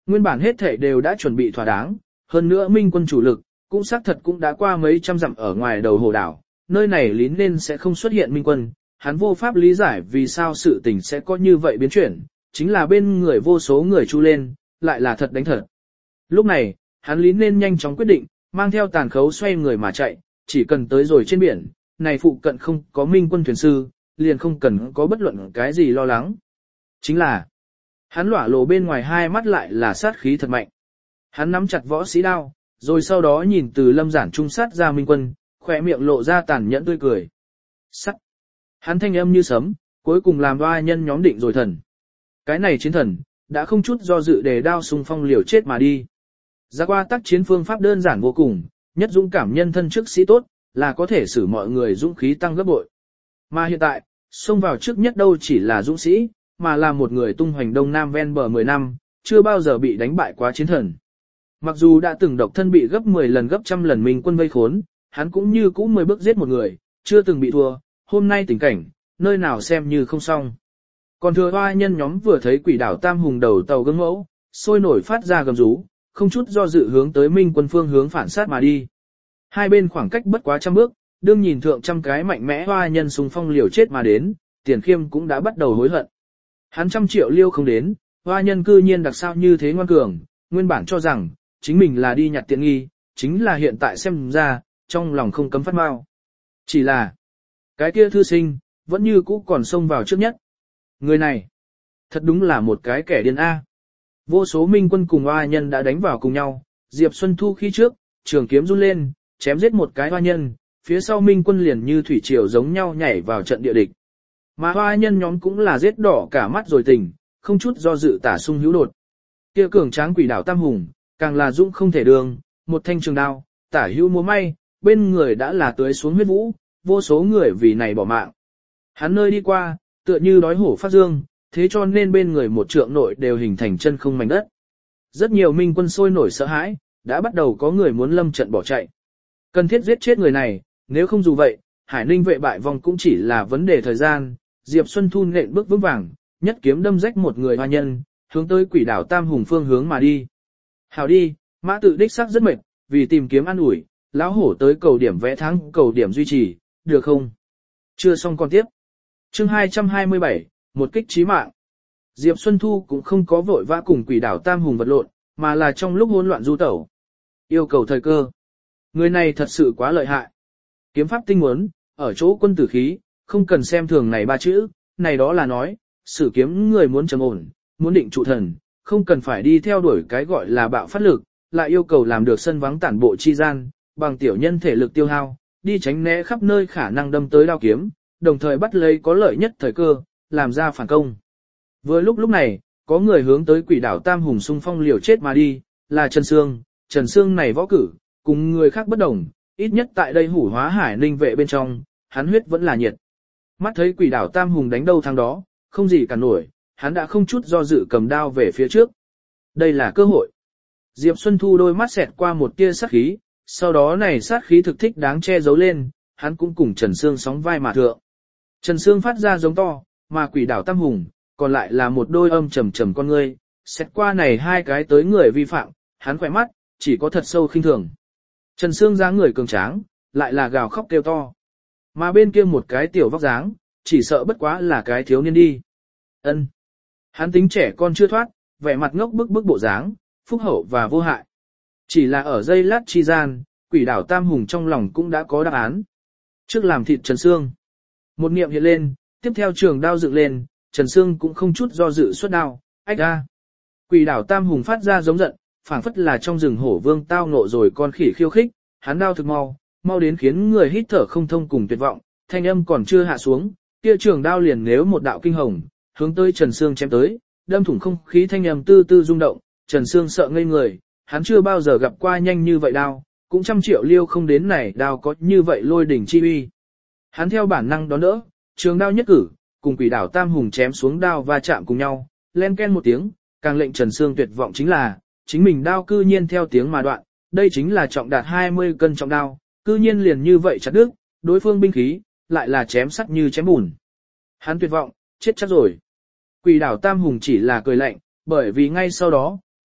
Nguyên bản hết thể đều đã chuẩn bị thỏa đáng, hơn nữa minh quân chủ lực, cũng xác thật cũng đã qua mấy trăm dặm ở ngoài đầu hồ đảo, nơi này lý nên sẽ không xuất hiện minh quân, hắn vô pháp lý giải vì sao sự tình sẽ có như vậy biến chuyển, chính là bên người vô số người chu lên, lại là thật đánh thật. Lúc này, hắn lý nên nhanh chóng quyết định, mang theo tàn khấu xoay người mà chạy, chỉ cần tới rồi trên biển, này phụ cận không có minh quân thuyền sư, liền không cần có bất luận cái gì lo lắng. Chính là, hắn lỏa lộ bên ngoài hai mắt lại là sát khí thật mạnh. Hắn nắm chặt võ sĩ đao, rồi sau đó nhìn từ lâm giản trung sát ra minh quân, khỏe miệng lộ ra tàn nhẫn tươi cười. Sắt. Hắn thanh âm như sấm, cuối cùng làm oai nhân nhóm định rồi thần. Cái này chiến thần, đã không chút do dự để đao xung phong liều chết mà đi. Ra qua tác chiến phương pháp đơn giản vô cùng, nhất dũng cảm nhân thân trước sĩ tốt, là có thể xử mọi người dũng khí tăng gấp bội. Mà hiện tại, xông vào trước nhất đâu chỉ là dũng sĩ, mà là một người tung hoành đông nam ven bờ mười năm, chưa bao giờ bị đánh bại quá chiến thần. Mặc dù đã từng độc thân bị gấp mười lần gấp trăm lần minh quân vây khốn, hắn cũng như cũ mười bước giết một người, chưa từng bị thua, hôm nay tình cảnh, nơi nào xem như không xong. Còn thừa hoa nhân nhóm vừa thấy quỷ đảo Tam Hùng đầu tàu gương mẫu, sôi nổi phát ra gầm rú, không chút do dự hướng tới minh quân phương hướng phản sát mà đi. Hai bên khoảng cách bất quá trăm bước, đương nhìn thượng trăm cái mạnh mẽ hoa nhân xung phong liều chết mà đến, Tiền Khiêm cũng đã bắt đầu hối hận. Hắn trăm triệu liêu không đến, hoa nhân cư nhiên đặc sao như thế ngoan cường, nguyên bản cho rằng, chính mình là đi nhặt tiện nghi, chính là hiện tại xem ra, trong lòng không cấm phát mau. Chỉ là, cái kia thư sinh, vẫn như cũ còn xông vào trước nhất. Người này, thật đúng là một cái kẻ điên A. Vô số minh quân cùng hoa nhân đã đánh vào cùng nhau, Diệp Xuân Thu khi trước, trường kiếm run lên, chém giết một cái hoa nhân, phía sau minh quân liền như thủy triều giống nhau nhảy vào trận địa địch. Mà hoa nhân nhóm cũng là giết đỏ cả mắt rồi tình, không chút do dự tả sung hữu đột. Kia cường tráng quỷ đảo Tam Hùng, càng là dũng không thể đường, một thanh trường đao, tả hữu múa may, bên người đã là tưới xuống huyết vũ, vô số người vì này bỏ mạng. Hắn nơi đi qua, tựa như đói hổ phát dương, thế cho nên bên người một trượng nội đều hình thành chân không mảnh đất. Rất nhiều minh quân sôi nổi sợ hãi, đã bắt đầu có người muốn lâm trận bỏ chạy. Cần thiết giết chết người này, nếu không dù vậy, Hải Ninh vệ bại vong cũng chỉ là vấn đề thời gian. Diệp Xuân Thu nện bước vững vàng, nhất kiếm đâm rách một người hoa nhân, hướng tới quỷ đảo Tam Hùng phương hướng mà đi. Hào đi, mã tự đích xác rất mệt, vì tìm kiếm an ủi, lão hổ tới cầu điểm vẽ thắng cầu điểm duy trì, được không? Chưa xong còn tiếp. Chương hai trăm hai mươi bảy, một kích chí mạng. Diệp Xuân Thu cũng không có vội vã cùng quỷ đảo Tam Hùng vật lộn, mà là trong lúc hỗn loạn du tẩu. Yêu cầu thời cơ. Người này thật sự quá lợi hại. Kiếm pháp tinh muốn, ở chỗ quân tử khí, không cần xem thường này ba chữ, này đó là nói, sử kiếm người muốn trầm ổn, muốn định trụ thần, không cần phải đi theo đuổi cái gọi là bạo phát lực, lại yêu cầu làm được sân vắng tản bộ chi gian, bằng tiểu nhân thể lực tiêu hao, đi tránh né khắp nơi khả năng đâm tới đao kiếm, đồng thời bắt lấy có lợi nhất thời cơ, làm ra phản công. Vừa lúc lúc này, có người hướng tới quỷ đảo Tam Hùng xung phong liều chết mà đi, là Trần Sương, Trần Sương này võ cử, cùng người khác bất đồng, ít nhất tại đây hủ hóa Hải Ninh vệ bên trong, hắn huyết vẫn là nhiệt. Mắt thấy quỷ đảo Tam Hùng đánh đâu thắng đó, không gì cả nổi, hắn đã không chút do dự cầm đao về phía trước. Đây là cơ hội. Diệp Xuân Thu đôi mắt xẹt qua một tia sát khí, sau đó này sát khí thực thích đáng che giấu lên, hắn cũng cùng Trần Sương sóng vai mà thượng. Trần Sương phát ra giống to, mà quỷ đảo Tam Hùng, còn lại là một đôi âm trầm trầm con ngươi, xẹt qua này hai cái tới người vi phạm, hắn khỏe mắt, chỉ có thật sâu khinh thường. Trần Sương dáng người cường tráng, lại là gào khóc kêu to. Mà bên kia một cái tiểu vóc dáng, chỉ sợ bất quá là cái thiếu niên đi. Ân, hắn tính trẻ con chưa thoát, vẻ mặt ngốc bức bức bộ dáng, phúc hậu và vô hại. Chỉ là ở giây lát chi gian, quỷ đảo Tam Hùng trong lòng cũng đã có đáp án. Trước làm thịt Trần Sương. Một niệm hiện lên, tiếp theo trường đao dựng lên, Trần Sương cũng không chút do dự xuất đao, ách ra. Quỷ đảo Tam Hùng phát ra giống giận, phảng phất là trong rừng hổ vương tao ngộ rồi con khỉ khiêu khích, hắn đao thực mau, mau đến khiến người hít thở không thông cùng tuyệt vọng, thanh âm còn chưa hạ xuống, kia trường đao liền nếu một đạo kinh hồng, hướng tới Trần Sương chém tới, đâm thủng không khí thanh âm tư tư rung động, Trần Sương sợ ngây người, hắn chưa bao giờ gặp qua nhanh như vậy đao, cũng trăm triệu liêu không đến này đao có như vậy lôi đỉnh chi uy. Hắn theo bản năng đón đỡ, trường đao nhất cử, cùng quỷ đảo Tam Hùng chém xuống đao va chạm cùng nhau, len ken một tiếng, càng lệnh Trần Sương tuyệt vọng chính là, chính mình đao cư nhiên theo tiếng mà đoạn, đây chính là trọng đạt hai mươi cân trọng đao, cư nhiên liền như vậy chặt đứt, đối phương binh khí, lại là chém sắt như chém bùn. Hắn tuyệt vọng, chết chắc rồi. Quỷ đảo Tam Hùng chỉ là cười lạnh, bởi vì ngay sau đó,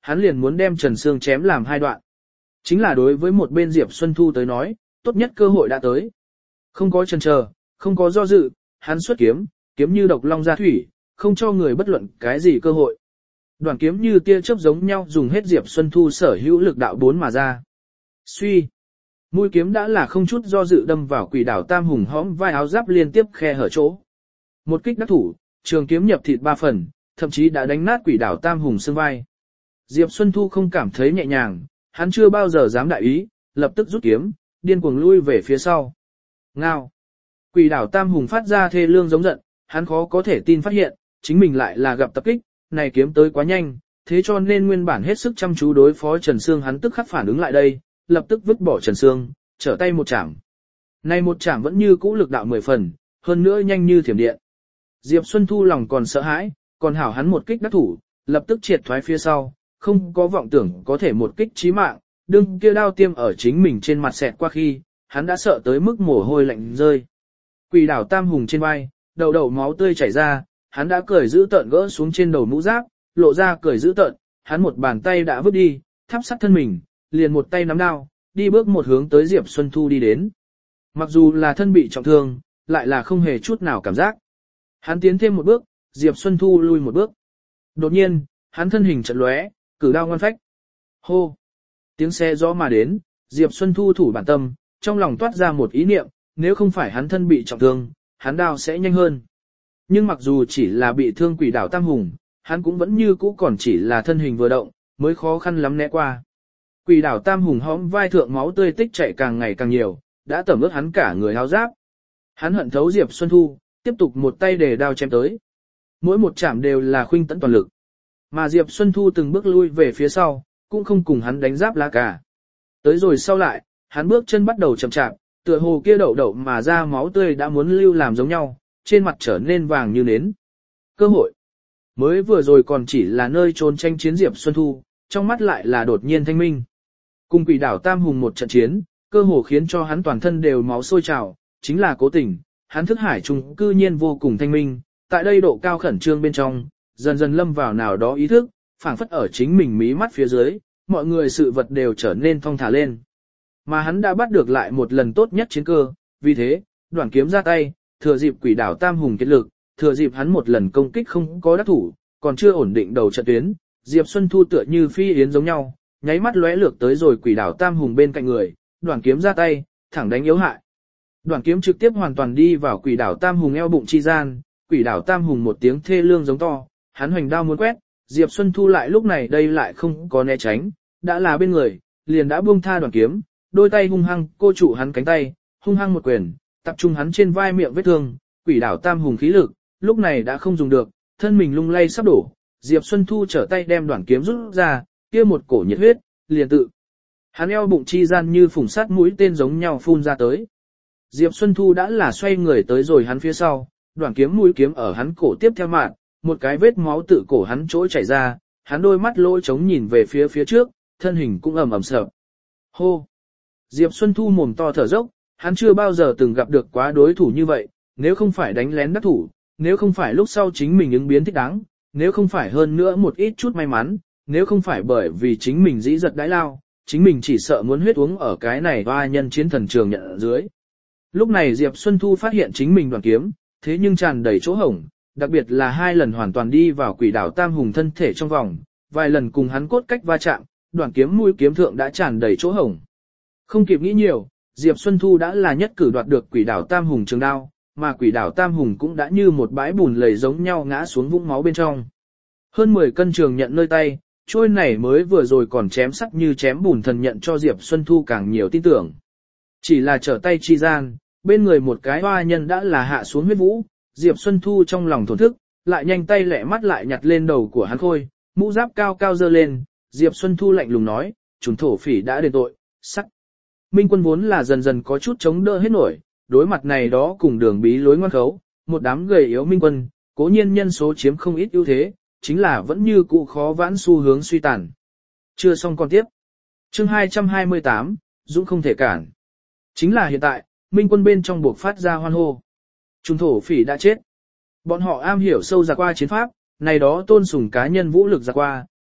hắn liền muốn đem Trần Sương chém làm hai đoạn. Chính là đối với một bên Diệp Xuân Thu tới nói, tốt nhất cơ hội đã tới. Không có chần chờ, không có do dự, hắn xuất kiếm, kiếm như độc long ra thủy, không cho người bất luận cái gì cơ hội. Đoạn kiếm như tia chớp giống nhau dùng hết Diệp Xuân Thu sở hữu lực đạo bốn mà ra. Suy, mũi kiếm đã là không chút do dự đâm vào Quỷ Đảo Tam Hùng hõm vai áo giáp liên tiếp khe hở chỗ. Một kích đắc thủ, trường kiếm nhập thịt ba phần, thậm chí đã đánh nát Quỷ Đảo Tam Hùng xương vai. Diệp Xuân Thu không cảm thấy nhẹ nhàng, hắn chưa bao giờ dám đại ý, lập tức rút kiếm, điên cuồng lui về phía sau. Ngao. Quỷ Đảo Tam Hùng phát ra thê lương giống giận, hắn khó có thể tin phát hiện, chính mình lại là gặp tập kích, này kiếm tới quá nhanh, thế cho nên nguyên bản hết sức chăm chú đối phó Trần Sương hắn tức khắc phản ứng lại đây, lập tức vứt bỏ Trần Sương, trở tay một chạm. Này một chạm vẫn như cũ lực đạo mười phần, hơn nữa nhanh như thiểm điện. Diệp Xuân Thu lòng còn sợ hãi, còn hảo hắn một kích đắc thủ, lập tức triệt thoái phía sau, không có vọng tưởng có thể một kích chí mạng, đương kia đao tiêm ở chính mình trên mặt xẹt qua khi, hắn đã sợ tới mức mồ hôi lạnh rơi. Quỷ Đảo Tam Hùng trên vai, đầu đầu máu tươi chảy ra, hắn đã cười giữ tợn gỡ xuống trên đầu mũ giáp, lộ ra cười giữ tợn, hắn một bàn tay đã vứt đi, tháp sắt thân mình, liền một tay nắm đao, đi bước một hướng tới Diệp Xuân Thu đi đến. Mặc dù là thân bị trọng thương, lại là không hề chút nào cảm giác. Hắn tiến thêm một bước, Diệp Xuân Thu lui một bước. Đột nhiên, hắn thân hình chợt lóe, cử đao ngoan phách. Hô! Tiếng xe gió mà đến, Diệp Xuân Thu thủ bản tâm, trong lòng toát ra một ý niệm, nếu không phải hắn thân bị trọng thương, hắn đao sẽ nhanh hơn. Nhưng mặc dù chỉ là bị thương Quỷ Đảo Tam Hùng, hắn cũng vẫn như cũ còn chỉ là thân hình vừa động, mới khó khăn lắm né qua. Quỷ Đảo Tam Hùng hõm vai thượng máu tươi tích chảy càng ngày càng nhiều, đã tẩm ướt hắn cả người áo giáp. Hắn hận thấu Diệp Xuân Thu, tiếp tục một tay để đao chém tới. Mỗi một chạm đều là khuynh tấn toàn lực. Mà Diệp Xuân Thu từng bước lui về phía sau, cũng không cùng hắn đánh giáp lá cả. Tới rồi sau lại, hắn bước chân bắt đầu chậm chạp, tựa hồ kia đậu đậu mà ra máu tươi đã muốn lưu làm giống nhau, trên mặt trở nên vàng như nến. Cơ hội. Mới vừa rồi còn chỉ là nơi trốn tranh chiến Diệp Xuân Thu, trong mắt lại là đột nhiên thanh minh. Cùng Quỷ Đảo Tam Hùng một trận chiến, cơ hồ khiến cho hắn toàn thân đều máu sôi trào, chính là cố tình, hắn thức hải trùng cư nhiên vô cùng thanh minh, tại đây độ cao khẩn trương bên trong, dần dần lâm vào nào đó ý thức, phảng phất ở chính mình mí mắt phía dưới, mọi người sự vật đều trở nên thong thả lên. Mà hắn đã bắt được lại một lần tốt nhất chiến cơ, vì thế, đoạn kiếm ra tay, thừa dịp Quỷ Đảo Tam Hùng kết lực, thừa dịp hắn một lần công kích không có đắc thủ, còn chưa ổn định đầu trận tuyến, Diệp Xuân Thu tựa như phi yến giống nhau, nháy mắt lóe lược tới rồi Quỷ Đảo Tam Hùng bên cạnh người, đoạn kiếm ra tay, thẳng đánh yếu hại. Đoạn kiếm trực tiếp hoàn toàn đi vào Quỷ Đảo Tam Hùng eo bụng chi gian, Quỷ Đảo Tam Hùng một tiếng thê lương giống to, hắn hoành đao muốn quét, Diệp Xuân Thu lại lúc này đây lại không có né tránh, đã là bên người, liền đã buông tha đoạn kiếm, đôi tay hung hăng cô trụ hắn cánh tay, hung hăng một quyền, tập trung hắn trên vai miệng vết thương, Quỷ Đảo Tam Hùng khí lực, lúc này đã không dùng được, thân mình lung lay sắp đổ, Diệp Xuân Thu trở tay đem đoạn kiếm rút ra, kia một cổ nhiệt huyết, liền tự. Hắn eo bụng chi gian như phủng sát mũi tên giống nhau phun ra tới. Diệp Xuân Thu đã là xoay người tới rồi hắn phía sau, đoạn kiếm mũi kiếm ở hắn cổ tiếp theo mạn, một cái vết máu tự cổ hắn chỗ chảy ra, hắn đôi mắt lỗ trống nhìn về phía phía trước, thân hình cũng ầm ầm sợ. Hô! Diệp Xuân Thu mồm to thở dốc, hắn chưa bao giờ từng gặp được quá đối thủ như vậy, nếu không phải đánh lén đắc thủ, nếu không phải lúc sau chính mình ứng biến thích đáng, nếu không phải hơn nữa một ít chút may mắn, nếu không phải bởi vì chính mình dĩ giật đãi lao, chính mình chỉ sợ muốn huyết uống ở cái này hoa nhân chiến thần trường nhận ở dưới. Lúc này Diệp Xuân Thu phát hiện chính mình đoàn kiếm, thế nhưng tràn đầy chỗ hổng, đặc biệt là hai lần hoàn toàn đi vào Quỷ Đảo Tam Hùng thân thể trong vòng, vài lần cùng hắn cốt cách va chạm, đoàn kiếm mũi kiếm thượng đã tràn đầy chỗ hổng. Không kịp nghĩ nhiều, Diệp Xuân Thu đã là nhất cử đoạt được Quỷ Đảo Tam Hùng trường đao, mà Quỷ Đảo Tam Hùng cũng đã như một bãi bùn lầy giống nhau ngã xuống vũng máu bên trong. Hơn mười cân trường nhận nơi tay, trôi này mới vừa rồi còn chém sắc như chém bùn thần nhận cho Diệp Xuân Thu càng nhiều tin tưởng. Chỉ là trở tay chi gian, bên người một cái hoa nhân đã là hạ xuống huyết vũ, Diệp Xuân Thu trong lòng thổn thức, lại nhanh tay lẹ mắt lại nhặt lên đầu của hắn khôi, mũ giáp cao cao dơ lên, Diệp Xuân Thu lạnh lùng nói, chúng thổ phỉ đã đền tội, sắc. Minh Quân vốn là dần dần có chút chống đỡ hết nổi, đối mặt này đó cùng đường bí lối ngoan khấu, một đám gầy yếu Minh Quân, cố nhiên nhân số chiếm không ít ưu thế, chính là vẫn như cũ khó vãn xu hướng suy tàn. Chưa xong còn tiếp. Chương hai trăm hai mươi tám, Dũng không thể cản. Chính là hiện tại, Minh Quân bên trong buộc phát ra hoan hô. Trung thổ phỉ đã chết. Bọn họ am hiểu sâu ra qua chiến pháp, này đó tôn sùng cá nhân vũ lực ra qua,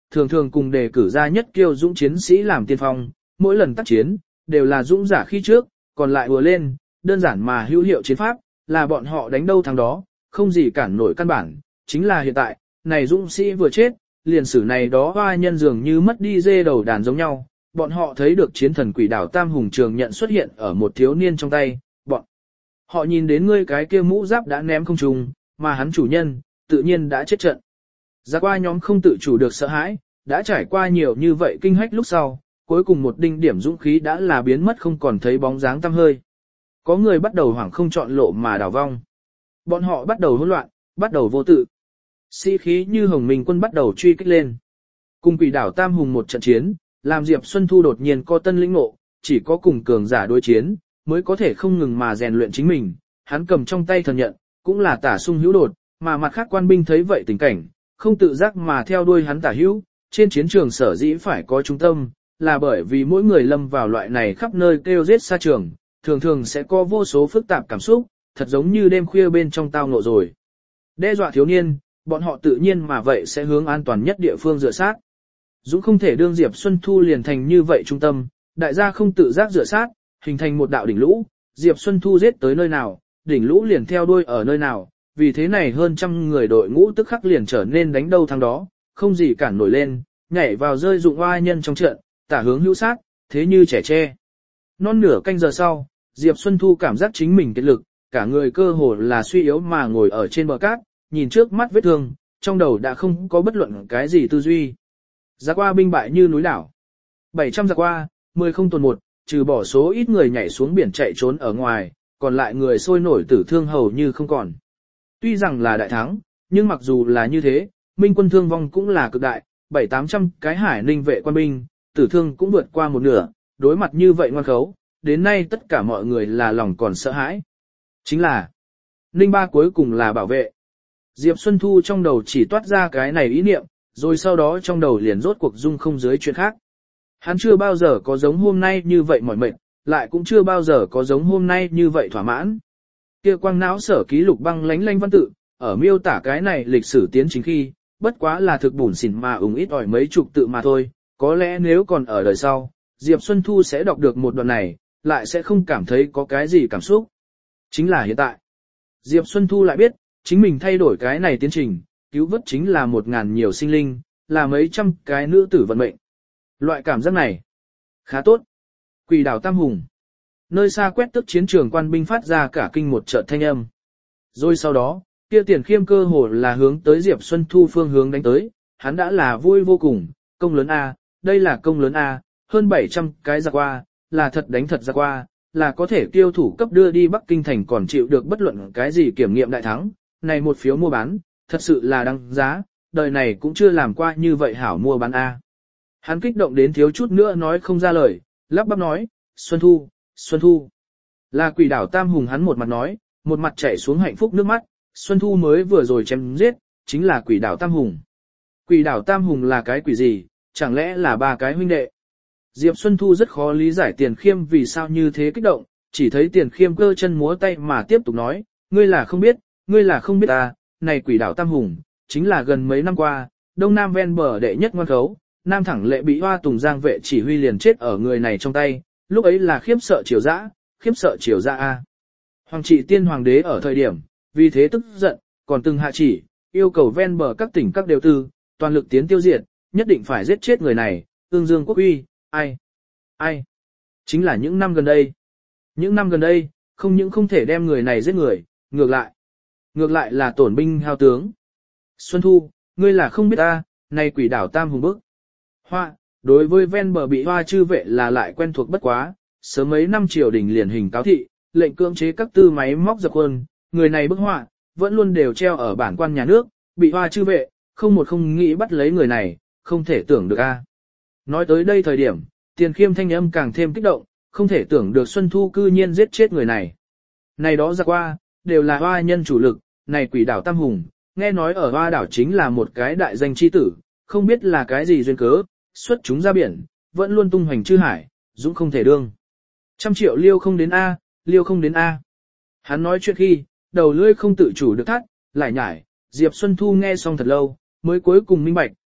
thường thường cùng đề cử ra nhất kiêu dũng chiến sĩ làm tiên phong, mỗi lần tác chiến, đều là dũng giả khi trước, còn lại ùa lên, đơn giản mà hữu hiệu chiến pháp, là bọn họ đánh đâu thắng đó, không gì cản nổi căn bản, chính là hiện tại, này dũng sĩ vừa chết, liền sử này đó hoa nhân dường như mất đi dê đầu đàn giống nhau, bọn họ thấy được chiến thần quỷ đảo Tam Hùng Trường nhận xuất hiện ở một thiếu niên trong tay, bọn họ nhìn đến ngươi cái kia mũ giáp đã ném không trùng, mà hắn chủ nhân, tự nhiên đã chết trận. Ra qua nhóm không tự chủ được sợ hãi, đã trải qua nhiều như vậy kinh hách lúc sau, cuối cùng một đinh điểm dũng khí đã là biến mất không còn thấy bóng dáng tăm hơi. Có người bắt đầu hoảng không chọn lộ mà đảo vong. Bọn họ bắt đầu hỗn loạn, bắt đầu vô tự. Sĩ khí như Hồng Minh quân bắt đầu truy kích lên. Cùng quỷ đảo Tam Hùng một trận chiến, làm Diệp Xuân Thu đột nhiên có tân lĩnh ngộ, chỉ có cùng cường giả đối chiến, mới có thể không ngừng mà rèn luyện chính mình. Hắn cầm trong tay thần nhận, cũng là tả sung hữu đột, mà mặt khác quan binh thấy vậy tình cảnh, không tự giác mà theo đuôi hắn tả hữu, trên chiến trường sở dĩ phải có trung tâm, là bởi vì mỗi người lâm vào loại này khắp nơi kêu giết xa trường, thường thường sẽ có vô số phức tạp cảm xúc, thật giống như đêm khuya bên trong tao ngộ rồi. Đe dọa thiếu niên, bọn họ tự nhiên mà vậy sẽ hướng an toàn nhất địa phương dựa sát. Dũng không thể đương Diệp Xuân Thu liền thành như vậy trung tâm, đại gia không tự giác dựa sát, hình thành một đạo đỉnh lũ, Diệp Xuân Thu giết tới nơi nào, đỉnh lũ liền theo đuôi ở nơi nào, vì thế này hơn trăm người đội ngũ tức khắc liền trở nên đánh đâu thắng đó, không gì cản nổi lên, nhảy vào rơi dụng oai nhân trong trận, tả hướng hữu sát, thế như trẻ tre. Non nửa canh giờ sau, Diệp Xuân Thu cảm giác chính mình kết lực, cả người cơ hồ là suy yếu mà ngồi ở trên bờ cát, nhìn trước mắt vết thương, trong đầu đã không có bất luận cái gì tư duy. Giặc qua binh bại như núi đảo. bảy trăm giặc qua, mười không tồn một, trừ bỏ số ít người nhảy xuống biển chạy trốn ở ngoài, còn lại người sôi nổi tử thương hầu như không còn. Tuy rằng là đại thắng, nhưng mặc dù là như thế, Minh quân thương vong cũng là cực đại, bảy tám trăm cái hải ninh vệ quan binh, tử thương cũng vượt qua một nửa, đối mặt như vậy ngoan khấu, đến nay tất cả mọi người là lòng còn sợ hãi. Chính là, Ninh Ba cuối cùng là bảo vệ. Diệp Xuân Thu trong đầu chỉ toát ra cái này ý niệm, rồi sau đó trong đầu liền rốt cuộc dung không dưới chuyện khác. Hắn chưa bao giờ có giống hôm nay như vậy mỏi mệt, lại cũng chưa bao giờ có giống hôm nay như vậy thỏa mãn. Kia quang não sở ký lục băng lánh lanh văn tự, ở miêu tả cái này lịch sử tiến trình khi, bất quá là thực bùn xỉn mà ủng ít ỏi mấy chục tự mà thôi, có lẽ nếu còn ở đời sau, Diệp Xuân Thu sẽ đọc được một đoạn này, lại sẽ không cảm thấy có cái gì cảm xúc. Chính là hiện tại. Diệp Xuân Thu lại biết, chính mình thay đổi cái này tiến trình, cứu vớt chính là một ngàn nhiều sinh linh, là mấy trăm cái nữ tử vận mệnh. Loại cảm giác này, khá tốt. Quỷ đảo Tam Hùng. Nơi xa quét tức chiến trường quan binh phát ra cả kinh một trận thanh âm. Rồi sau đó, kia Tiền Khiêm cơ hồ là hướng tới Diệp Xuân Thu phương hướng đánh tới, hắn đã là vui vô cùng, công lớn A, đây là công lớn A, hơn bảy trăm cái giặc qua, là thật đánh thật giặc qua, là có thể tiêu thủ cấp đưa đi Bắc Kinh thành còn chịu được bất luận cái gì kiểm nghiệm đại thắng, này một phiếu mua bán, thật sự là đăng giá, đời này cũng chưa làm qua như vậy hảo mua bán A. Hắn kích động đến thiếu chút nữa nói không ra lời, lắp bắp nói, Xuân Thu, Xuân Thu. Là quỷ đảo Tam Hùng hắn một mặt nói, một mặt chảy xuống hạnh phúc nước mắt, Xuân Thu mới vừa rồi chém giết, chính là quỷ đảo Tam Hùng. Quỷ đảo Tam Hùng là cái quỷ gì, chẳng lẽ là ba cái huynh đệ? Diệp Xuân Thu rất khó lý giải Tiền Khiêm vì sao như thế kích động, chỉ thấy Tiền Khiêm cơ chân múa tay mà tiếp tục nói, ngươi là không biết, ngươi là không biết ta, này quỷ đảo Tam Hùng, chính là gần mấy năm qua, đông nam ven bờ đệ nhất ngoan khấu, nam thẳng lệ bị hoa tùng giang vệ chỉ huy liền chết ở người này trong tay, lúc ấy là khiếp sợ triều dã, khiếp sợ triều dã a. Hoàng trị tiên hoàng đế ở thời điểm, vì thế tức giận, còn từng hạ chỉ, yêu cầu ven bờ các tỉnh các đều tư, toàn lực tiến tiêu diệt, nhất định phải giết chết người này, tương dương quốc uy, ai, ai, chính là những năm gần đây. Những năm gần đây, không những không thể đem người này giết người, ngược lại, ngược lại là tổn binh hao tướng. Xuân Thu, ngươi là không biết ta, này quỷ đảo Tam Hùng bức. Hoa, đối với ven bờ bị hoa chư vệ là lại quen thuộc bất quá, sớm mấy năm triều đình liền hình cáo thị, lệnh cưỡng chế các tư máy móc dập quân, người này bức họa, vẫn luôn đều treo ở bản quan nhà nước, bị hoa chư vệ, không một không nghĩ bắt lấy người này, không thể tưởng được a. Nói tới đây thời điểm, Tiền Khiêm thanh âm càng thêm kích động, không thể tưởng được Xuân Thu cư nhiên giết chết người này. Này đó ra qua, đều là hoa nhân chủ lực, này quỷ đảo Tam Hùng, nghe nói ở hoa đảo chính là một cái đại danh chi tử, không biết là cái gì duyên cớ, xuất chúng ra biển, vẫn luôn tung hoành chư hải, dũng không thể đương. Trăm triệu liêu không đến A, liêu không đến A. Hắn nói chuyện khi, đầu lưỡi không tự chủ được thắt, lại nhải, Diệp Xuân Thu nghe xong thật lâu, mới cuối cùng minh bạch,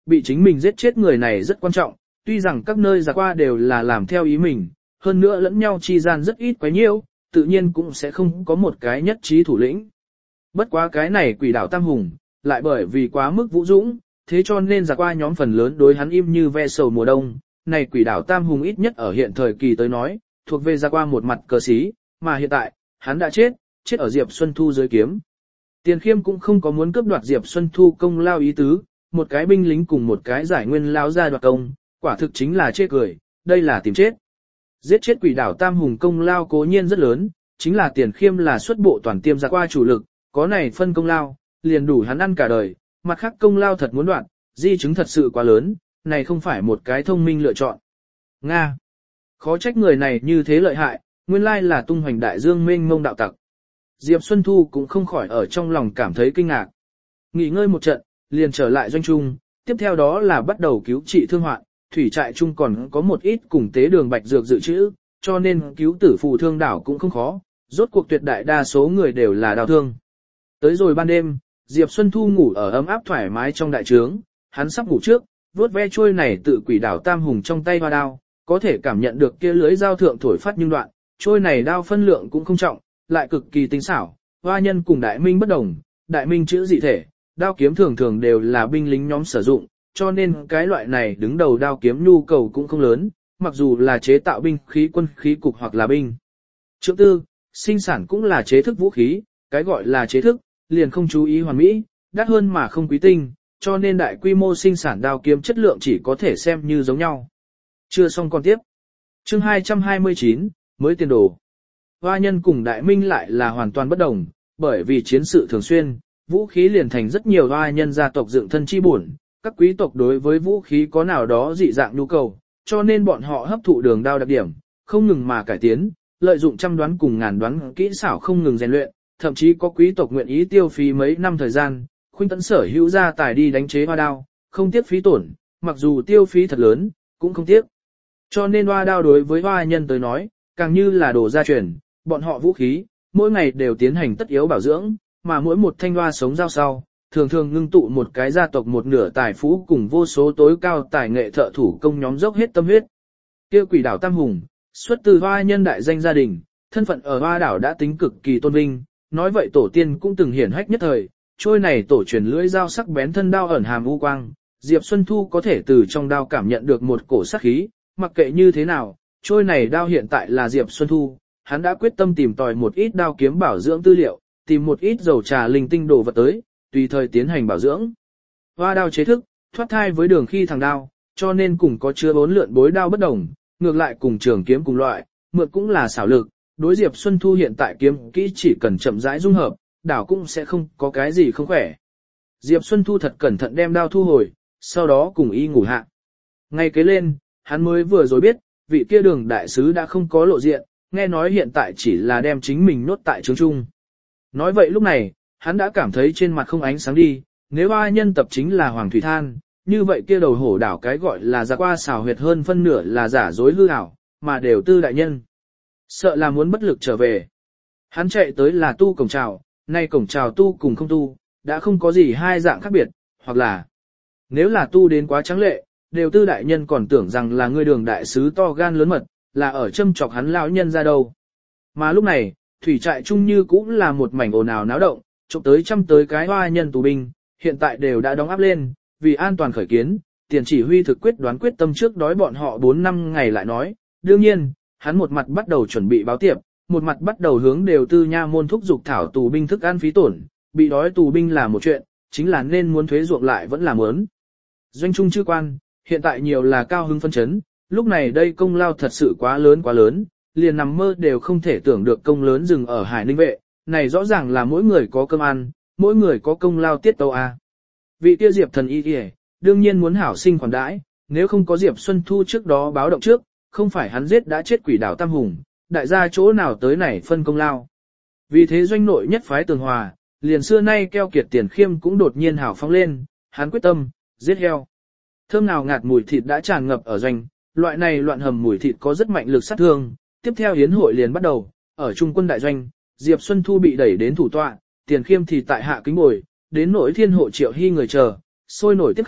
bị chính mình giết chết người này rất quan trọng, tuy rằng các nơi giặc qua đều là làm theo ý mình, hơn nữa lẫn nhau chi gian rất ít quấy nhiễu, tự nhiên cũng sẽ không có một cái nhất trí thủ lĩnh. Bất quá cái này quỷ đảo Tam Hùng, lại bởi vì quá mức vũ dũng, thế cho nên giặc qua nhóm phần lớn đối hắn im như ve sầu mùa đông. Này quỷ đảo Tam Hùng ít nhất ở hiện thời kỳ tới nói, thuộc về giặc qua một mặt cờ xí, mà hiện tại, hắn đã chết, chết ở Diệp Xuân Thu dưới kiếm. Tiền Khiêm cũng không có muốn cướp đoạt Diệp Xuân Thu công lao ý tứ, một cái binh lính cùng một cái giải nguyên lao ra đoạt công, quả thực chính là chê cười, đây là tìm chết. Giết chết quỷ đảo Tam Hùng công lao cố nhiên rất lớn, chính là Tiền Khiêm là xuất bộ toàn tiêm giặc qua chủ lực, có này phân công lao, liền đủ hắn ăn cả đời, mặt khác công lao thật muốn đoạt, di chứng thật sự quá lớn, này không phải một cái thông minh lựa chọn. Nga. Khó trách người này như thế lợi hại, nguyên lai là tung hoành đại dương mênh mông đạo tặc. Diệp Xuân Thu cũng không khỏi ở trong lòng cảm thấy kinh ngạc. Nghỉ ngơi một trận, liền trở lại doanh trung, tiếp theo đó là bắt đầu cứu trị thương hoạn, thủy trại trung còn có một ít cùng tế đường bạch dược dự trữ, cho nên cứu tử phù thương đảo cũng không khó, rốt cuộc tuyệt đại đa số người đều là đau thương. Tới rồi ban đêm, Diệp Xuân Thu ngủ ở ấm áp thoải mái trong đại trướng, hắn sắp ngủ trước, vuốt ve trôi này tự quỷ đảo Tam Hùng trong tay hoa đao, có thể cảm nhận được kia lưới dao thượng thổi phát nhưng đoạn, trôi này đao phân lượng cũng không trọng, lại cực kỳ tinh xảo, hoa nhân cùng đại minh bất đồng, đại minh chữ dị thể, đao kiếm thường thường đều là binh lính nhóm sử dụng, cho nên cái loại này đứng đầu đao kiếm nhu cầu cũng không lớn, mặc dù là chế tạo binh khí quân khí cục hoặc là binh. Trượng tư, sinh sản cũng là chế thức vũ khí, cái gọi là chế thức, liền không chú ý hoàn mỹ, đắt hơn mà không quý tinh, cho nên đại quy mô sinh sản đao kiếm chất lượng chỉ có thể xem như giống nhau. Chưa xong con tiếp. Chương hai trăm hai mươi chín, mới tiền đồ. Hoa nhân cùng đại minh lại là hoàn toàn bất đồng, bởi vì chiến sự thường xuyên, vũ khí liền thành rất nhiều hoa nhân gia tộc dựng thân chi bổn, các quý tộc đối với vũ khí có nào đó dị dạng nhu cầu, cho nên bọn họ hấp thụ đường đao đặc điểm, không ngừng mà cải tiến, lợi dụng trăm đoán cùng ngàn đoán kỹ xảo không ngừng rèn luyện, thậm chí có quý tộc nguyện ý tiêu phí mấy năm thời gian, khuynh tấn sở hữu gia tài đi đánh chế hoa đao, không tiếc phí tổn, mặc dù tiêu phí thật lớn, cũng không tiếc. Cho nên hoa đao đối với hoa nhân tới nói, càng như là đồ gia truyền, bọn họ vũ khí, mỗi ngày đều tiến hành tất yếu bảo dưỡng, mà mỗi một thanh hoa sống giao sau, thường thường ngưng tụ một cái gia tộc một nửa tài phú cùng vô số tối cao tài nghệ thợ thủ công nhóm dốc hết tâm huyết. Kia quỷ đảo Tam Hùng, xuất từ hoa nhân đại danh gia đình, thân phận ở hoa đảo đã tính cực kỳ tôn vinh, nói vậy tổ tiên cũng từng hiển hách nhất thời, trôi này tổ truyền lưỡi dao sắc bén thân đao ẩn hàm u quang, Diệp Xuân Thu có thể từ trong đao cảm nhận được một cổ sắc khí, mặc kệ như thế nào, trôi này đao hiện tại là Diệp Xuân Thu, hắn đã quyết tâm tìm tòi một ít đao kiếm bảo dưỡng tư liệu, tìm một ít dầu trà linh tinh đồ vật tới, tùy thời tiến hành bảo dưỡng. Hoa đao chế thức, thoát thai với đường khi thằng đao, cho nên cùng có chứa bốn lượn bối đao bất đồng, ngược lại cùng trường kiếm cùng loại, mượn cũng là xảo lực, đối Diệp Xuân Thu hiện tại kiếm kỹ chỉ cần chậm rãi dung hợp, đảo cũng sẽ không có cái gì không khỏe. Diệp Xuân Thu thật cẩn thận đem đao thu hồi, sau đó cùng y ngủ hạ. Ngay kế lên, hắn mới vừa rồi biết, vị kia đường đại sứ đã không có lộ diện, nghe nói hiện tại chỉ là đem chính mình nốt tại trướng trung. Nói vậy lúc này, hắn đã cảm thấy trên mặt không ánh sáng đi, nếu ba nhân tập chính là Hoàng Thủy Than, như vậy kia đầu hổ đảo cái gọi là giả qua xào huyệt hơn phân nửa là giả dối hư ảo, mà đều tư đại nhân. Sợ là muốn bất lực trở về. Hắn chạy tới là tu cổng trào, nay cổng trào tu cùng không tu, đã không có gì hai dạng khác biệt, hoặc là nếu là tu đến quá trắng lệ, đều tư đại nhân còn tưởng rằng là người đường đại sứ to gan lớn mật, là ở châm chọc hắn lão nhân ra đâu. Mà lúc này, thủy trại chung như cũng là một mảnh ồn ào náo động, chụp tới trăm tới cái hoa nhân tù binh, hiện tại đều đã đóng áp lên, vì an toàn khởi kiến, tiền chỉ huy thực quyết đoán quyết tâm trước đói bọn họ bốn năm ngày lại nói, đương nhiên, hắn một mặt bắt đầu chuẩn bị báo tiệp, một mặt bắt đầu hướng đều tư nha môn thúc dục thảo tù binh thức ăn phí tổn, bị đói tù binh là một chuyện, chính là nên muốn thuế ruộng lại vẫn là muốn. Doanh trung chư quan, hiện tại nhiều là cao hứng phân chấn, lúc này đây công lao thật sự quá lớn quá lớn, liền nằm mơ đều không thể tưởng được công lớn dừng ở Hải Ninh vệ, này rõ ràng là mỗi người có cơm ăn, mỗi người có công lao tiết tấu a. Vị kia Diệp thần y kìa, đương nhiên muốn hảo sinh khoản đãi, nếu không có Diệp Xuân Thu trước đó báo động trước, không phải hắn giết đã chết quỷ đảo Tam Hùng, đại gia chỗ nào tới này phân công lao. Vì thế doanh nội nhất phái tường hòa, liền xưa nay keo kiệt Tiền Khiêm cũng đột nhiên hảo phóng lên, hắn quyết tâm, giết heo. Thơm nào ngạt mùi thịt đã tràn ngập ở doanh, loại này loạn hầm mùi thịt có rất mạnh lực sát thương. Tiếp theo hiến hội liền bắt đầu, ở trung quân đại doanh, Diệp Xuân Thu bị đẩy đến thủ tọa, Tiền Khiêm thì tại hạ kính ngồi, đến nỗi thiên hộ Triệu Hy người chờ, sôi nổi tiếp khách,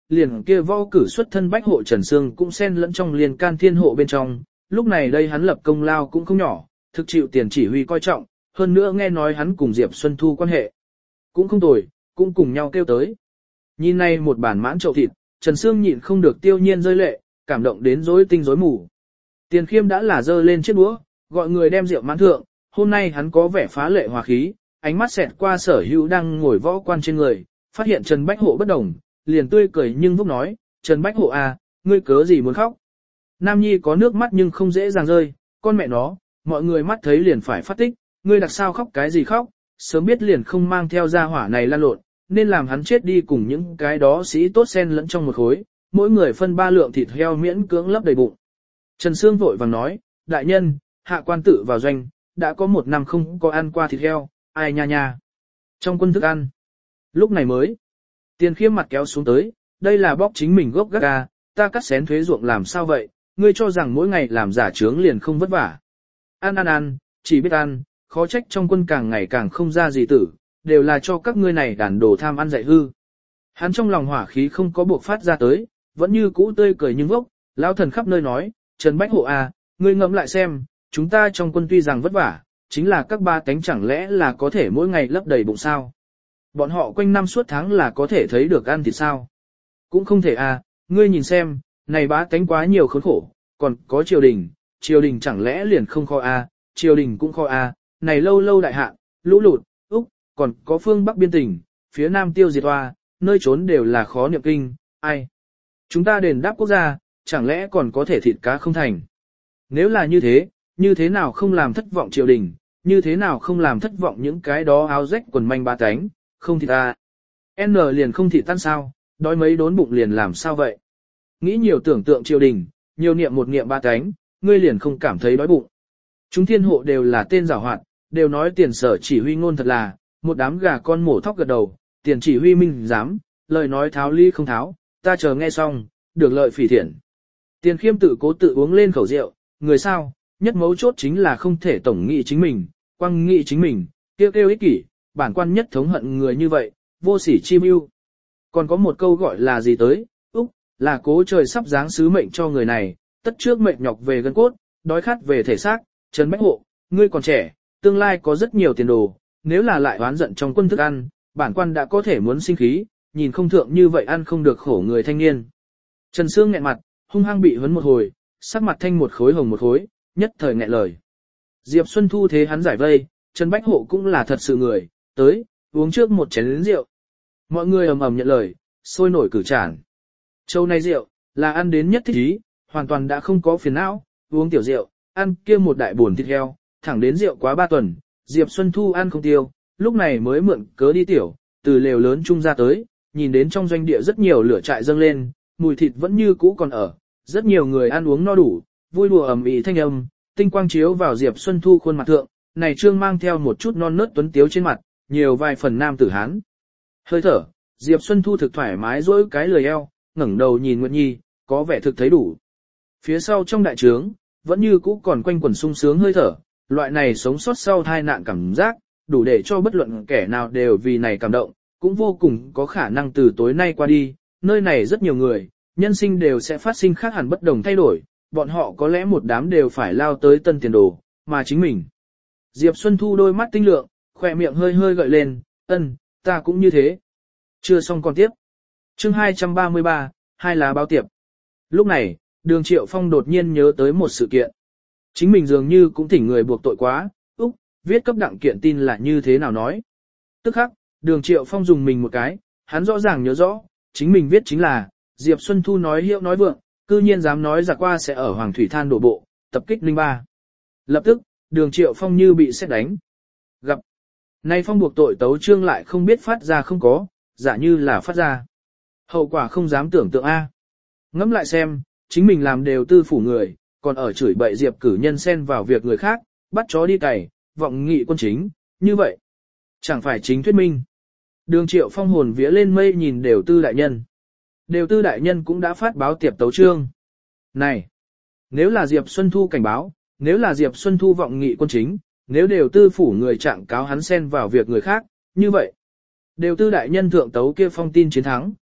liền kia võ cử xuất thân bách hộ Trần Sương cũng xen lẫn trong liền can thiên hộ bên trong, lúc này đây hắn lập công lao cũng không nhỏ, thực chịu tiền chỉ huy coi trọng, hơn nữa nghe nói hắn cùng Diệp Xuân Thu quan hệ cũng không tồi, cũng cùng nhau kêu tới. Nhìn nay một bản mãn chậu thịt, Trần Sương nhịn không được tiêu nhiên rơi lệ, cảm động đến rối tinh rối mù. Tiền Khiêm đã là dơ lên chiếc đũa, gọi người đem rượu mãn thượng, hôm nay hắn có vẻ phá lệ hòa khí, ánh mắt xẹt qua Sở Hữu đang ngồi võ quan trên người, phát hiện Trần Bách Hộ bất đồng, liền tươi cười nhưng vúc nói, Trần Bách Hộ à, ngươi cớ gì muốn khóc? Nam Nhi có nước mắt nhưng không dễ dàng rơi, con mẹ nó, mọi người mắt thấy liền phải phát tích, ngươi đặc sao khóc cái gì khóc, sớm biết liền không mang theo gia hỏa này lan lộn, nên làm hắn chết đi cùng những cái đó sĩ tốt xen lẫn trong một khối, mỗi người phân ba lượng thịt heo miễn cưỡng lấp đầy bụng. Trần Sương vội vàng nói, đại nhân, hạ quan tự vào doanh, đã có một năm không có ăn qua thịt heo, ai nha nha. Trong quân thức ăn, lúc này mới, Tiền Khiêm mặt kéo xuống tới, đây là bóc chính mình gốc gác ca, ta cắt xén thuế ruộng làm sao vậy, ngươi cho rằng mỗi ngày làm giả trướng liền không vất vả. Ăn ăn ăn, chỉ biết ăn, khó trách trong quân càng ngày càng không ra gì tử, đều là cho các ngươi này đàn đồ tham ăn dạy hư. Hắn trong lòng hỏa khí không có buộc phát ra tới, vẫn như cũ tươi cười nhưng vốc, lão thần khắp nơi nói, Trần Bách Hộ à, ngươi ngẫm lại xem, chúng ta trong quân tuy rằng vất vả, chính là các ba tánh chẳng lẽ là có thể mỗi ngày lấp đầy bụng sao? Bọn họ quanh năm suốt tháng là có thể thấy được ăn thịt sao? Cũng không thể à, ngươi nhìn xem, này bá tánh quá nhiều khốn khổ, còn có triều đình, triều đình chẳng lẽ liền không kho à, triều đình cũng kho à, này lâu lâu đại hạn, lũ lụt, úc, còn có phương Bắc biên tỉnh, phía Nam tiêu diệt hoa, nơi trốn đều là khó niệm kinh, ai? Chúng ta đền đáp quốc gia, chẳng lẽ còn có thể thịt cá không thành? Nếu là như thế, như thế nào không làm thất vọng triều đình, như thế nào không làm thất vọng những cái đó áo rách quần manh ba cánh, không thịt ta. N liền không thịt tan sao, đói mấy đốn bụng liền làm sao vậy? Nghĩ nhiều tưởng tượng triều đình, nhiều niệm một niệm ba cánh, ngươi liền không cảm thấy đói bụng. Chúng thiên hộ đều là tên giảo hoạt, đều nói tiền sở chỉ huy ngôn thật là, một đám gà con mổ thóc gật đầu, tiền chỉ huy minh dám, lời nói tháo ly không tháo, ta chờ nghe xong, được lợi phỉ thiện. Tiền Khiêm tự cố tự uống lên khẩu rượu, người sao, nhất mấu chốt chính là không thể tổng nghị chính mình, quăng nghị chính mình, kêu kêu ích kỷ, bản quan nhất thống hận người như vậy, vô sỉ chi mưu. Còn có một câu gọi là gì tới, úc, là cố trời sắp giáng sứ mệnh cho người này, tất trước mệnh nhọc về gân cốt, đói khát về thể xác, Trần Bách Hộ, ngươi còn trẻ, tương lai có rất nhiều tiền đồ, nếu là lại oán giận trong quân thức ăn, bản quan đã có thể muốn sinh khí, nhìn không thượng như vậy ăn không được khổ người thanh niên. Trần Sương nghẹn mặt, hung hăng bị huấn một hồi, sắc mặt thanh một khối hồng một khối, nhất thời nghẹn lời. Diệp Xuân Thu thế hắn giải vây, Trần Bách Hộ cũng là thật sự người, tới, uống trước một chén rượu. Mọi người ầm ầm nhận lời, sôi nổi cử tràn. Châu này rượu, là ăn đến nhất thích ý, hoàn toàn đã không có phiền não, uống tiểu rượu, ăn kia một đại buồn thịt heo, thẳng đến rượu quá ba tuần, Diệp Xuân Thu ăn không tiêu, lúc này mới mượn cớ đi tiểu, từ lều lớn trung ra tới, nhìn đến trong doanh địa rất nhiều lửa trại dâng lên, mùi thịt vẫn như cũ còn ở, rất nhiều người ăn uống no đủ, vui đùa ầm ĩ thanh âm, tinh quang chiếu vào Diệp Xuân Thu khuôn mặt thượng, này trương mang theo một chút non nớt tuấn tiếu trên mặt, nhiều vài phần nam tử hán. Hơi thở, Diệp Xuân Thu thực thoải mái dỗi cái lười eo, ngẩng đầu nhìn Nguyệt Nhi, có vẻ thực thấy đủ. Phía sau trong đại trướng, vẫn như cũ còn quanh quẩn sung sướng hơi thở, loại này sống sót sau tai nạn cảm giác, đủ để cho bất luận kẻ nào đều vì này cảm động, cũng vô cùng có khả năng từ tối nay qua đi, nơi này rất nhiều người, nhân sinh đều sẽ phát sinh khác hẳn bất đồng thay đổi, bọn họ có lẽ một đám đều phải lao tới tân tiền đồ, mà chính mình. Diệp Xuân Thu đôi mắt tinh lượng, khỏe miệng hơi hơi gợi lên, ân, ta cũng như thế. Chưa xong còn tiếp. Chương hai trăm ba mươi ba, hai lá báo tiệp. Lúc này, Đường Triệu Phong đột nhiên nhớ tới một sự kiện. Chính mình dường như cũng thỉnh người buộc tội quá, úc, viết cấp đặng kiện tin là như thế nào nói. Tức khắc, Đường Triệu Phong dùng mình một cái, hắn rõ ràng nhớ rõ, chính mình viết chính là, Diệp Xuân Thu nói hiệu nói vượng, cư nhiên dám nói giặc qua sẽ ở Hoàng Thủy Than đổ bộ, tập kích linh ba. Lập tức, Đường Triệu Phong như bị sét đánh. Gặp. Nay Phong buộc tội tấu trương lại không biết phát ra không có, giả như là phát ra. Hậu quả không dám tưởng tượng A. Ngẫm lại xem, chính mình làm đều tư phủ người, còn ở chửi bậy Diệp cử nhân xen vào việc người khác, bắt chó đi cày, vọng nghị quân chính, như vậy. Chẳng phải chính thuyết minh. Đường Triệu Phong hồn vía lên mây nhìn đều tư đại nhân. Đều tư đại nhân cũng đã phát báo tiệp tấu trương. Này! Nếu là Diệp Xuân Thu cảnh báo, nếu là Diệp Xuân Thu vọng nghị quân chính, nếu đều tư phủ người trạng cáo hắn xen vào việc người khác, như vậy. Đều tư đại nhân thượng tấu kia phong tin chiến thắng,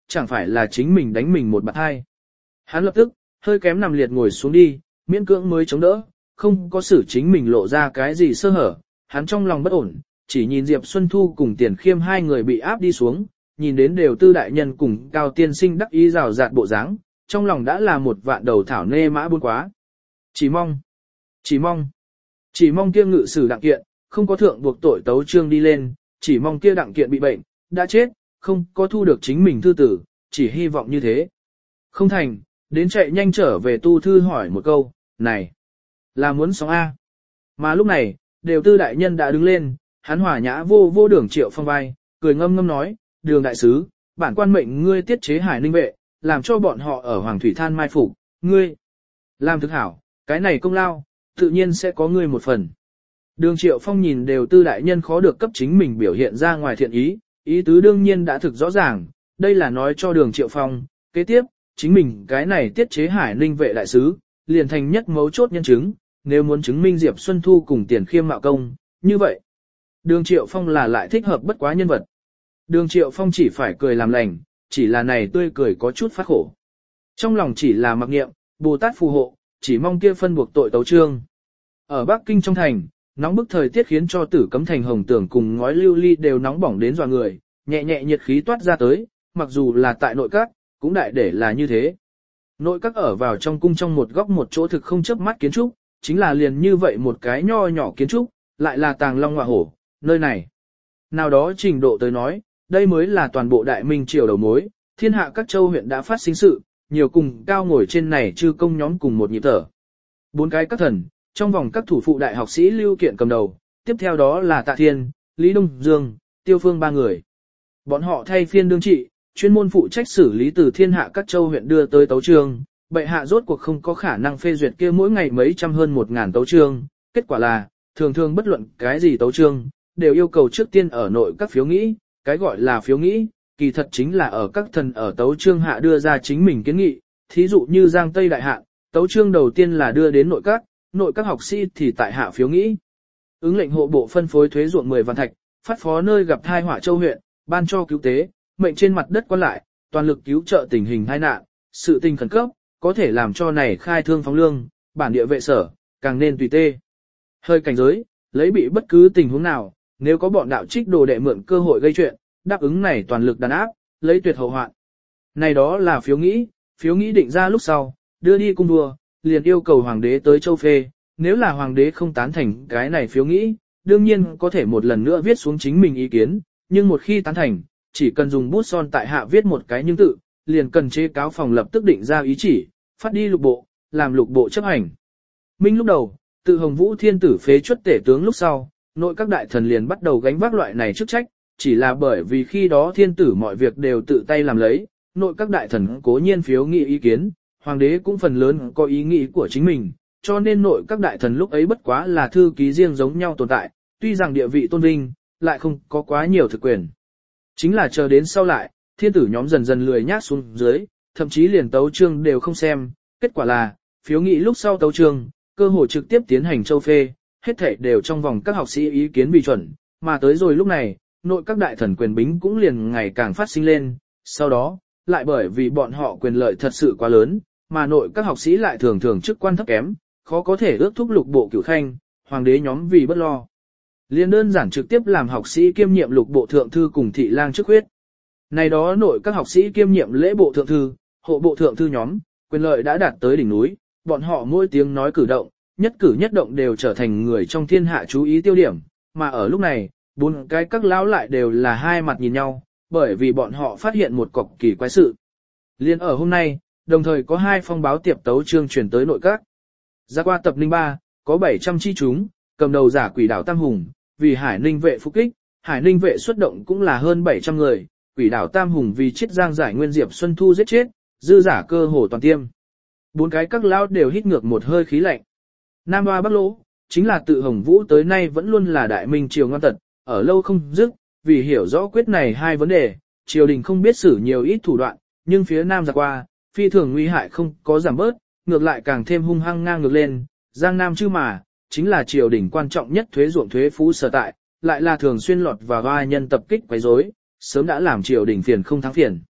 chẳng phải là chính mình đánh mình một bạt hai. Hắn lập tức, hơi kém nằm liệt ngồi xuống đi, miễn cưỡng mới chống đỡ, không có xử chính mình lộ ra cái gì sơ hở, hắn trong lòng bất ổn, chỉ nhìn Diệp Xuân Thu cùng Tiền Khiêm hai người bị áp đi xuống, nhìn đến đều tư đại nhân cùng Cao tiên sinh đắc ý rào rạt bộ dáng, trong lòng đã là một vạn đầu thảo nê mã buôn quá. Chỉ mong, chỉ mong, chỉ mong kia ngự sử đặng kiện, không có thượng buộc tội tấu trương đi lên, chỉ mong kia đặng kiện bị bệnh, đã chết, không có thu được chính mình thư tử, chỉ hy vọng như thế. Không thành, đến chạy nhanh trở về tu thư hỏi một câu, này, là muốn sống A. Mà lúc này, đều tư đại nhân đã đứng lên, hắn hòa nhã vô vô Đường Triệu Phong vai, cười ngâm ngâm nói, Đường đại sứ, bản quan mệnh ngươi tiết chế Hải Ninh vệ, làm cho bọn họ ở Hoàng Thủy Than mai phục, ngươi làm thực hảo, cái này công lao, tự nhiên sẽ có ngươi một phần. Đường Triệu Phong nhìn đều tư đại nhân khó được cấp chính mình biểu hiện ra ngoài thiện ý, ý tứ đương nhiên đã thực rõ ràng, đây là nói cho Đường Triệu Phong, kế tiếp, chính mình cái này tiết chế Hải Ninh vệ đại sứ, liền thành nhất mấu chốt nhân chứng, nếu muốn chứng minh Diệp Xuân Thu cùng Tiền Khiêm mạo công, như vậy, Đường Triệu Phong là lại thích hợp bất quá nhân vật. Đường Triệu Phong chỉ phải cười làm lành, chỉ là này tươi cười có chút phát khổ. Trong lòng chỉ là mặc niệm, Bồ Tát phù hộ, chỉ mong kia phân buộc tội tấu trương. Ở Bắc Kinh trong thành, nóng bức thời tiết khiến cho Tử Cấm Thành hồng tường cùng ngói lưu ly đều nóng bỏng đến dọa người, nhẹ nhẹ nhiệt khí toát ra tới, mặc dù là tại nội các, cũng đại để là như thế. Nội các ở vào trong cung trong một góc một chỗ thực không chớp mắt kiến trúc, chính là liền như vậy một cái nho nhỏ kiến trúc, lại là tàng long ngọa hổ, nơi này. Nào đó trình độ tới nói, đây mới là toàn bộ đại minh triều đầu mối, thiên hạ các châu huyện đã phát sinh sự, nhiều cùng cao ngồi trên này chư công nhóm cùng một nhịp thở. Bốn cái các thần, trong vòng các thủ phụ đại học sĩ Lưu Kiện cầm đầu, tiếp theo đó là Tạ Thiên, Lý Đông Dương, Tiêu Phương ba người. Bọn họ thay phiên đương trị, chuyên môn phụ trách xử lý từ thiên hạ các châu huyện đưa tới tấu chương, bệ hạ rốt cuộc không có khả năng phê duyệt kia mỗi ngày mấy trăm hơn một ngàn tấu chương, kết quả là, thường thường bất luận cái gì tấu chương, đều yêu cầu trước tiên ở nội các phiếu nghĩ, cái gọi là phiếu nghĩ, kỳ thật chính là ở các thần ở tấu chương hạ đưa ra chính mình kiến nghị, thí dụ như Giang Tây Đại Hạ, tấu chương đầu tiên là đưa đến nội các, nội các học sĩ thì tại hạ phiếu nghĩ. Ứng lệnh hộ bộ phân phối thuế ruộng mười vạn thạch, phát phó nơi gặp thai họa châu huyện, ban cho cứu tế, mệnh trên mặt đất quan lại, toàn lực cứu trợ tình hình tai nạn, sự tình khẩn cấp, có thể làm cho này khai thương phóng lương, bản địa vệ sở, càng nên tùy tê. Hơi cảnh giới, lấy bị bất cứ tình huống nào, nếu có bọn đạo trích đồ đệ mượn cơ hội gây chuyện, đáp ứng này toàn lực đàn áp, lấy tuyệt hậu hoạn. Này đó là phiếu nghĩ, phiếu nghĩ định ra lúc sau, đưa đi cung đua, liền yêu cầu hoàng đế tới châu phê, nếu là hoàng đế không tán thành cái này phiếu nghĩ, đương nhiên có thể một lần nữa viết xuống chính mình ý kiến, nhưng một khi tán thành, chỉ cần dùng bút son tại hạ viết một cái nhưng tự, liền cần chế cáo phòng lập tức định ra ý chỉ, phát đi lục bộ, làm lục bộ chấp hành. Minh lúc đầu, tự Hồng Vũ Thiên tử phế chuất tể tướng lúc sau, nội các đại thần liền bắt đầu gánh vác loại này chức trách, chỉ là bởi vì khi đó thiên tử mọi việc đều tự tay làm lấy, nội các đại thần cố nhiên phiếu nghị ý kiến, hoàng đế cũng phần lớn có ý nghĩ của chính mình, cho nên nội các đại thần lúc ấy bất quá là thư ký riêng giống nhau tồn tại, tuy rằng địa vị tôn vinh, lại không có quá nhiều thực quyền. Chính là chờ đến sau lại, thiên tử nhóm dần dần lười nhác xuống dưới, thậm chí liền tấu chương đều không xem, kết quả là, phiếu nghị lúc sau tấu chương, cơ hội trực tiếp tiến hành châu phê, hết thảy đều trong vòng các học sĩ ý kiến bị chuẩn, mà tới rồi lúc này, nội các đại thần quyền bính cũng liền ngày càng phát sinh lên, sau đó, lại bởi vì bọn họ quyền lợi thật sự quá lớn, mà nội các học sĩ lại thường thường chức quan thấp kém, khó có thể ước thúc lục bộ cửu khanh, hoàng đế nhóm vì bất lo. Liên đơn giản trực tiếp làm học sĩ kiêm nhiệm lục bộ thượng thư cùng thị lang chức huyết. Này đó nội các học sĩ kiêm nhiệm lễ bộ thượng thư, hộ bộ thượng thư nhóm, quyền lợi đã đạt tới đỉnh núi, bọn họ mỗi tiếng nói cử động, nhất cử nhất động đều trở thành người trong thiên hạ chú ý tiêu điểm, mà ở lúc này, bốn cái các lão lại đều là hai mặt nhìn nhau, bởi vì bọn họ phát hiện một cọc kỳ quái sự. Liên ở hôm nay, đồng thời có hai phong báo tiệp tấu chương chuyển tới nội các. Ra qua tập linh ba, có bảy trăm chi chúng, cầm đầu giả quỷ đảo Tam Hùng, vì Hải Ninh vệ phục kích, Hải Ninh vệ xuất động cũng là hơn bảy trăm người, quỷ đảo Tam Hùng vì chiết giang giải nguyên Diệp Xuân Thu giết chết, dư giả cơ hồ toàn tiêm. Bốn cái các lão đều hít ngược một hơi khí lạnh. Nam Hoa Bắc Lỗ, chính là tự Hồng Vũ tới nay vẫn luôn là đại minh triều ngoan tật, ở lâu không dứt, vì hiểu rõ quyết này hai vấn đề, triều đình không biết xử nhiều ít thủ đoạn, nhưng phía Nam giặc qua, phi thường nguy hại không có giảm bớt, ngược lại càng thêm hung hăng ngang ngược lên, Giang Nam chư mà, chính là triều đình quan trọng nhất thuế ruộng thuế phú sở tại, lại là thường xuyên lọt vào vai nhân tập kích quấy rối, sớm đã làm triều đình phiền không thắng phiền.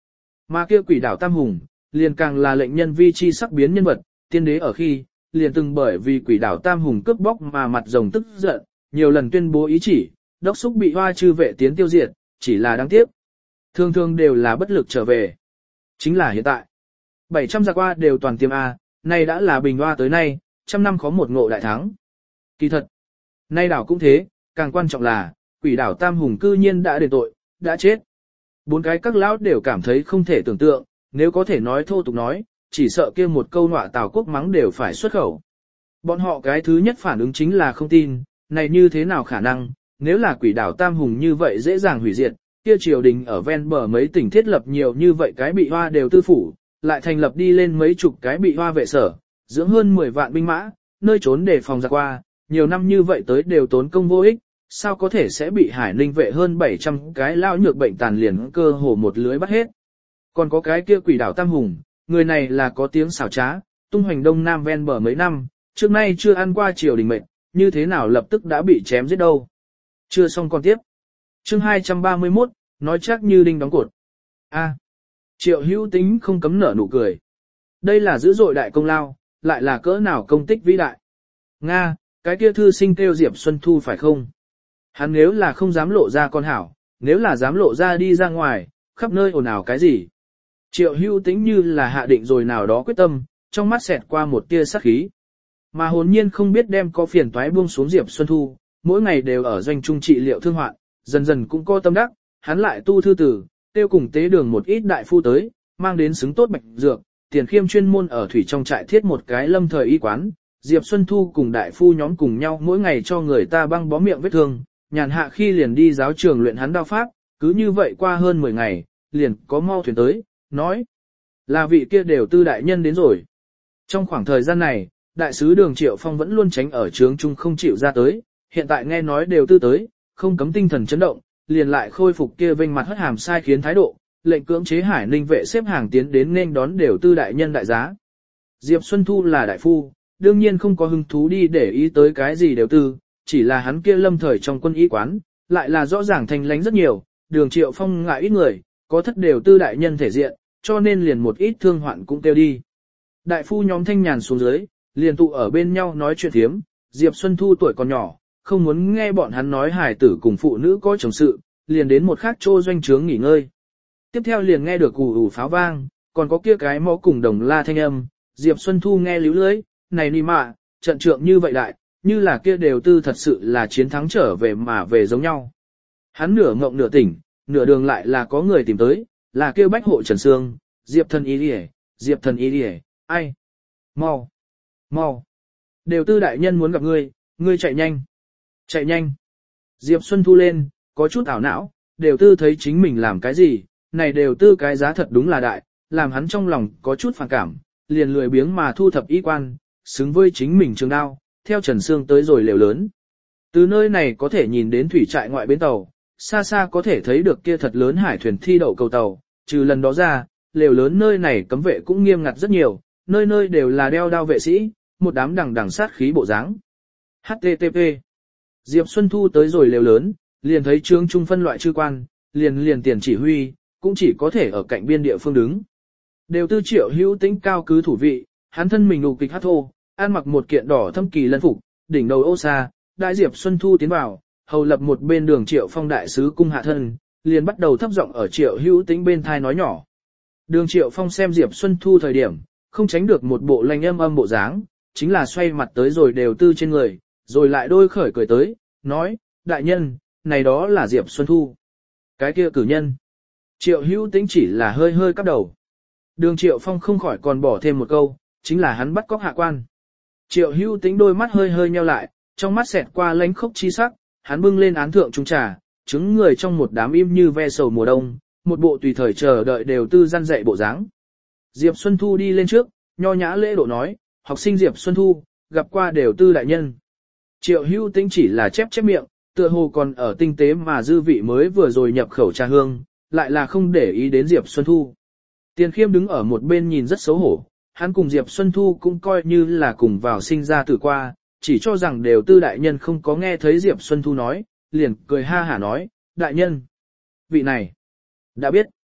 Mà kia quỷ đảo Tam Hùng, liền càng là lệnh nhân vi chi sắc biến nhân vật, tiên đế ở khi, liền từng bởi vì quỷ đảo Tam Hùng cướp bóc mà mặt rồng tức giận, nhiều lần tuyên bố ý chỉ, đốc xúc bị hoa chư vệ tiến tiêu diệt, chỉ là đáng tiếc. Thường thường đều là bất lực trở về. Chính là hiện tại. bảy trăm giặc hoa đều toàn tiêm A, nay đã là bình hoa tới nay, trăm năm có một ngộ đại thắng. Kỳ thật, nay đảo cũng thế, càng quan trọng là, quỷ đảo Tam Hùng cư nhiên đã đền tội, đã chết. Bốn cái các lão đều cảm thấy không thể tưởng tượng, nếu có thể nói thô tục nói, chỉ sợ kia một câu nọa Tào Quốc mắng đều phải xuất khẩu. Bọn họ cái thứ nhất phản ứng chính là không tin, này như thế nào khả năng, nếu là quỷ đảo Tam Hùng như vậy dễ dàng hủy diệt, kia triều đình ở ven bờ mấy tỉnh thiết lập nhiều như vậy cái bị hoa đều tư phủ, lại thành lập đi lên mấy chục cái bị hoa vệ sở, dưỡng hơn mười vạn binh mã, nơi trốn để phòng giặc qua, nhiều năm như vậy tới đều tốn công vô ích, sao có thể sẽ bị Hải Ninh vệ hơn bảy trăm cái lao nhược bệnh tàn liền cơ hồ một lưới bắt hết. Còn có cái kia quỷ đảo Tam Hùng, người này là có tiếng xảo trá, tung hoành đông nam ven bờ mấy năm, trước nay chưa ăn qua triều đình mệnh, như thế nào lập tức đã bị chém giết đâu. Chưa xong còn tiếp. Chương hai trăm ba mươi mốt, nói chắc như đinh đóng cột. A. Triệu Hữu Tính không cấm nở nụ cười. Đây là dữ dội đại công lao, lại là cỡ nào công tích vĩ đại. Nga, cái kia thư sinh kêu Diệp Xuân Thu phải không? Hắn nếu là không dám lộ ra con hảo, nếu là dám lộ ra đi ra ngoài, khắp nơi ồn ào cái gì? Triệu Hữu Tính như là hạ định rồi nào đó quyết tâm, trong mắt xẹt qua một tia sát khí. Mà hồn nhiên không biết đem có phiền toái buông xuống Diệp Xuân Thu, mỗi ngày đều ở doanh trung trị liệu thương hoạn, dần dần cũng có tâm đắc, hắn lại tu thư tử, tiêu cùng tế đường một ít đại phu tới, mang đến xứng tốt bạch dược, tiền khiêm chuyên môn ở thủy trong trại thiết một cái lâm thời y quán, Diệp Xuân Thu cùng đại phu nhóm cùng nhau mỗi ngày cho người ta băng bó miệng vết thương, nhàn hạ khi liền đi giáo trường luyện hắn đao pháp, cứ như vậy qua hơn mười ngày, liền có mau thuyền tới, nói là vị kia đều tư đại nhân đến rồi. Trong khoảng thời gian này, đại sứ Đường Triệu Phong vẫn luôn tránh ở trướng trung không chịu ra tới, hiện tại nghe nói đều tư tới, không cấm tinh thần chấn động, liền lại khôi phục kia vênh mặt hất hàm sai khiến thái độ, lệnh cưỡng chế Hải Ninh vệ xếp hàng tiến đến nên đón đều tư đại nhân đại giá. Diệp Xuân Thu là đại phu, đương nhiên không có hứng thú đi để ý tới cái gì đều tư, chỉ là hắn kia lâm thời trong quân y quán, lại là rõ ràng thành lánh rất nhiều, Đường Triệu Phong ngại ít người, có thất đều tư đại nhân thể diện, cho nên liền một ít thương hoạn cũng tiêu đi. Đại phu nhóm thanh nhàn xuống dưới, liền tụ ở bên nhau nói chuyện thiếm, Diệp Xuân Thu tuổi còn nhỏ, không muốn nghe bọn hắn nói hài tử cùng phụ nữ có chồng sự, liền đến một khác chỗ doanh trướng nghỉ ngơi. Tiếp theo liền nghe được ù ù pháo vang, còn có kia cái mõ cùng đồng la thanh âm, Diệp Xuân Thu nghe líu lưới, này nì mạ, trận trượng như vậy đại, như là kia đều tư thật sự là chiến thắng trở về mà về giống nhau. Hắn nửa ngộng nửa tỉnh, nửa đường lại là có người tìm tới, là kêu bách hộ Trần Sương, Diệp thần y điề, Diệp thần y điề, ai? Mau! Mau! Đều tư đại nhân muốn gặp ngươi, ngươi chạy nhanh! Chạy nhanh! Diệp Xuân Thu lên, có chút ảo não, đều tư thấy chính mình làm cái gì, này đều tư cái giá thật đúng là đại, làm hắn trong lòng có chút phản cảm, liền lười biếng mà thu thập y quan, xứng với chính mình trường đao, theo Trần Sương tới rồi lều lớn. Từ nơi này có thể nhìn đến thủy trại ngoại bến tàu, xa xa có thể thấy được kia thật lớn hải thuyền thi đậu cầu tàu, trừ lần đó ra, lều lớn nơi này cấm vệ cũng nghiêm ngặt rất nhiều, nơi nơi đều là đeo đao vệ sĩ, một đám đằng đằng sát khí bộ dáng. hát tê tê pê Diệp Xuân Thu tới rồi lều lớn, liền thấy trướng trung phân loại chư quan, liền liền tiền chỉ huy, cũng chỉ có thể ở cạnh biên địa phương đứng. Đều tư Triệu Hữu Tính cao cứ thủ vị, hắn thân mình ngục kịch hát thô, ăn mặc một kiện đỏ thâm kỳ lân phục, đỉnh đầu ô sa, đại Diệp Xuân Thu tiến vào, hầu lập một bên Đường Triệu Phong đại sứ cung hạ thân, liền bắt đầu thấp giọng ở Triệu Hữu Tính bên thai nói nhỏ. Đường Triệu Phong xem Diệp Xuân Thu thời điểm, không tránh được một bộ lanh âm âm bộ dáng, chính là xoay mặt tới rồi đều tư trên người, rồi lại đôi khởi cười tới, nói, đại nhân, này đó là Diệp Xuân Thu. Cái kia cử nhân. Triệu Hữu Tính chỉ là hơi hơi cắp đầu. Đường Triệu Phong không khỏi còn bỏ thêm một câu, chính là hắn bắt cóc hạ quan. Triệu Hữu Tính đôi mắt hơi hơi nheo lại, trong mắt xẹt qua lánh khốc chi sắc, hắn bưng lên án thượng trung trà, chứng người trong một đám im như ve sầu mùa đông, một bộ tùy thời chờ đợi đều tư gian dạy bộ dáng. Diệp Xuân Thu đi lên trước, nho nhã lễ độ nói, học sinh Diệp Xuân Thu, gặp qua đều tư đại nhân. Triệu Hữu Tính chỉ là chép chép miệng, tựa hồ còn ở tinh tế mà dư vị mới vừa rồi nhập khẩu trà hương, lại là không để ý đến Diệp Xuân Thu. Tiền Khiêm đứng ở một bên nhìn rất xấu hổ, hắn cùng Diệp Xuân Thu cũng coi như là cùng vào sinh ra tử qua, chỉ cho rằng đều tư đại nhân không có nghe thấy Diệp Xuân Thu nói, liền cười ha hả nói, đại nhân, vị này, đã biết,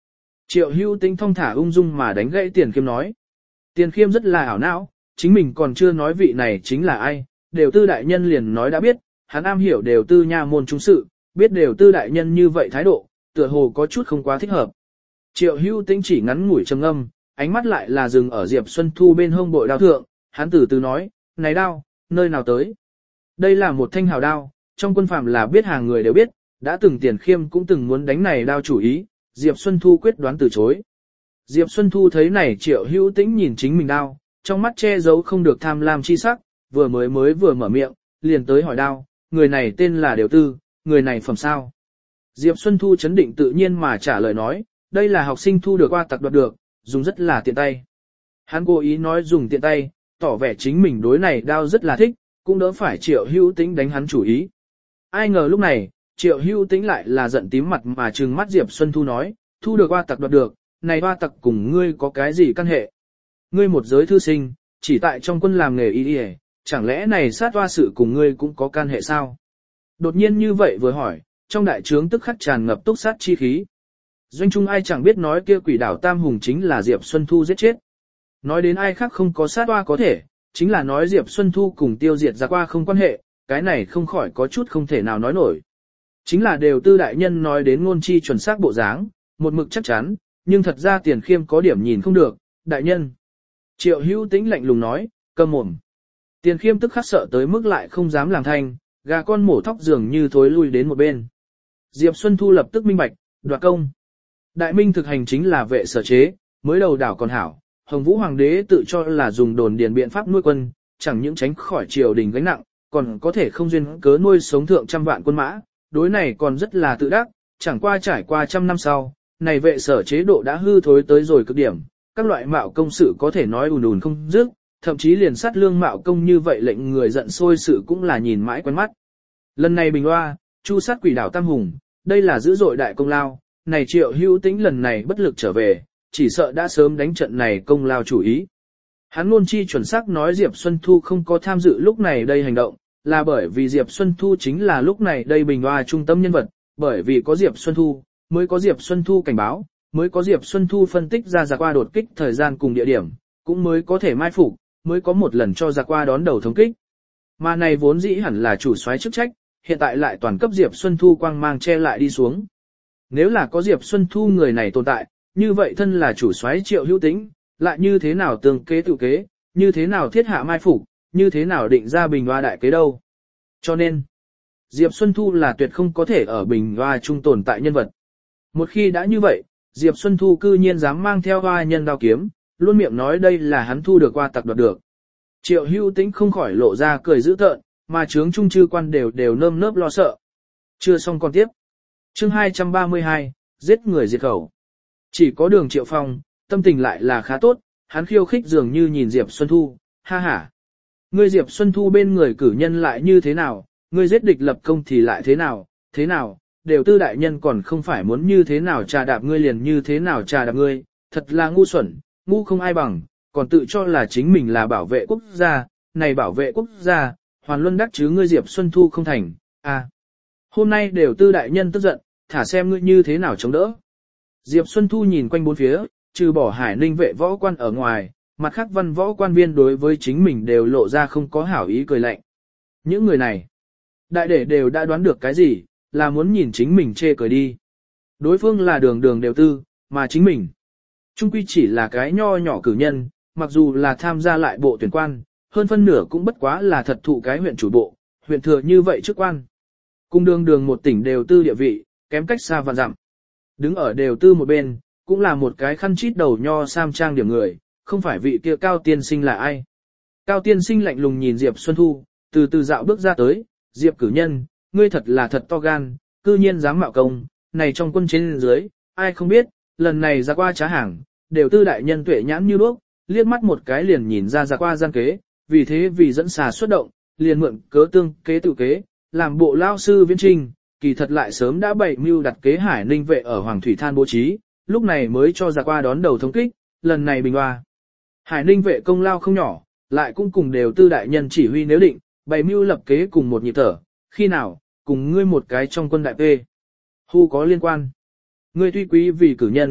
Triệu Hữu Tĩnh thong thả ung dung mà đánh gãy Tiền Khiêm nói. Tiền Khiêm rất là ảo não, chính mình còn chưa nói vị này chính là ai, đều tư đại nhân liền nói đã biết, hắn am hiểu đều tư nha môn trung sự, biết đều tư đại nhân như vậy thái độ, tựa hồ có chút không quá thích hợp. Triệu Hữu Tĩnh chỉ ngắn ngủi trầm ngâm, ánh mắt lại là dừng ở Diệp Xuân Thu bên hông bội đao thượng, hắn từ từ nói, này đao, nơi nào tới? Đây là một thanh hào đao, trong quân phạm là biết hàng người đều biết, đã từng Tiền Khiêm cũng từng muốn đánh này đao chủ ý, Diệp Xuân Thu quyết đoán từ chối. Diệp Xuân Thu thấy này Triệu Hữu Tĩnh nhìn chính mình đao, trong mắt che giấu không được tham lam chi sắc, vừa mới mới vừa mở miệng, liền tới hỏi đao, người này tên là Đều Tư, người này phẩm sao? Diệp Xuân Thu chấn định tự nhiên mà trả lời nói, đây là học sinh thu được qua tặc đoạt được, dùng rất là tiện tay. Hắn cố ý nói dùng tiện tay, tỏ vẻ chính mình đối này đao rất là thích, cũng đỡ phải Triệu Hữu Tĩnh đánh hắn chủ ý. Ai ngờ lúc này, Triệu Hữu Tĩnh lại là giận tím mặt mà trừng mắt Diệp Xuân Thu nói, thu được qua tặc đoạt được, này hoa tặc cùng ngươi có cái gì căn hệ? Ngươi một giới thư sinh, chỉ tại trong quân làm nghề y y, chẳng lẽ này sát hoa sự cùng ngươi cũng có can hệ sao? Đột nhiên như vậy vừa hỏi, trong đại trướng tức khắc tràn ngập túc sát chi khí. Doanh trung ai chẳng biết nói kia quỷ đảo Tam Hùng chính là Diệp Xuân Thu giết chết. Nói đến ai khác không có sát hoa có thể, chính là nói Diệp Xuân Thu cùng tiêu diệt ra qua không quan hệ, cái này không khỏi có chút không thể nào nói nổi. Chính là đều tư đại nhân nói đến ngôn chi chuẩn xác bộ dáng, một mực chắc chắn, nhưng thật ra Tiền Khiêm có điểm nhìn không được, đại nhân. Triệu Hữu Tĩnh lạnh lùng nói, câm mồm. Tiền Khiêm tức khắc sợ tới mức lại không dám làm thanh, gà con mổ thóc dường như thối lui đến một bên. Diệp Xuân Thu lập tức minh bạch, đoạt công. Đại minh thực hành chính là vệ sở chế, mới đầu đảo còn hảo, Hồng Vũ Hoàng đế tự cho là dùng đồn điền biện pháp nuôi quân, chẳng những tránh khỏi triều đình gánh nặng, còn có thể không duyên cớ nuôi sống thượng trăm vạn quân mã, đối này còn rất là tự đắc, chẳng qua trải qua trăm năm sau, này vệ sở chế độ đã hư thối tới rồi cực điểm, các loại mạo công sự có thể nói ùn ùn không dứt, thậm chí liền sát lương mạo công như vậy lệnh người giận sôi sự cũng là nhìn mãi quen mắt. Lần này bình hoa, chu sát quỷ đảo Tam Hùng, đây là dữ dội đại công lao, này Triệu Hữu Tĩnh lần này bất lực trở về, chỉ sợ đã sớm đánh trận này công lao chủ ý. Hắn luôn chi chuẩn xác nói Diệp Xuân Thu không có tham dự lúc này đây hành động, là bởi vì Diệp Xuân Thu chính là lúc này đây bình hoa trung tâm nhân vật, bởi vì có Diệp Xuân Thu, mới có Diệp Xuân Thu cảnh báo, mới có Diệp Xuân Thu phân tích ra giặc qua đột kích thời gian cùng địa điểm, cũng mới có thể mai phục, mới có một lần cho giặc qua đón đầu thống kích. Mà này vốn dĩ hẳn là chủ soái chức trách, hiện tại lại toàn cấp Diệp Xuân Thu quang mang che lại đi xuống. Nếu là có Diệp Xuân Thu người này tồn tại, như vậy thân là chủ soái Triệu Hữu Tĩnh, lại như thế nào tương kế tự kế, như thế nào thiết hạ mai phục, như thế nào định ra bình hoa đại kế đâu. Cho nên, Diệp Xuân Thu là tuyệt không có thể ở bình hoa trung tồn tại nhân vật. Một khi đã như vậy, Diệp Xuân Thu cư nhiên dám mang theo hoa nhân đao kiếm, luôn miệng nói đây là hắn thu được qua tặc đoạt được. Triệu Hữu Tĩnh không khỏi lộ ra cười dữ tợn, mà trướng trung chư quan đều đều nơm nớp lo sợ. Chưa xong còn tiếp. Chương hai trăm ba mươi hai, giết người diệt khẩu. Chỉ có Đường Triệu Phong, tâm tình lại là khá tốt, hắn khiêu khích dường như nhìn Diệp Xuân Thu, ha ha. Ngươi Diệp Xuân Thu bên người cử nhân lại như thế nào, ngươi giết địch lập công thì lại thế nào, thế nào, đều tư đại nhân còn không phải muốn như thế nào trà đạp ngươi liền như thế nào trà đạp ngươi, thật là ngu xuẩn, ngu không ai bằng, còn tự cho là chính mình là bảo vệ quốc gia, này bảo vệ quốc gia, hoàn luân đắc chứ ngươi Diệp Xuân Thu không thành, à. Hôm nay đều tư đại nhân tức giận, thả xem ngươi như thế nào chống đỡ. Diệp Xuân Thu nhìn quanh bốn phía, trừ bỏ Hải Ninh vệ võ quan ở ngoài, mặt khác văn võ quan viên đối với chính mình đều lộ ra không có hảo ý cười lạnh. Những người này, đại đệ đều đã đoán được cái gì, là muốn nhìn chính mình chê cười đi. Đối phương là đường đường đều tư, mà chính mình, chung quy chỉ là cái nho nhỏ cử nhân, mặc dù là tham gia lại bộ tuyển quan, hơn phân nửa cũng bất quá là thật thụ cái huyện chủ bộ, huyện thừa như vậy chức quan. Cùng đường đường một tỉnh đều tư địa vị, kém cách xa vạn dặm. Đứng ở đều tư một bên, cũng là một cái khăn chít đầu nho sam trang điểm người, không phải vị kia Cao tiên sinh là ai. Cao tiên sinh lạnh lùng nhìn Diệp Xuân Thu, từ từ dạo bước ra tới, Diệp cử nhân, ngươi thật là thật to gan, cư nhiên dám mạo công, này trong quân trên dưới, ai không biết, lần này ra qua trá hàng, đều tư đại nhân tuệ nhãn như đuốc, liếc mắt một cái liền nhìn ra ra qua gian kế, vì thế vì dẫn xà xuất động, liền mượn cớ tương kế tự kế, làm bộ lao sư viễn trình, kỳ thật lại sớm đã bày mưu đặt kế Hải Ninh vệ ở Hoàng Thủy Than bố trí, lúc này mới cho ra qua đón đầu thống kích, lần này bình hoa. Hải Ninh vệ công lao không nhỏ, lại cũng cùng đều tư đại nhân chỉ huy nếu định, bày mưu lập kế cùng một nhịp thở, khi nào, cùng ngươi một cái trong quân đại P. Hu có liên quan. Ngươi tuy quý vì cử nhân,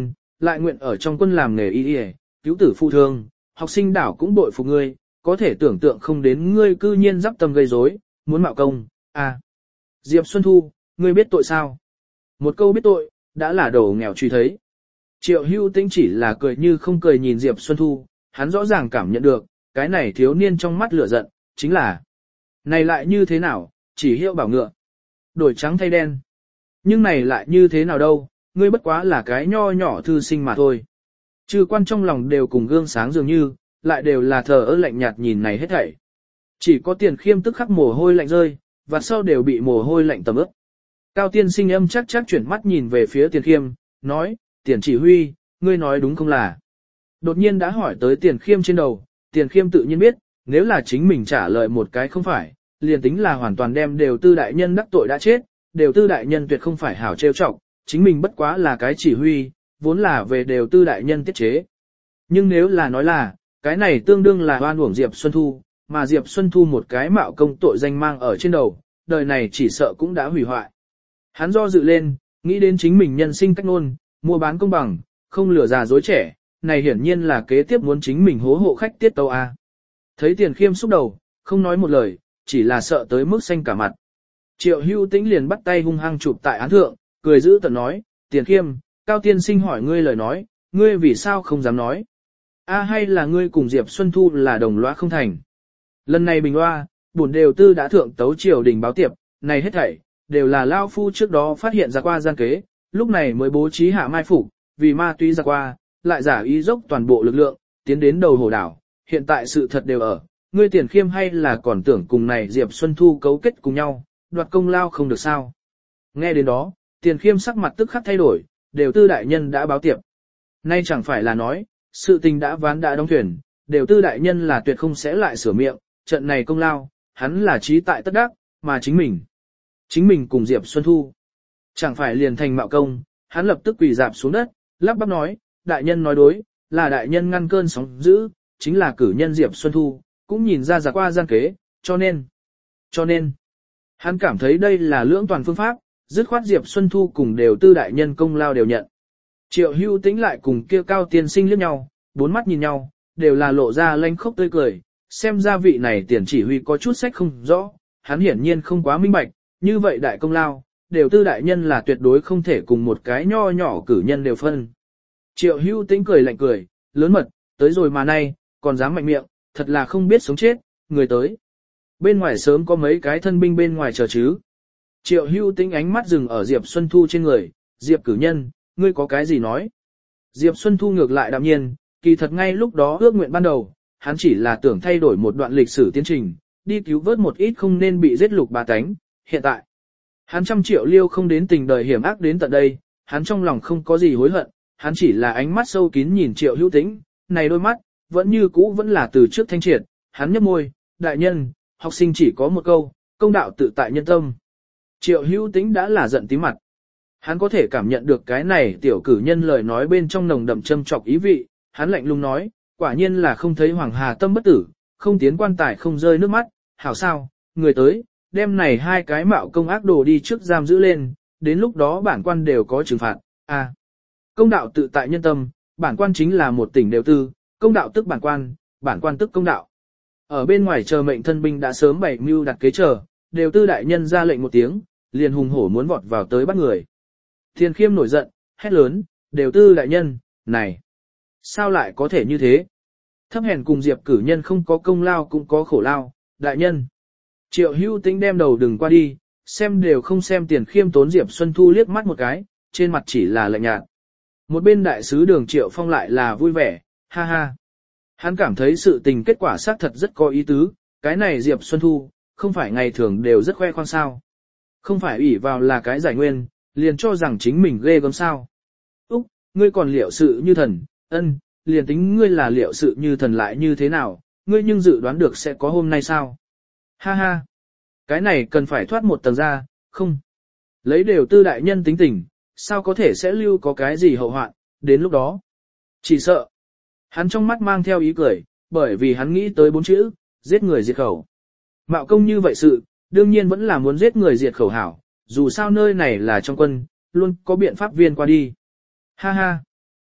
lại nguyện ở trong quân làm nghề y y, cứu tử phụ thương, học sinh đảo cũng bội phục ngươi, có thể tưởng tượng không đến ngươi cư nhiên dắp tâm gây rối, muốn mạo công, à. Diệp Xuân Thu, ngươi biết tội sao? Một câu biết tội, đã là đồ nghèo truy thấy. Triệu Hưu Tĩnh chỉ là cười như không cười nhìn Diệp Xuân Thu, hắn rõ ràng cảm nhận được, cái này thiếu niên trong mắt lửa giận, chính là này lại như thế nào, chỉ hiệu bảo ngựa. Đổi trắng thay đen. Nhưng này lại như thế nào đâu, ngươi bất quá là cái nho nhỏ thư sinh mà thôi. Chư quan trong lòng đều cùng gương sáng dường như, lại đều là thờ ơ lạnh nhạt nhìn này hết thảy. Chỉ có Tiền Khiêm tức khắc mồ hôi lạnh rơi, và sau đều bị mồ hôi lạnh tầm ướt. Cao tiên sinh âm chắc chắc chuyển mắt nhìn về phía Tiền Khiêm, nói, Tiền chỉ huy, ngươi nói đúng không là? Đột nhiên đã hỏi tới Tiền Khiêm trên đầu, Tiền Khiêm tự nhiên biết, nếu là chính mình trả lời một cái không phải, liền tính là hoàn toàn đem đều tư đại nhân đắc tội đã chết, đều tư đại nhân tuyệt không phải hảo trêu chọc, chính mình bất quá là cái chỉ huy, vốn là về đều tư đại nhân tiết chế. Nhưng nếu là nói là, cái này tương đương là oan uổng Diệp Xuân Thu, mà Diệp Xuân Thu một cái mạo công tội danh mang ở trên đầu, đời này chỉ sợ cũng đã hủy hoại. Hắn do dự lên, nghĩ đến chính mình nhân sinh cách ngôn, mua bán công bằng, không lừa già dối trẻ, này hiển nhiên là kế tiếp muốn chính mình hố hộ khách tiết tâu A. Thấy Tiền Khiêm xúc đầu, không nói một lời, chỉ là sợ tới mức xanh cả mặt. Triệu Hưu Tĩnh liền bắt tay hung hăng chụp tại án thượng, cười giữ tận nói, Tiền Khiêm, Cao tiên sinh hỏi ngươi lời nói, ngươi vì sao không dám nói? A hay là ngươi cùng Diệp Xuân Thu là đồng lõa không thành? Lần này bình loa, bổn đều tư đã thượng tấu triều đình báo tiệp, này hết thảy, đều là Lao Phu trước đó phát hiện ra qua gian kế, lúc này mới bố trí hạ mai phục, vì ma túy ra qua, lại giả ý dốc toàn bộ lực lượng, tiến đến đầu hồ đảo, hiện tại sự thật đều ở, ngươi Tiền Khiêm hay là còn tưởng cùng này Diệp Xuân Thu cấu kết cùng nhau, đoạt công lao không được sao. Nghe đến đó, Tiền Khiêm sắc mặt tức khắc thay đổi, đều tư đại nhân đã báo tiệp. Nay chẳng phải là nói, sự tình đã ván đã đóng thuyền, đều tư đại nhân là tuyệt không sẽ lại sửa miệng, trận này công lao, hắn là trí tại tất đắc, mà chính mình. Chính mình cùng Diệp Xuân Thu. Chẳng phải liền thành mạo công, hắn lập tức quỳ dạp xuống đất, lắp bắp nói, đại nhân nói đối, là đại nhân ngăn cơn sóng dữ, chính là cử nhân Diệp Xuân Thu, cũng nhìn ra giả qua gian kế, cho nên, cho nên, hắn cảm thấy đây là lưỡng toàn phương pháp, dứt khoát Diệp Xuân Thu cùng đều tư đại nhân công lao đều nhận. Triệu Hưu Tĩnh lại cùng kia Cao tiên sinh liếc nhau, bốn mắt nhìn nhau, đều là lộ ra lanh khốc tươi cười, xem ra vị này Tiền chỉ huy có chút sách không rõ, hắn hiển nhiên không quá minh bạch, như vậy đại công lao, đều tư đại nhân là tuyệt đối không thể cùng một cái nho nhỏ cử nhân đều phân. Triệu Hưu Tĩnh cười lạnh cười, lớn mật, tới rồi mà nay, còn dám mạnh miệng, thật là không biết sống chết, người tới. Bên ngoài sớm có mấy cái thân binh bên ngoài chờ chứ. Triệu Hưu Tĩnh ánh mắt dừng ở Diệp Xuân Thu trên người, Diệp cử nhân, ngươi có cái gì nói? Diệp Xuân Thu ngược lại đạm nhiên, kỳ thật ngay lúc đó ước nguyện ban đầu, hắn chỉ là tưởng thay đổi một đoạn lịch sử tiến trình, đi cứu vớt một ít không nên bị giết lục bà tánh. Hiện tại, hắn trăm triệu liêu không đến tình đời hiểm ác đến tận đây, hắn trong lòng không có gì hối hận, hắn chỉ là ánh mắt sâu kín nhìn Triệu Hữu Tĩnh, này đôi mắt, vẫn như cũ vẫn là từ trước thanh triệt, hắn nhếch môi, đại nhân, học sinh chỉ có một câu, công đạo tự tại nhân tâm. Triệu Hữu Tĩnh đã là giận tím mặt. Hắn có thể cảm nhận được cái này tiểu cử nhân lời nói bên trong nồng đậm châm chọc ý vị, hắn lạnh lùng nói, quả nhiên là không thấy Hoàng Hà tâm bất tử, không tiến quan tài không rơi nước mắt, hảo sao, người tới, đem này hai cái mạo công ác đồ đi trước giam giữ lên, đến lúc đó bản quan đều có trừng phạt, à. Công đạo tự tại nhân tâm, bản quan chính là một tỉnh đều tư, công đạo tức bản quan, bản quan tức công đạo. Ở bên ngoài chờ mệnh thân binh đã sớm bày mưu đặt kế chờ, đều tư đại nhân ra lệnh một tiếng, liền hùng hổ muốn vọt vào tới bắt người. Tiền Khiêm nổi giận, hét lớn, đều tư đại nhân, này, sao lại có thể như thế? Thấp hèn cùng Diệp cử nhân không có công lao cũng có khổ lao, đại nhân. Triệu Hữu Tĩnh đem đầu đừng qua đi, xem đều không xem Tiền Khiêm tốn Diệp Xuân Thu liếc mắt một cái, trên mặt chỉ là lạnh nhạt. Một bên đại sứ Đường Triệu Phong lại là vui vẻ, ha ha. Hắn cảm thấy sự tình kết quả xác thật rất có ý tứ, cái này Diệp Xuân Thu, không phải ngày thường đều rất khoe khoang sao. Không phải ủy vào là cái giải nguyên, liền cho rằng chính mình ghê gớm sao. Úc, ngươi còn liệu sự như thần, ân, liền tính ngươi là liệu sự như thần lại như thế nào, ngươi nhưng dự đoán được sẽ có hôm nay sao. Ha ha, cái này cần phải thoát một tầng ra, không. Lấy đều tư đại nhân tính tình, sao có thể sẽ lưu có cái gì hậu hoạn, đến lúc đó. Chỉ sợ. Hắn trong mắt mang theo ý cười, bởi vì hắn nghĩ tới bốn chữ, giết người diệt khẩu. Mạo công như vậy sự, đương nhiên vẫn là muốn giết người diệt khẩu hảo, dù sao nơi này là trong quân, luôn có biện pháp viên qua đi. Ha ha.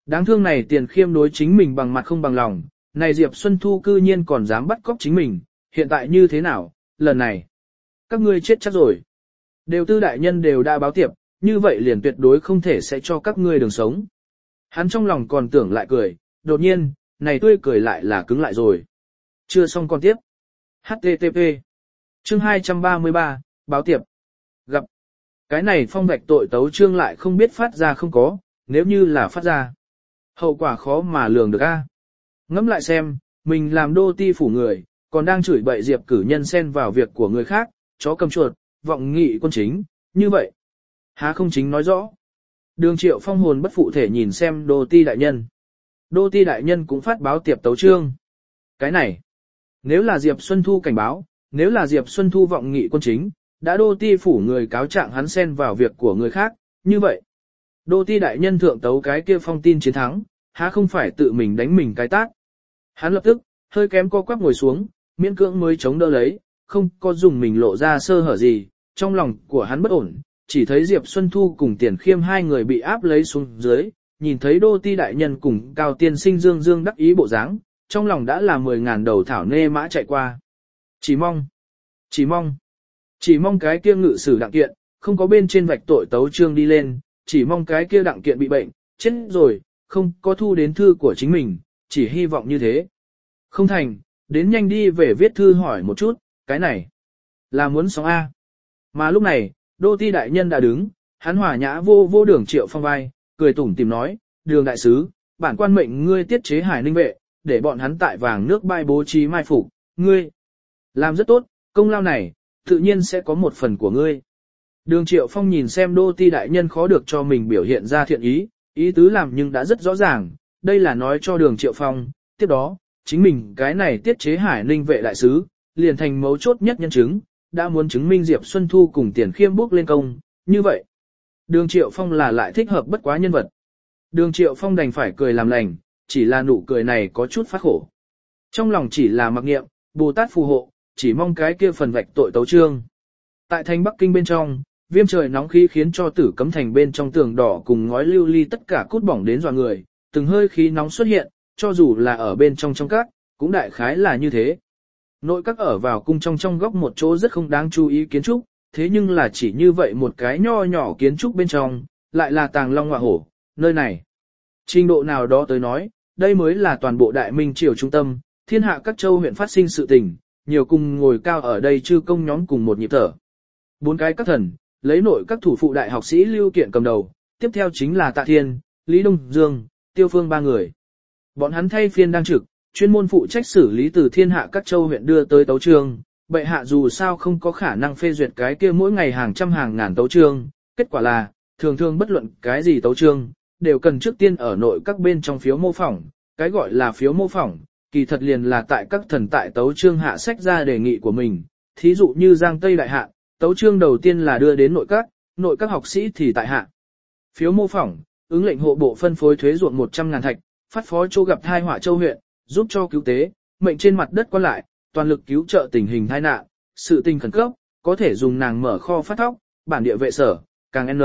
Đáng thương này Tiền Khiêm đối chính mình bằng mặt không bằng lòng, này Diệp Xuân Thu cư nhiên còn dám bắt cóc chính mình, hiện tại như thế nào, lần này. Các ngươi chết chắc rồi. Đều tư đại nhân đều đã báo tiệp, như vậy liền tuyệt đối không thể sẽ cho các ngươi đường sống. Hắn trong lòng còn tưởng lại cười, đột nhiên, này tươi cười lại là cứng lại rồi. Chưa xong còn tiếp. hát tê tê pê Chương hai trăm ba mươi ba, báo tiệp. Gặp. Cái này phong vạch tội tấu chương lại không biết phát ra không có, nếu như là phát ra. Hậu quả khó mà lường được a. Ngẫm lại xem, mình làm đô ti phủ người, còn đang chửi bậy Diệp cử nhân xen vào việc của người khác, chó cầm chuột, vọng nghị quân chính, như vậy. Há không chính nói rõ. Đường Triệu Phong hồn bất phụ thể nhìn xem đô ti đại nhân. Đô ti đại nhân cũng phát báo tiệp tấu chương. Cái này, nếu là Diệp Xuân Thu cảnh báo, nếu là Diệp Xuân Thu vọng nghị quân chính, đã đô ti phủ người cáo trạng hắn xen vào việc của người khác, như vậy. Đô ti đại nhân thượng tấu cái kia phong tin chiến thắng, há không phải tự mình đánh mình cái tát. Hắn lập tức, hơi kém co quắp ngồi xuống, miễn cưỡng mới chống đỡ lấy, không có dùng mình lộ ra sơ hở gì, trong lòng của hắn bất ổn, chỉ thấy Diệp Xuân Thu cùng Tiền Khiêm hai người bị áp lấy xuống dưới, nhìn thấy đô ti đại nhân cùng Cao Tiên Sinh dương dương đắc ý bộ dáng, trong lòng đã là mười ngàn đầu thảo nê mã chạy qua. Chỉ mong, chỉ mong, chỉ mong cái kia ngự sử đặng kiện, không có bên trên vạch tội tấu chương đi lên, chỉ mong cái kia đặng kiện bị bệnh, chết rồi, không có thu đến thư của chính mình, chỉ hy vọng như thế. Không thành, đến nhanh đi về viết thư hỏi một chút, cái này là muốn sống A. Mà lúc này, đô ti đại nhân đã đứng, hắn hòa nhã vô vô Đường Triệu Phong vai, cười tủm tìm nói, Đường đại sứ, bản quan mệnh ngươi tiết chế Hải Ninh vệ, để bọn hắn tại vàng nước bay bố trí mai phục, ngươi làm rất tốt, công lao này, tự nhiên sẽ có một phần của ngươi. Đường Triệu Phong nhìn xem đô ti đại nhân khó được cho mình biểu hiện ra thiện ý, ý tứ làm nhưng đã rất rõ ràng, đây là nói cho Đường Triệu Phong, tiếp đó, chính mình cái này tiết chế Hải Ninh vệ đại sứ, liền thành mấu chốt nhất nhân chứng, đã muốn chứng minh Diệp Xuân Thu cùng Tiền Khiêm bước lên công, như vậy. Đường Triệu Phong là lại thích hợp bất quá nhân vật. Đường Triệu Phong đành phải cười làm lành, chỉ là nụ cười này có chút phát khổ. Trong lòng chỉ là mặc niệm, Bồ Tát phù hộ, chỉ mong cái kia phần vạch tội tấu chương. Tại thành Bắc Kinh bên trong, viêm trời nóng khí khiến cho Tử Cấm thành bên trong tường đỏ cùng ngói lưu ly tất cả cút bỏng đến dọa người, từng hơi khí nóng xuất hiện, cho dù là ở bên trong trong các, cũng đại khái là như thế. Nội các ở vào cung trong trong góc một chỗ rất không đáng chú ý kiến trúc, thế nhưng là chỉ như vậy một cái nho nhỏ kiến trúc bên trong, lại là tàng long ngọa hổ, nơi này. Trình độ nào đó tới nói, đây mới là toàn bộ đại minh triều trung tâm, thiên hạ các châu huyện phát sinh sự tình, nhiều cùng ngồi cao ở đây chư công nhóm cùng một nhịp thở. Bốn cái các thần, lấy nội các thủ phụ đại học sĩ Lưu Kiện cầm đầu, tiếp theo chính là Tạ Thiên, Lý Đông Dương, Tiêu Phương ba người. Bọn hắn thay phiên đang trực, chuyên môn phụ trách xử lý từ thiên hạ các châu huyện đưa tới tấu chương, bệ hạ dù sao không có khả năng phê duyệt cái kia mỗi ngày hàng trăm hàng ngàn tấu chương, kết quả là, thường thường bất luận cái gì tấu chương, đều cần trước tiên ở nội các bên trong phiếu mô phỏng, cái gọi là phiếu mô phỏng, kỳ thật liền là tại các thần tại tấu chương hạ sách ra đề nghị của mình, thí dụ như Giang Tây Đại Hạ, tấu chương đầu tiên là đưa đến nội các, nội các học sĩ thì tại hạ. Phiếu mô phỏng, ứng lệnh hộ bộ phân phối thuế ruộng một trăm ngàn thạch, phát phó châu gặp thai họa châu huyện, giúp cho cứu tế, mệnh trên mặt đất quan lại, toàn lực cứu trợ tình hình tai nạn, sự tình khẩn cấp, có thể dùng nàng mở kho phát thóc, bản địa vệ sở, càng N.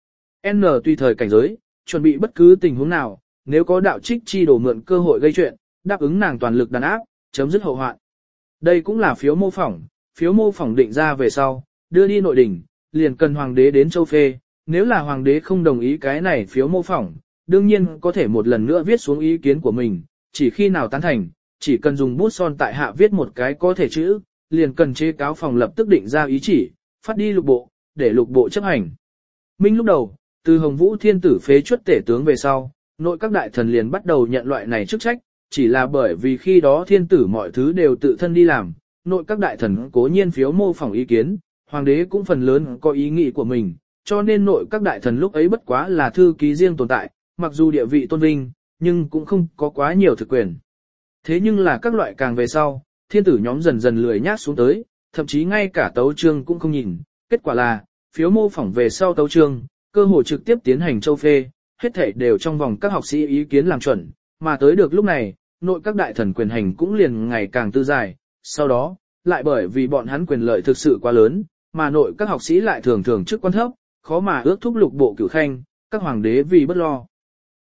N tùy thời cảnh giới, chuẩn bị bất cứ tình huống nào, nếu có đạo trích chi đổ mượn cơ hội gây chuyện, đáp ứng nàng toàn lực đàn áp, chấm dứt hậu hoạn. Đây cũng là phiếu mô phỏng, phiếu mô phỏng định ra về sau, đưa đi nội đình, liền cần hoàng đế đến châu phê, nếu là hoàng đế không đồng ý cái này phiếu mô phỏng, đương nhiên có thể một lần nữa viết xuống ý kiến của mình, chỉ khi nào tán thành, chỉ cần dùng bút son tại hạ viết một cái có thể chữ, liền cần chế cáo phòng lập tức định ra ý chỉ, phát đi lục bộ, để lục bộ chấp hành. Minh lúc đầu, từ Hồng Vũ Thiên Tử phế chuất tể tướng về sau, nội các đại thần liền bắt đầu nhận loại này chức trách, chỉ là bởi vì khi đó thiên tử mọi thứ đều tự thân đi làm, nội các đại thần cố nhiên phiếu mô phỏng ý kiến, hoàng đế cũng phần lớn có ý nghĩ của mình, cho nên nội các đại thần lúc ấy bất quá là thư ký riêng tồn tại, mặc dù địa vị tôn vinh, nhưng cũng không có quá nhiều thực quyền. Thế nhưng là các loại càng về sau, thiên tử nhóm dần dần lười nhác xuống tới, thậm chí ngay cả tấu chương cũng không nhìn, kết quả là, phiếu mô phỏng về sau tấu chương, cơ hội trực tiếp tiến hành châu phê, hết thảy đều trong vòng các học sĩ ý kiến làm chuẩn, mà tới được lúc này, nội các đại thần quyền hành cũng liền ngày càng tư dài, sau đó, lại bởi vì bọn hắn quyền lợi thực sự quá lớn, mà nội các học sĩ lại thường thường chức quan thấp, khó mà ước thúc lục bộ cửu khanh, các hoàng đế vì bất lo.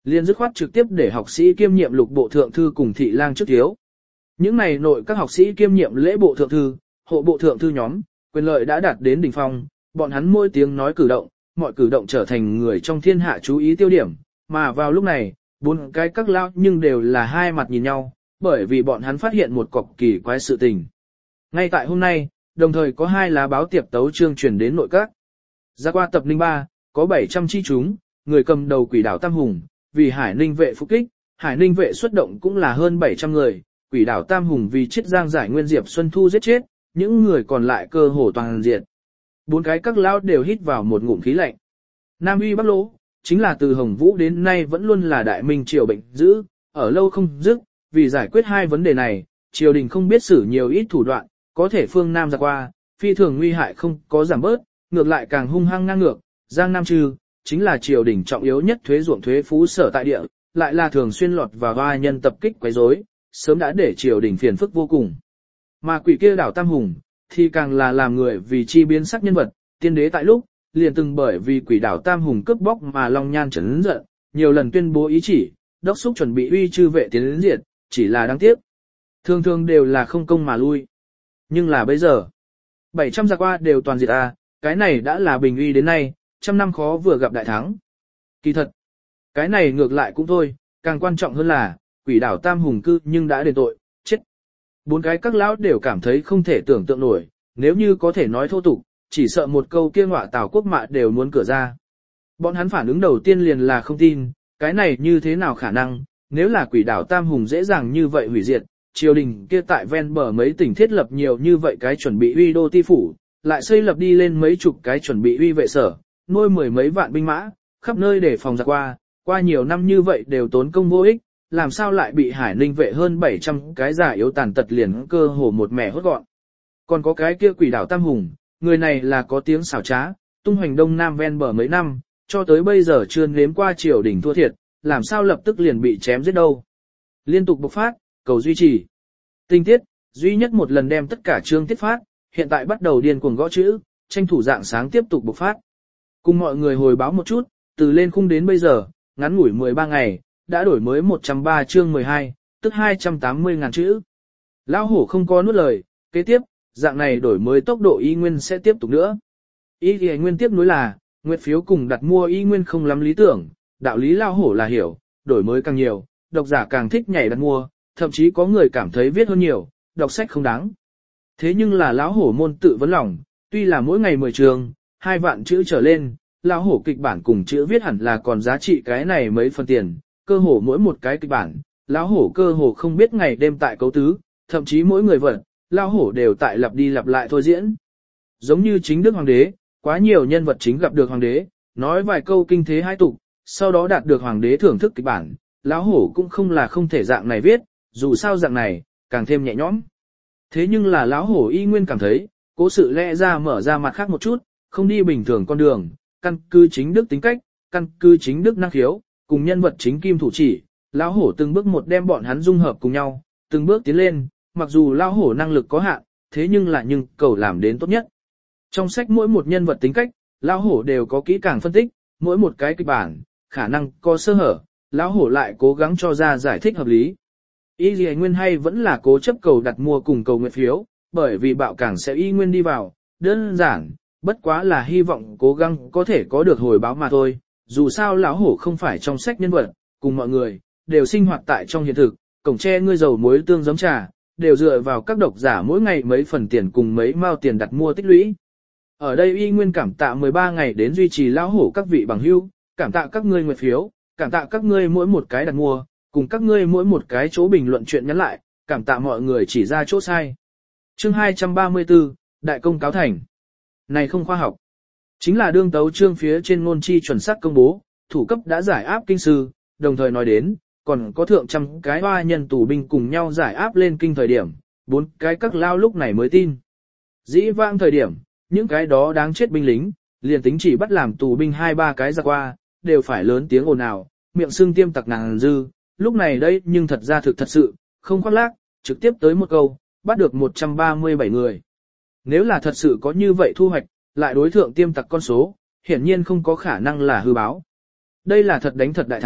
Liên dứt khoát trực tiếp để học sĩ kiêm nhiệm lục bộ thượng thư cùng thị lang trước thiếu. Những này nội các học sĩ kiêm nhiệm lễ bộ thượng thư, hộ bộ thượng thư nhóm, quyền lợi đã đạt đến đỉnh phong, bọn hắn mỗi tiếng nói cử động, mọi cử động trở thành người trong thiên hạ chú ý tiêu điểm, mà vào lúc này, bốn cái các lao nhưng đều là hai mặt nhìn nhau, bởi vì bọn hắn phát hiện một cọc kỳ quái sự tình. Ngay tại hôm nay, đồng thời có hai lá báo tiệp tấu chương truyền đến nội các. Ra qua tập linh ba, có bảy trăm chi chúng, người cầm đầu quỷ đảo Tam Hùng, vì Hải Ninh vệ phục kích, Hải Ninh vệ xuất động cũng là hơn bảy trăm người, quỷ đảo Tam Hùng vì Chiết Giang giải nguyên Diệp Xuân Thu giết chết, những người còn lại cơ hồ toàn diệt. Bốn cái các lão đều hít vào một ngụm khí lạnh. Nam Uy Bắc Lỗ, chính là từ Hồng Vũ đến nay vẫn luôn là đại minh triều bệnh dữ, ở lâu không dứt, vì giải quyết hai vấn đề này, triều đình không biết xử nhiều ít thủ đoạn, có thể phương Nam ra qua, phi thường nguy hại không có giảm bớt, ngược lại càng hung hăng ngang ngược, Giang Nam trừ, chính là triều đình trọng yếu nhất thuế ruộng thuế phú sở tại địa, lại là thường xuyên lọt vào vai nhân tập kích quấy rối, sớm đã để triều đình phiền phức vô cùng. Mà quỷ kia đảo Tam Hùng, thì càng là làm người vì chi biến sắc nhân vật, tiên đế tại lúc, liền từng bởi vì quỷ đảo Tam Hùng cướp bóc mà Long Nhan chấn giận, nhiều lần tuyên bố ý chỉ, đốc xúc chuẩn bị uy chư vệ tiến đến diệt, chỉ là đáng tiếc. Thường thường đều là không công mà lui. Nhưng là bây giờ, bảy trăm giặc qua đều toàn diệt à, cái này đã là bình uy đến nay, trăm năm khó vừa gặp đại thắng. Kỳ thật, cái này ngược lại cũng thôi, càng quan trọng hơn là, quỷ đảo Tam Hùng cư nhưng đã đền tội, chết. Bốn cái các lão đều cảm thấy không thể tưởng tượng nổi, nếu như có thể nói thô tục, chỉ sợ một câu kia ngọa Tào quốc mạ đều muốn cửa ra. Bọn hắn phản ứng đầu tiên liền là không tin, cái này như thế nào khả năng, nếu là quỷ đảo Tam Hùng dễ dàng như vậy hủy diệt, triều đình kia tại ven bờ mấy tỉnh thiết lập nhiều như vậy cái chuẩn bị uy đô ti phủ, lại xây lập đi lên mấy chục cái chuẩn bị uy vệ sở, nuôi mười mấy vạn binh mã, khắp nơi để phòng giặc qua, qua nhiều năm như vậy đều tốn công vô ích, làm sao lại bị Hải Ninh vệ hơn bảy trăm cái giả yếu tàn tật liền cơ hồ một mẻ hốt gọn. Còn có cái kia quỷ đảo Tam Hùng, người này là có tiếng xảo trá, tung hoành đông nam ven bờ mấy năm, cho tới bây giờ chưa nếm qua triều đình thua thiệt, làm sao lập tức liền bị chém giết đâu. Liên tục bộc phát, cầu duy trì. Tinh tiết, duy nhất một lần đem tất cả chương tiết phát, hiện tại bắt đầu điên cuồng gõ chữ, tranh thủ dạng sáng tiếp tục bộc phát. Cùng mọi người hồi báo một chút, từ lên khung đến bây giờ, ngắn ngủi mười ba ngày, đã đổi mới một trăm ba chương mười hai, tức hai trăm tám mươi ngàn chữ. Lão hổ không có nuốt lời, kế tiếp, dạng này đổi mới tốc độ y nguyên sẽ tiếp tục nữa. Y thì nguyên tiếp nối là, nguyệt phiếu cùng đặt mua y nguyên không lắm lý tưởng, đạo lý lão hổ là hiểu, đổi mới càng nhiều, độc giả càng thích nhảy đặt mua, thậm chí có người cảm thấy viết hơn nhiều, đọc sách không đáng. Thế nhưng là lão hổ môn tự vấn lòng, tuy là mỗi ngày mười trường, hai vạn chữ trở lên, lão hổ kịch bản cùng chữ viết hẳn là còn giá trị cái này mấy phần tiền, cơ hồ mỗi một cái kịch bản, lão hổ cơ hồ không biết ngày đêm tại cấu tứ, thậm chí mỗi người vật, lão hổ đều tại lặp đi lặp lại thôi diễn. Giống như chính đức hoàng đế, quá nhiều nhân vật chính gặp được hoàng đế, nói vài câu kinh thế hai tục, sau đó đạt được hoàng đế thưởng thức kịch bản, lão hổ cũng không là không thể dạng này viết, dù sao dạng này, càng thêm nhẹ nhõm. Thế nhưng là lão hổ y nguyên cảm thấy, cố sự lẽ ra mở ra mặt khác một chút, không đi bình thường con đường, căn cứ chính đức tính cách, căn cứ chính đức năng khiếu, cùng nhân vật chính kim thủ chỉ, lão hổ từng bước một đem bọn hắn dung hợp cùng nhau, từng bước tiến lên, mặc dù lão hổ năng lực có hạn, thế nhưng là nhưng cầu làm đến tốt nhất. Trong sách mỗi một nhân vật tính cách, lão hổ đều có kỹ càng phân tích, mỗi một cái kịch bản, khả năng có sơ hở, lão hổ lại cố gắng cho ra giải thích hợp lý. Y gì nguyên hay vẫn là cố chấp cầu đặt mua cùng cầu nguyện phiếu, bởi vì bạo cảng sẽ y nguyên đi vào, đơn giản, bất quá là hy vọng cố gắng có thể có được hồi báo mà thôi. Dù sao lão hổ không phải trong sách nhân vật, cùng mọi người, đều sinh hoạt tại trong hiện thực, cổng tre ngươi dầu muối tương giấm trà, đều dựa vào các độc giả mỗi ngày mấy phần tiền cùng mấy mao tiền đặt mua tích lũy. Ở đây y nguyên cảm tạ mười ba ngày đến duy trì lão hổ các vị bằng hữu, cảm tạ các ngươi nguyện phiếu, cảm tạ các ngươi mỗi một cái đặt mua, cùng các ngươi mỗi một cái chỗ bình luận chuyện nhắn lại, cảm tạ mọi người chỉ ra chỗ sai. Chương hai trăm ba mươi tư, Đại công cáo thành. Này không khoa học. Chính là đương tấu chương phía trên ngôn chi chuẩn xác công bố, thủ cấp đã giải áp kinh sư, đồng thời nói đến, còn có thượng trăm cái hoa nhân tù binh cùng nhau giải áp lên kinh thời điểm, bốn cái các lao lúc này mới tin. Dĩ vãng thời điểm, những cái đó đáng chết binh lính, liền tính chỉ bắt làm tù binh hai ba cái ra qua, đều phải lớn tiếng ồn ào, miệng xương tiêm tặc nàng dư, lúc này đây nhưng thật ra thực thật sự, không khoác lác, trực tiếp tới một câu, bắt được một trăm ba mươi bảy người. Nếu là thật sự có như vậy thu hoạch, lại đối thượng tiêm tặc con số, hiển nhiên không có khả năng là hư báo. Đây là thật đánh thật đại thắng,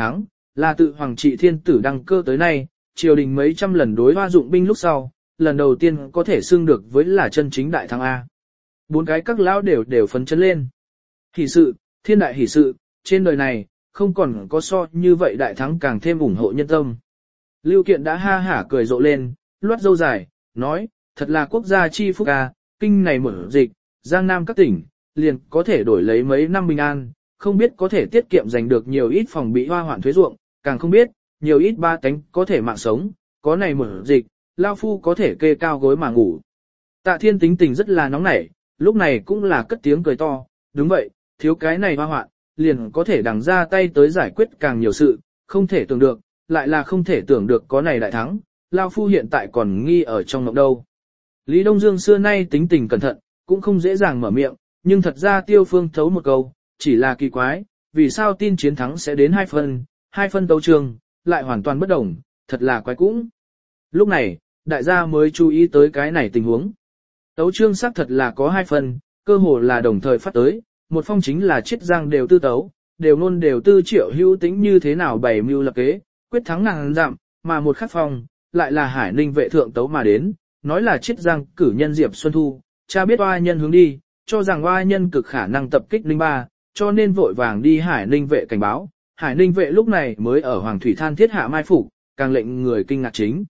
là tự Hoàng Trị Thiên Tử đăng cơ tới nay, triều đình mấy trăm lần đối hoa dụng binh lúc sau, lần đầu tiên có thể xưng được với là chân chính đại thắng A. Bốn cái các lão đều đều phấn chấn lên. Hỷ sự, thiên đại hỷ sự, trên đời này, không còn có so như vậy đại thắng càng thêm ủng hộ nhân tâm. Lưu Kiện đã ha hả cười rộ lên, loát dâu dài, nói, thật là quốc gia chi phúc A, kinh này mở dịch, Giang Nam các tỉnh, liền có thể đổi lấy mấy năm bình an, không biết có thể tiết kiệm giành được nhiều ít phòng bị hoa hoạn thuế ruộng, càng không biết, nhiều ít ba tánh có thể mạng sống, có này mở dịch, lao phu có thể kê cao gối mà ngủ. Tạ Thiên tính tình rất là nóng nảy, lúc này cũng là cất tiếng cười to, đúng vậy, thiếu cái này hoa hoạn, liền có thể đằng ra tay tới giải quyết càng nhiều sự, không thể tưởng được, lại là không thể tưởng được có này đại thắng, lao phu hiện tại còn nghi ở trong ngộng đâu. Lý Đông Dương xưa nay tính tình cẩn thận, cũng không dễ dàng mở miệng, nhưng thật ra Tiêu Phương thấu một câu, chỉ là kỳ quái, vì sao tin chiến thắng sẽ đến hai phân, hai phân tấu trường, lại hoàn toàn bất đồng, thật là quái cũng. Lúc này, đại gia mới chú ý tới cái này tình huống. Tấu chương xác thật là có hai phần, cơ hồ là đồng thời phát tới, một phong chính là Chiết Giang đều tư tấu, đều luôn đều tư Triệu Hữu Tĩnh như thế nào bày mưu lập kế, quyết thắng ngàn dặm, mà một khắc phong, lại là Hải Ninh vệ thượng tấu mà đến, nói là Chiết Giang cử nhân Diệp Xuân Thu, cha biết oai nhân hướng đi, cho rằng oai nhân cực khả năng tập kích Ninh Ba, cho nên vội vàng đi Hải Ninh vệ cảnh báo, Hải Ninh vệ lúc này mới ở Hoàng Thủy Than thiết hạ mai phục, càng lệnh người kinh ngạc chính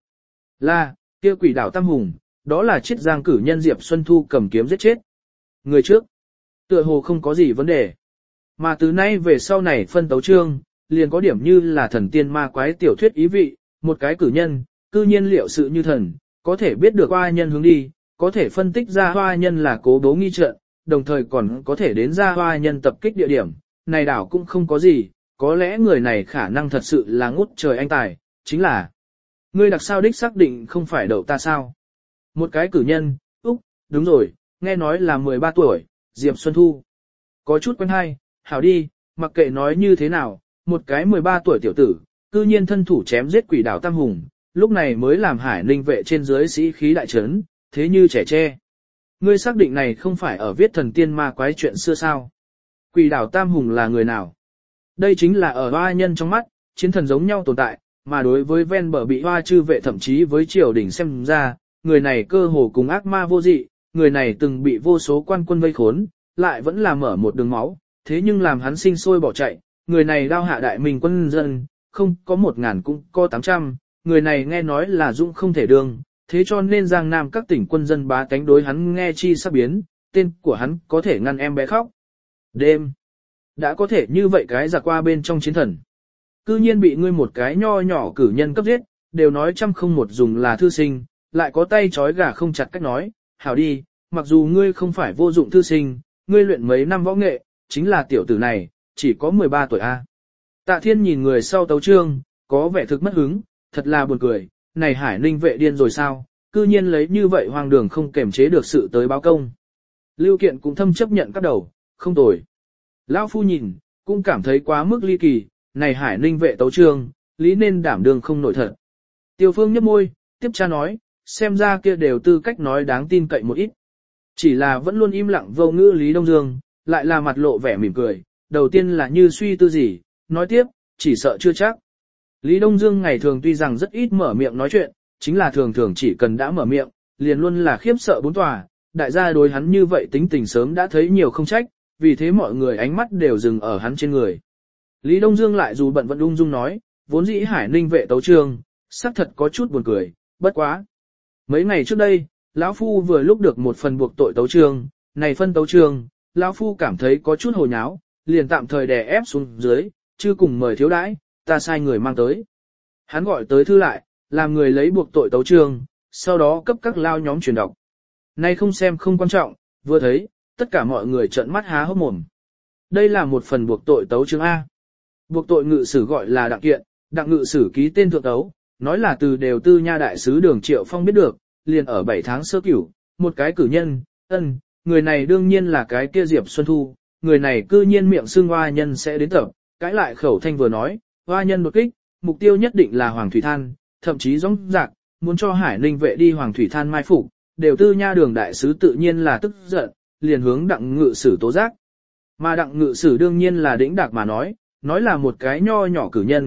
là kia quỷ đảo Tam Hùng, đó là Chiết Giang cử nhân Diệp Xuân Thu cầm kiếm giết chết. Người trước, tựa hồ không có gì vấn đề. Mà từ nay về sau này phân tấu chương, liền có điểm như là thần tiên ma quái tiểu thuyết ý vị, một cái cử nhân, cư nhiên liệu sự như thần, có thể biết được hoa nhân hướng đi, có thể phân tích ra hoa nhân là cố bố nghi trận, đồng thời còn có thể đến ra hoa nhân tập kích địa điểm, này đảo cũng không có gì, có lẽ người này khả năng thật sự là ngút trời anh tài, chính là ngươi đặc sao đích xác định không phải đậu ta sao. Một cái cử nhân, úc, đúng rồi, nghe nói là mười ba tuổi, Diệp Xuân Thu. Có chút quen hay, hảo đi, mặc kệ nói như thế nào, một cái mười ba tuổi tiểu tử, cư nhiên thân thủ chém giết quỷ đảo Tam Hùng, lúc này mới làm Hải Ninh vệ trên dưới sĩ khí đại trấn, thế như trẻ tre. Ngươi xác định này không phải ở viết thần tiên ma quái chuyện xưa sao? Quỷ đảo Tam Hùng là người nào? Đây chính là ở hoa nhân trong mắt, chiến thần giống nhau tồn tại, mà đối với ven bờ bị hoa chư vệ thậm chí với triều đình xem ra, người này cơ hồ cùng ác ma vô dị, người này từng bị vô số quan quân vây khốn, lại vẫn là mở một đường máu, thế nhưng làm hắn sinh sôi bỏ chạy, người này đao hạ đại minh quân dân, không có một ngàn cũng có tám trăm, người này nghe nói là dũng không thể đương, thế cho nên Giang Nam các tỉnh quân dân bá tánh đối hắn nghe chi sắp biến, tên của hắn có thể ngăn em bé khóc. Đêm, đã có thể như vậy cái giặc qua bên trong chiến thần. Cư nhiên bị ngươi một cái nho nhỏ cử nhân cấp giết, đều nói trăm không một dùng là thư sinh, lại có tay trói gà không chặt cách nói, hảo đi, mặc dù ngươi không phải vô dụng thư sinh, ngươi luyện mấy năm võ nghệ, chính là tiểu tử này, chỉ có mười ba tuổi A. Tạ Thiên nhìn người sau tấu chương, có vẻ thực mất hứng, thật là buồn cười, này Hải Ninh vệ điên rồi sao, cư nhiên lấy như vậy hoang đường không kềm chế được sự tới báo công. Lưu Kiện cũng thâm chấp nhận các đầu, không tồi. Lão phu nhìn, cũng cảm thấy quá mức ly kỳ, này Hải Ninh vệ tấu chương, lý nên đảm đương không nổi thật. Tiêu Phương nhếch môi, tiếp tra nói, xem ra kia đều tư cách nói đáng tin cậy một ít. Chỉ là vẫn luôn im lặng vô ngữ Lý Đông Dương, lại là mặt lộ vẻ mỉm cười, đầu tiên là như suy tư gì, nói tiếp, chỉ sợ chưa chắc. Lý Đông Dương ngày thường tuy rằng rất ít mở miệng nói chuyện, chính là thường thường chỉ cần đã mở miệng, liền luôn là khiếp sợ bốn tòa, đại gia đối hắn như vậy tính tình sớm đã thấy nhiều không trách, vì thế mọi người ánh mắt đều dừng ở hắn trên người. Lý Đông Dương lại dù bận vẫn ung dung nói, vốn dĩ Hải Ninh vệ tấu chương, xác thật có chút buồn cười, bất quá. Mấy ngày trước đây, lão phu vừa lúc được một phần buộc tội tấu chương, này phân tấu chương, lão phu cảm thấy có chút hồ nháo, liền tạm thời đè ép xuống dưới, chứ cùng mời thiếu đãi, ta sai người mang tới. Hắn gọi tới thư lại, làm người lấy buộc tội tấu chương, sau đó cấp các lao nhóm truyền đọc. Nay không xem không quan trọng, vừa thấy, tất cả mọi người trợn mắt há hốc mồm. Đây là một phần buộc tội tấu chương A. Buộc tội ngự sử gọi là đặng kiện, đặng ngự sử ký tên thượng tấu, nói là từ đều tư nha đại sứ Đường Triệu Phong biết được, liền ở bảy tháng sơ cửu, một cái cử nhân, ân, người này đương nhiên là cái kia Diệp Xuân Thu, người này cư nhiên miệng xưng hoa nhân sẽ đến tập, cãi lại khẩu thanh vừa nói, hoa nhân đột kích, mục tiêu nhất định là Hoàng Thủy Than, thậm chí rõng rạc, muốn cho Hải Ninh vệ đi Hoàng Thủy Than mai phục, đều tư nha Đường đại sứ tự nhiên là tức giận, liền hướng đặng ngự sử tố giác. Mà đặng ngự sử đương nhiên là đĩnh đạc mà nói, nói là một cái nho nhỏ cử nhân,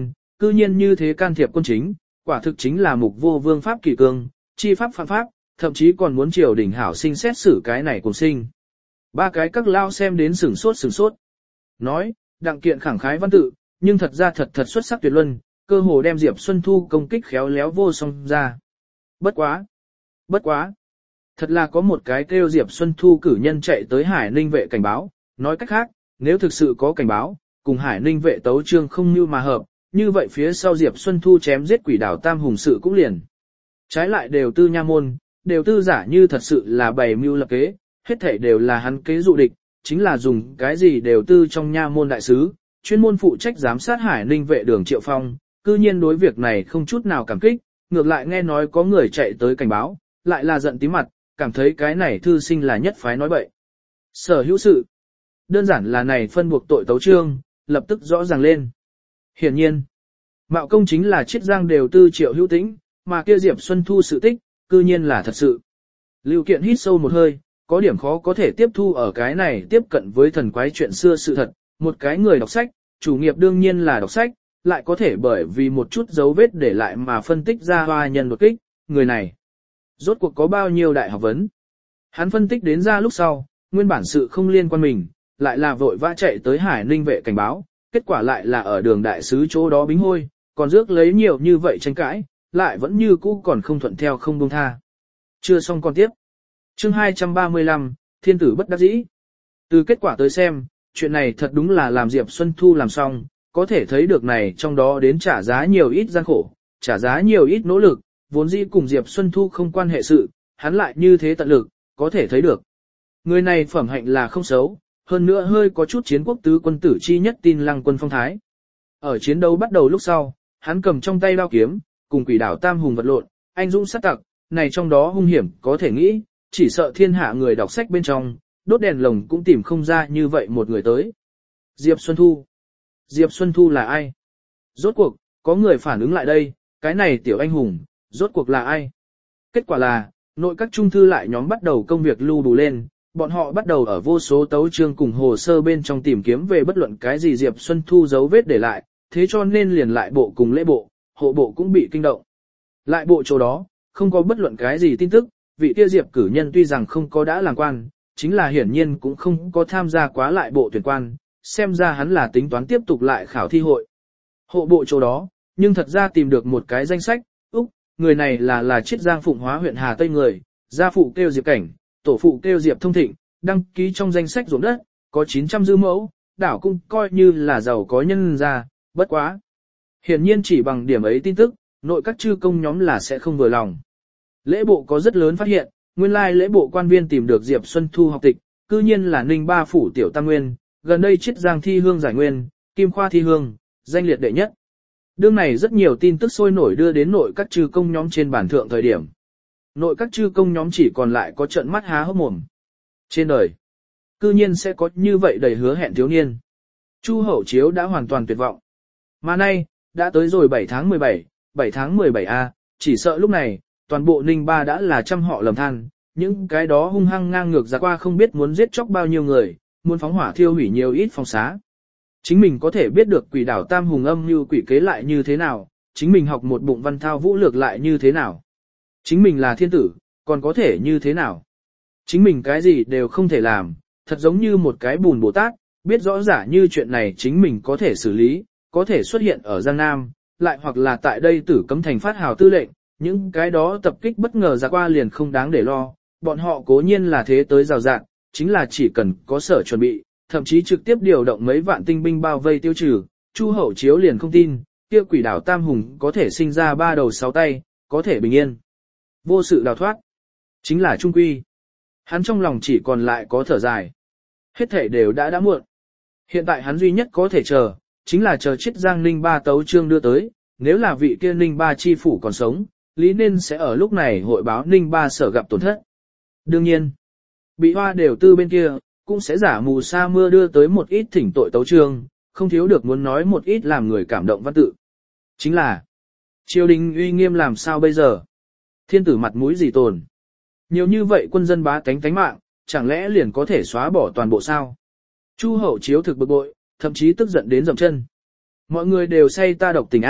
cư nhiên như thế can thiệp quân chính, quả thực chính là mục vô vương pháp kỷ cương, chi pháp phạm pháp, thậm chí còn muốn triều đình hảo sinh xét xử cái này cùng sinh. Ba cái các lao xem đến sửng sốt sửng sốt. Nói, đặng kiện khẳng khái văn tự, nhưng thật ra thật thật xuất sắc tuyệt luân, cơ hồ đem Diệp Xuân Thu công kích khéo léo vô song ra. Bất quá! Bất quá! Thật là có một cái kêu Diệp Xuân Thu cử nhân chạy tới Hải Ninh vệ cảnh báo, nói cách khác, nếu thực sự có cảnh báo, cùng Hải Ninh vệ tấu trương không như mà hợp, như vậy phía sau Diệp Xuân Thu chém giết quỷ đảo Tam Hùng sự cũng liền. Trái lại đều tư nha môn, đều tư giả như thật sự là bày mưu lập kế, hết thảy đều là hắn kế dụ địch, chính là dùng cái gì đều tư trong nha môn đại sứ, chuyên môn phụ trách giám sát Hải Ninh vệ Đường Triệu Phong, cư nhiên đối việc này không chút nào cảm kích, ngược lại nghe nói có người chạy tới cảnh báo, lại là giận tím mặt, cảm thấy cái này thư sinh là nhất phái nói bậy. Sở hữu sự, đơn giản là này phân buộc tội tấu trương, lập tức rõ ràng lên. Hiển nhiên, Mạo Công chính là chiết giang đều tư Triệu Hữu Tĩnh, mà kia Diệp Xuân Thu sự tích, cư nhiên là thật sự. Lưu Kiện hít sâu một hơi, có điểm khó có thể tiếp thu ở cái này tiếp cận với thần quái chuyện xưa sự thật, một cái người đọc sách, chủ nghiệp đương nhiên là đọc sách, lại có thể bởi vì một chút dấu vết để lại mà phân tích ra hoa nhân đột kích, người này. Rốt cuộc có bao nhiêu đại học vấn. Hắn phân tích đến ra lúc sau, nguyên bản sự không liên quan mình, lại là vội vã chạy tới Hải Ninh vệ cảnh báo, kết quả lại là ở đường đại sứ chỗ đó bính hôi, còn rước lấy nhiều như vậy tranh cãi, lại vẫn như cũ còn không thuận theo không buông tha. Chưa xong còn tiếp. Chương hai trăm ba mươi lăm, Thiên tử bất đắc dĩ. Từ kết quả tới xem, chuyện này thật đúng là làm Diệp Xuân Thu làm xong, có thể thấy được này trong đó đến trả giá nhiều ít gian khổ, trả giá nhiều ít nỗ lực, vốn dĩ cùng Diệp Xuân Thu không quan hệ sự, hắn lại như thế tận lực, có thể thấy được. Người này phẩm hạnh là không xấu, hơn nữa hơi có chút chiến quốc tứ quân tử chi nhất tin lăng quân phong thái. Ở chiến đấu bắt đầu lúc sau, hắn cầm trong tay đao kiếm, cùng quỷ đảo Tam Hùng vật lộn, anh dũng sát tặc, này trong đó hung hiểm có thể nghĩ, chỉ sợ thiên hạ người đọc sách bên trong, đốt đèn lồng cũng tìm không ra như vậy một người tới. Diệp Xuân Thu. Diệp Xuân Thu là ai? Rốt cuộc, có người phản ứng lại đây, cái này tiểu anh hùng, rốt cuộc là ai? Kết quả là, nội các trung thư lại nhóm bắt đầu công việc lưu đủ lên, bọn họ bắt đầu ở vô số tấu chương cùng hồ sơ bên trong tìm kiếm về bất luận cái gì Diệp Xuân Thu dấu vết để lại, thế cho nên liền lại bộ cùng lễ bộ, hộ bộ cũng bị kinh động. Lại bộ chỗ đó, không có bất luận cái gì tin tức, vị kia Diệp cử nhân tuy rằng không có đã làm quan, chính là hiển nhiên cũng không có tham gia quá lại bộ tuyển quan, xem ra hắn là tính toán tiếp tục lại khảo thi hội. Hộ bộ chỗ đó, nhưng thật ra tìm được một cái danh sách, úc, người này là là Chiết Giang Phụng Hóa huyện Hà Tây người, gia phụ kêu Diệp Cảnh, tổ phụ kêu Diệp Thông Thịnh, đăng ký trong danh sách ruộng đất, có chín trăm dư mẫu, đảo cũng coi như là giàu có nhân ra, bất quá. Hiển nhiên chỉ bằng điểm ấy tin tức, nội các chư công nhóm là sẽ không vừa lòng. Lễ bộ có rất lớn phát hiện, nguyên lai lễ bộ quan viên tìm được Diệp Xuân Thu học tịch, cư nhiên là Ninh Ba phủ tiểu tam nguyên, gần đây Chiết Giang thi hương giải nguyên, Kim Khoa thi hương, danh liệt đệ nhất. Đương này rất nhiều tin tức sôi nổi đưa đến nội các chư công nhóm trên bản thượng thời điểm. Nội các chư công nhóm chỉ còn lại có trận mắt há hốc mồm. Trên đời, cư nhiên sẽ có như vậy đầy hứa hẹn thiếu niên. Chu Hậu Chiếu đã hoàn toàn tuyệt vọng. Mà nay, đã tới rồi bảy tháng mười bảy, bảy tháng mười bảy a, chỉ sợ lúc này, toàn bộ Ninh Ba đã là trăm họ lầm than, những cái đó hung hăng ngang ngược ra qua không biết muốn giết chóc bao nhiêu người, muốn phóng hỏa thiêu hủy nhiều ít phòng xá. Chính mình có thể biết được quỷ đảo Tam Hùng âm như quỷ kế lại như thế nào, chính mình học một bụng văn thao vũ lược lại như thế nào. Chính mình là thiên tử, còn có thể như thế nào. Chính mình cái gì đều không thể làm, thật giống như một cái bùn Bồ Tát, biết rõ ràng như chuyện này chính mình có thể xử lý, có thể xuất hiện ở Giang Nam, lại hoặc là tại đây tử cấm thành phát hào tư lệnh, những cái đó tập kích bất ngờ ra qua liền không đáng để lo, bọn họ cố nhiên là thế tới rào rạng, chính là chỉ cần có sở chuẩn bị, thậm chí trực tiếp điều động mấy vạn tinh binh bao vây tiêu trừ, Chu Hậu Chiếu liền không tin, kia quỷ đảo Tam Hùng có thể sinh ra ba đầu sáu tay, có thể bình yên. Vô sự đào thoát, chính là trung quy. Hắn trong lòng chỉ còn lại có thở dài. Hết thể đều đã đã muộn. Hiện tại hắn duy nhất có thể chờ, chính là chờ Chiết Giang Ninh Ba tấu chương đưa tới, nếu là vị kia Ninh Ba chi phủ còn sống, lý nên sẽ ở lúc này hội báo Ninh Ba sở gặp tổn thất. Đương nhiên, bị hoa đều tư bên kia, cũng sẽ giả mù sa mưa đưa tới một ít thỉnh tội tấu chương, không thiếu được muốn nói một ít làm người cảm động văn tự. Chính là, triều đình uy nghiêm làm sao bây giờ? Thiên tử mặt mũi gì tồn? Nhiều như vậy quân dân bá tánh tánh mạng, chẳng lẽ liền có thể xóa bỏ toàn bộ sao? Chu Hậu Chiếu thực bực bội, thậm chí tức giận đến dậm chân. Mọi người đều say ta độc tình A,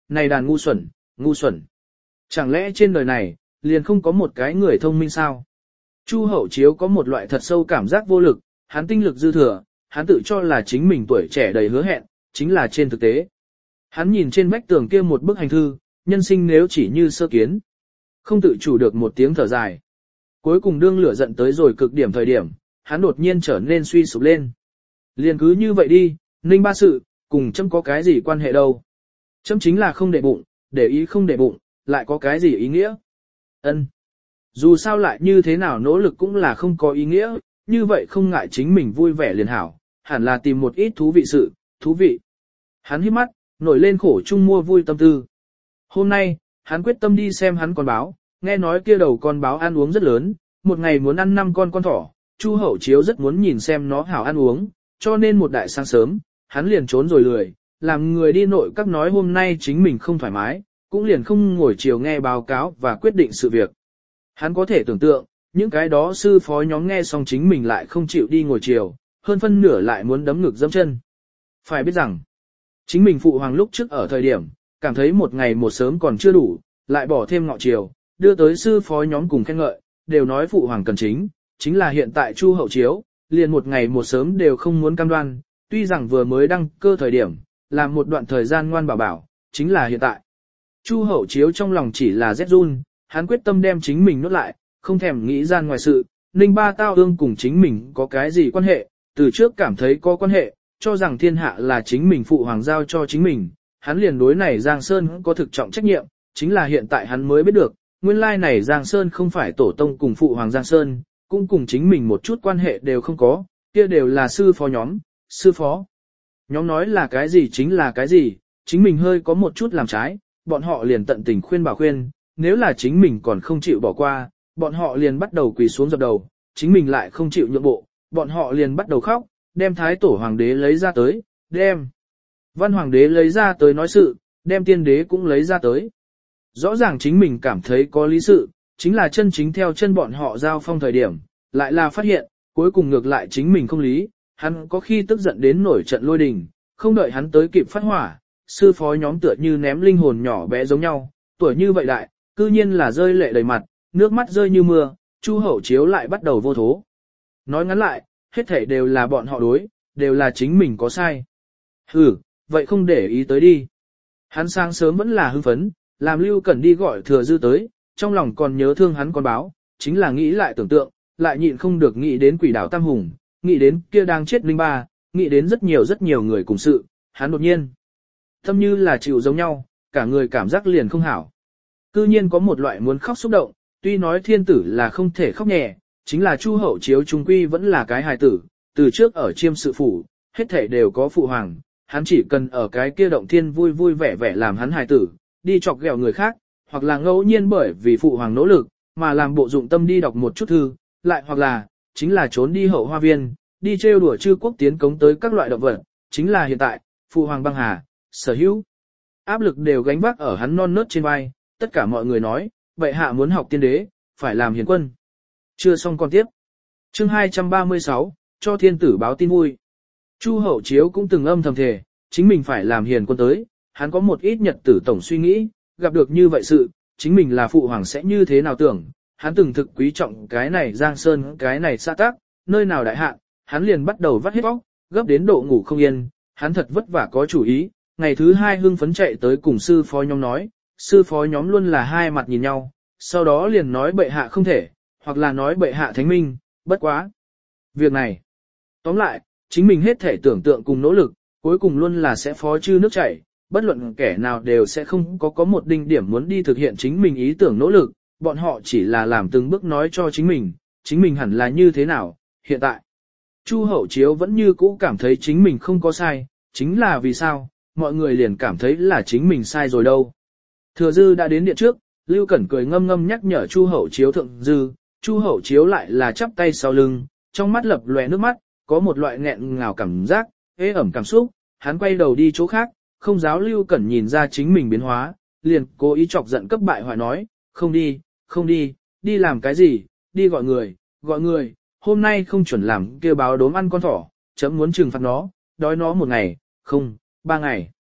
này đàn ngu xuẩn, ngu xuẩn. Chẳng lẽ trên đời này, liền không có một cái người thông minh sao? Chu Hậu Chiếu có một loại thật sâu cảm giác vô lực, hắn tinh lực dư thừa, hắn tự cho là chính mình tuổi trẻ đầy hứa hẹn, chính là trên thực tế. Hắn nhìn trên vách tường kia một bức hành thư, nhân sinh nếu chỉ như sơ kiến. Không tự chủ được một tiếng thở dài. Cuối cùng đương lửa giận tới rồi cực điểm thời điểm, hắn đột nhiên trở nên suy sụp lên. Liền cứ như vậy đi, Ninh ba sự, cùng chấm có cái gì quan hệ đâu. Chấm chính là không để bụng, để ý không để bụng, lại có cái gì ý nghĩa. Ân. Dù sao lại như thế nào nỗ lực cũng là không có ý nghĩa, như vậy không ngại chính mình vui vẻ liền hảo, hẳn là tìm một ít thú vị sự, thú vị. Hắn hít mắt, nổi lên khổ chung mua vui tâm tư. Hôm nay, hắn quyết tâm đi xem hắn con báo, nghe nói kia đầu con báo ăn uống rất lớn, một ngày muốn ăn năm con con thỏ, Chu Hậu Chiếu rất muốn nhìn xem nó hảo ăn uống, cho nên một đại sáng sớm, hắn liền trốn rồi lười, làm người đi nội các nói hôm nay chính mình không thoải mái, cũng liền không ngồi chiều nghe báo cáo và quyết định sự việc. Hắn có thể tưởng tượng, những cái đó sư phó nhóm nghe xong chính mình lại không chịu đi ngồi chiều, hơn phân nửa lại muốn đấm ngực dẫm chân. Phải biết rằng, chính mình phụ hoàng lúc trước ở thời điểm, cảm thấy một ngày một sớm còn chưa đủ, lại bỏ thêm ngọ chiều, đưa tới sư phó nhóm cùng khen ngợi, đều nói phụ hoàng cần chính, chính là hiện tại Chu Hậu Chiếu, liền một ngày một sớm đều không muốn cam đoan, tuy rằng vừa mới đăng cơ thời điểm, làm một đoạn thời gian ngoan bảo bảo, chính là hiện tại. Chu Hậu Chiếu trong lòng chỉ là rét run, hắn quyết tâm đem chính mình nuốt lại, không thèm nghĩ gian ngoài sự, Ninh Ba Tao Ương cùng chính mình có cái gì quan hệ, từ trước cảm thấy có quan hệ, cho rằng thiên hạ là chính mình phụ hoàng giao cho chính mình, hắn liền đối này Giang Sơn có thực trọng trách nhiệm, chính là hiện tại hắn mới biết được, nguyên lai này Giang Sơn không phải tổ tông cùng phụ hoàng Giang Sơn, cũng cùng chính mình một chút quan hệ đều không có, kia đều là sư phó nhóm, sư phó. Nhóm nói là cái gì chính là cái gì, chính mình hơi có một chút làm trái, bọn họ liền tận tình khuyên bảo khuyên, nếu là chính mình còn không chịu bỏ qua, bọn họ liền bắt đầu quỳ xuống dập đầu, chính mình lại không chịu nhượng bộ, bọn họ liền bắt đầu khóc, đem thái tổ hoàng đế lấy ra tới, đem văn hoàng đế lấy ra tới nói sự, đem tiên đế cũng lấy ra tới. Rõ ràng chính mình cảm thấy có lý sự, chính là chân chính theo chân bọn họ giao phong thời điểm, lại là phát hiện, cuối cùng ngược lại chính mình không lý, hắn có khi tức giận đến nổi trận lôi đình, không đợi hắn tới kịp phát hỏa, sư phó nhóm tựa như ném linh hồn nhỏ bé giống nhau, tuổi như vậy đại, cư nhiên là rơi lệ đầy mặt, nước mắt rơi như mưa, Chu Hậu Chiếu lại bắt đầu vô thố. Nói ngắn lại, hết thảy đều là bọn họ đối, đều là chính mình có sai. Hừ, vậy không để ý tới đi. Hắn sáng sớm vẫn là hưng phấn, làm Lưu Cẩn đi gọi Thừa Dư tới, trong lòng còn nhớ thương hắn con báo, chính là nghĩ lại tưởng tượng, lại nhịn không được nghĩ đến quỷ đảo Tam Hùng, nghĩ đến kia đang chết linh ba, nghĩ đến rất nhiều rất nhiều người cùng sự, hắn đột nhiên. Tâm như là chịu giống nhau, cả người cảm giác liền không hảo. Cư nhiên có một loại muốn khóc xúc động, tuy nói thiên tử là không thể khóc nhẹ, chính là Chu Hậu Chiếu trung quy vẫn là cái hài tử, từ trước ở chiêm sự phủ, hết thể đều có phụ hoàng, hắn chỉ cần ở cái kia động thiên vui vui vẻ vẻ làm hắn hài tử, đi chọc ghẹo người khác, hoặc là ngẫu nhiên bởi vì phụ hoàng nỗ lực, mà làm bộ dụng tâm đi đọc một chút thư, lại hoặc là, chính là trốn đi hậu hoa viên, đi trêu đùa chư quốc tiến cống tới các loại động vật, chính là hiện tại, phụ hoàng băng hà, sở hữu. Áp lực đều gánh vác ở hắn non nớt trên vai, tất cả mọi người nói, bệ hạ muốn học tiên đế, phải làm hiền quân. Chưa xong còn tiếp. Chương hai trăm ba mươi sáu, cho thiên tử báo tin vui. Chu Hậu Chiếu cũng từng âm thầm thề, chính mình phải làm hiền quân tới, hắn có một ít nhật tử tổng suy nghĩ, gặp được như vậy sự, chính mình là phụ hoàng sẽ như thế nào tưởng, hắn từng thực quý trọng cái này Giang Sơn, cái này xã tác, nơi nào đại hạn, hắn liền bắt đầu vắt hết óc, gấp đến độ ngủ không yên, hắn thật vất vả có chủ ý, ngày thứ hai hưng phấn chạy tới cùng sư phó nhóm nói, sư phó nhóm luôn là hai mặt nhìn nhau, sau đó liền nói bệ hạ không thể, hoặc là nói bệ hạ thánh minh, bất quá. Việc này, tóm lại, chính mình hết thể tưởng tượng cùng nỗ lực, cuối cùng luôn là sẽ phó chư nước chảy, bất luận kẻ nào đều sẽ không có có một đinh điểm muốn đi thực hiện chính mình ý tưởng nỗ lực, bọn họ chỉ là làm từng bước nói cho chính mình, chính mình hẳn là như thế nào, hiện tại. Chu Hậu Chiếu vẫn như cũ cảm thấy chính mình không có sai, chính là vì sao, mọi người liền cảm thấy là chính mình sai rồi đâu. Thừa Dư đã đến điện trước, Lưu Cẩn cười ngâm ngâm nhắc nhở Chu Hậu Chiếu thượng dư, Chu Hậu Chiếu lại là chắp tay sau lưng, trong mắt lập lòe nước mắt, có một loại nghẹn ngào cảm giác, ế ẩm cảm xúc, hắn quay đầu đi chỗ khác, không giáo Lưu Cẩn nhìn ra chính mình biến hóa, liền cố ý chọc giận cấp bại hoại nói, không đi, không đi, đi làm cái gì, đi gọi người, gọi người, hôm nay không chuẩn làm kêu báo đốm ăn con thỏ, chấm muốn trừng phạt nó, đói nó một ngày, không, ba ngày.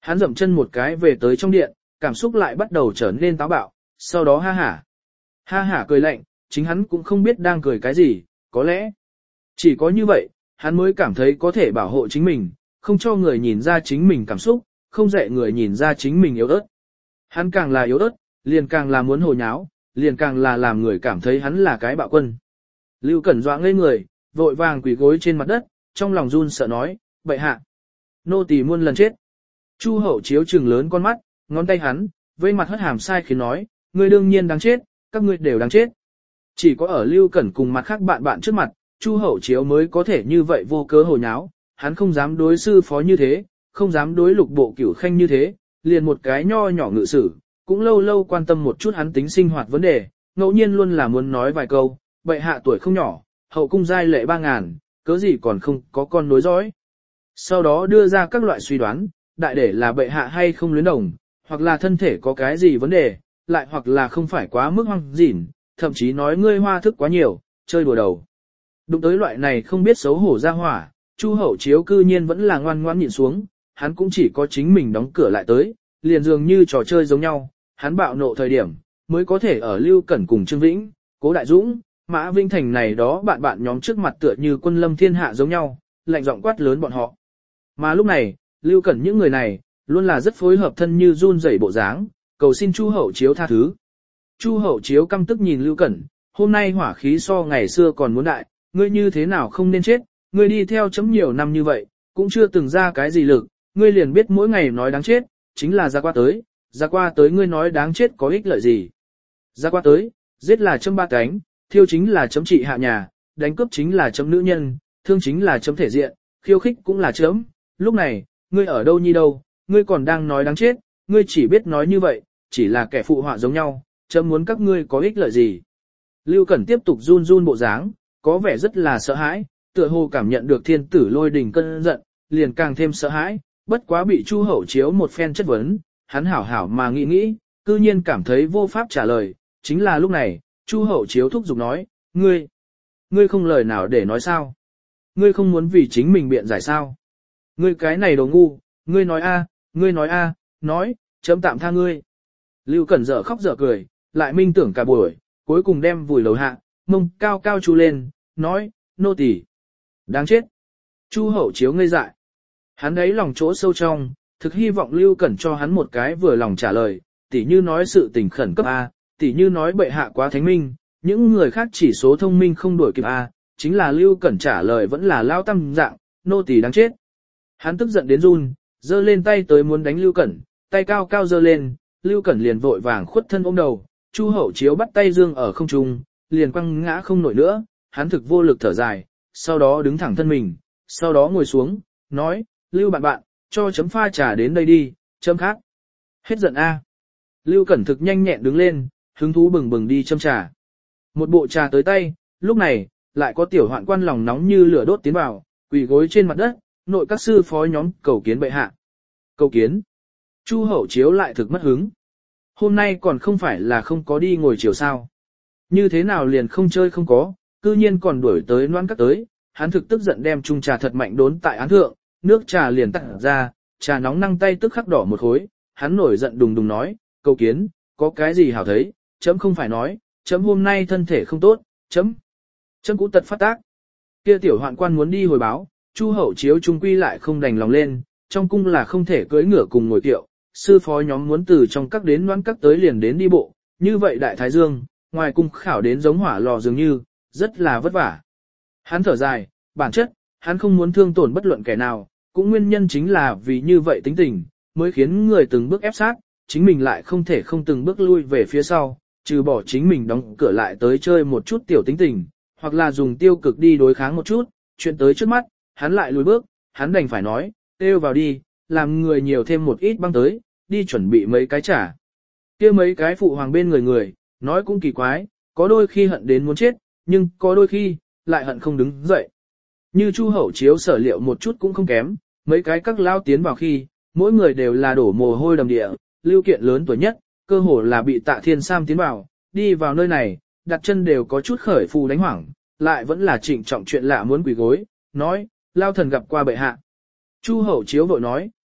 Hắn dậm chân một cái về tới trong điện, cảm xúc lại bắt đầu trở nên táo bạo, sau đó ha hả. Ha hả cười lạnh, chính hắn cũng không biết đang cười cái gì, có lẽ chỉ có như vậy, hắn mới cảm thấy có thể bảo hộ chính mình, không cho người nhìn ra chính mình cảm xúc, không dạy người nhìn ra chính mình yếu ớt. Hắn càng là yếu ớt, liền càng là muốn hồ nháo, liền càng là làm người cảm thấy hắn là cái bạo quân. Lưu Cẩn dọa ngây người, vội vàng quỳ gối trên mặt đất, trong lòng run sợ nói, bệ hạ, nô tỳ muôn lần chết. Chu Hậu Chiếu trừng lớn con mắt, ngón tay hắn, vây mặt hất hàm sai khiến nói, ngươi đương nhiên đáng chết, các ngươi đều đáng chết. Chỉ có ở Lưu Cẩn cùng mặt khác bạn bạn trước mặt, Chu Hậu Chiếu mới có thể như vậy vô cớ hồ nháo, hắn không dám đối sư phó như thế, không dám đối lục bộ cửu khanh như thế, liền một cái nho nhỏ ngự sử, cũng lâu lâu quan tâm một chút hắn tính sinh hoạt vấn đề, ngẫu nhiên luôn là muốn nói vài câu, bệ hạ tuổi không nhỏ, hậu cung giai lệ ba ngàn, cớ gì còn không có con nối dõi. Sau đó đưa ra các loại suy đoán, đại để là bệ hạ hay không luyến đồng, hoặc là thân thể có cái gì vấn đề, lại hoặc là không phải quá mức hoang dỉn, thậm chí nói ngươi hoa thức quá nhiều, chơi đùa đầu. Đụng tới loại này không biết xấu hổ ra hỏa, Chu Hậu Chiếu cư nhiên vẫn là ngoan ngoãn nhịn xuống, hắn cũng chỉ có chính mình đóng cửa lại tới, liền dường như trò chơi giống nhau, hắn bạo nộ thời điểm, mới có thể ở Lưu Cẩn cùng Trương Vĩnh, Cố Đại Dũng, Mã Vinh Thành này đó bạn bạn nhóm trước mặt tựa như quân lâm thiên hạ giống nhau, lạnh giọng quát lớn bọn họ. Mà lúc này, Lưu Cẩn những người này, luôn là rất phối hợp thân như run rẩy bộ dáng, cầu xin Chu Hậu Chiếu tha thứ. Chu Hậu Chiếu căm tức nhìn Lưu Cẩn, hôm nay hỏa khí so ngày xưa còn muốn đại, ngươi như thế nào không nên chết, ngươi đi theo chấm nhiều năm như vậy, cũng chưa từng ra cái gì lực, ngươi liền biết mỗi ngày nói đáng chết, chính là ra qua tới, ra qua tới ngươi nói đáng chết có ích lợi gì. Ra qua tới, giết là chấm ba cánh, thiêu chính là chấm trị hạ nhà, đánh cướp chính là chấm nữ nhân, thương chính là chấm thể diện, khiêu khích cũng là chấm. Lúc này, ngươi ở đâu nhi đâu, ngươi còn đang nói đáng chết, ngươi chỉ biết nói như vậy, chỉ là kẻ phụ họa giống nhau, chấm muốn các ngươi có ích lợi gì. Lưu Cẩn tiếp tục run run bộ dáng, có vẻ rất là sợ hãi, tựa hồ cảm nhận được thiên tử lôi đình cơn giận, liền càng thêm sợ hãi, bất quá bị Chu Hậu Chiếu một phen chất vấn, hắn hảo hảo mà nghĩ nghĩ, cư nhiên cảm thấy vô pháp trả lời, chính là lúc này, Chu Hậu Chiếu thúc giục nói, ngươi, ngươi không lời nào để nói sao? Ngươi không muốn vì chính mình biện giải sao? Ngươi cái này đồ ngu, ngươi nói a, ngươi nói a, nói, chấm tạm tha ngươi. Lưu Cẩn dở khóc dở cười, lại minh tưởng cả buổi, cuối cùng đem vùi lầu hạ, mông cao cao chu lên, nói, nô tỳ, đáng chết. Chu Hậu Chiếu ngây dại. Hắn ấy lòng chỗ sâu trong, thực hy vọng Lưu Cẩn cho hắn một cái vừa lòng trả lời, tỉ như nói sự tình khẩn cấp a, tỉ như nói bệ hạ quá thánh minh, những người khác chỉ số thông minh không đuổi kịp a, chính là Lưu Cẩn trả lời vẫn là lao tâm dạng, nô tỳ đáng chết. Hắn tức giận đến run, giơ lên tay tới muốn đánh Lưu Cẩn, tay cao cao giơ lên, Lưu Cẩn liền vội vàng khuất thân ôm đầu, Chu Hậu Chiếu bắt tay dương ở không trung, liền quăng ngã không nổi nữa, hắn thực vô lực thở dài, sau đó đứng thẳng thân mình, sau đó ngồi xuống, nói, Lưu bạn bạn, cho chấm pha trà đến đây đi, chấm khác. Hết giận a. Lưu Cẩn thực nhanh nhẹn đứng lên, hứng thú bừng bừng đi châm trà. Một bộ trà tới tay, lúc này, lại có tiểu hoạn quan lòng nóng như lửa đốt tiến vào, quỳ gối trên mặt đất, nội các sư phó nhóm cầu kiến bệ hạ. Cầu kiến. Chu Hậu Chiếu lại thực mất hứng. Hôm nay còn không phải là không có đi ngồi chiều sao. Như thế nào liền không chơi không có, cư nhiên còn đuổi tới noan các tới, hắn thực tức giận đem chung trà thật mạnh đốn tại án thượng, nước trà liền tắt ra, trà nóng năng tay tức khắc đỏ một khối, hắn nổi giận đùng đùng nói, cầu kiến, có cái gì hảo thấy, chấm không phải nói, chấm hôm nay thân thể không tốt, chấm, chấm cũ tật phát tác. Kia tiểu hoạn quan muốn đi hồi báo, Chu Hậu Chiếu trung quy lại không đành lòng lên, trong cung là không thể cưỡi ngựa cùng ngồi kiệu, sư phó nhóm muốn từ trong các đến noan các tới liền đến đi bộ, như vậy đại thái dương, ngoài cung khảo đến giống hỏa lò dường như, rất là vất vả. Hắn thở dài, bản chất, hắn không muốn thương tổn bất luận kẻ nào, cũng nguyên nhân chính là vì như vậy tính tình, mới khiến người từng bước ép sát, chính mình lại không thể không từng bước lui về phía sau, trừ bỏ chính mình đóng cửa lại tới chơi một chút tiểu tính tình, hoặc là dùng tiêu cực đi đối kháng một chút, chuyện tới trước mắt, hắn lại lùi bước, hắn đành phải nói, kêu vào đi, làm người nhiều thêm một ít băng tới, đi chuẩn bị mấy cái trả. Kia mấy cái phụ hoàng bên người người, nói cũng kỳ quái, có đôi khi hận đến muốn chết, nhưng có đôi khi, lại hận không đứng dậy. Như Chu Hậu Chiếu sở liệu một chút cũng không kém, mấy cái các lao tiến vào khi, mỗi người đều là đổ mồ hôi đầm địa, Lưu Kiện lớn tuổi nhất, cơ hồ là bị Tạ Thiên Sam tiến vào, đi vào nơi này, đặt chân đều có chút khởi phù đánh hoảng, lại vẫn là trịnh trọng chuyện lạ muốn quỳ gối, nói, lao thần gặp qua bệ hạ. Chu Hậu Chiếu vội nói,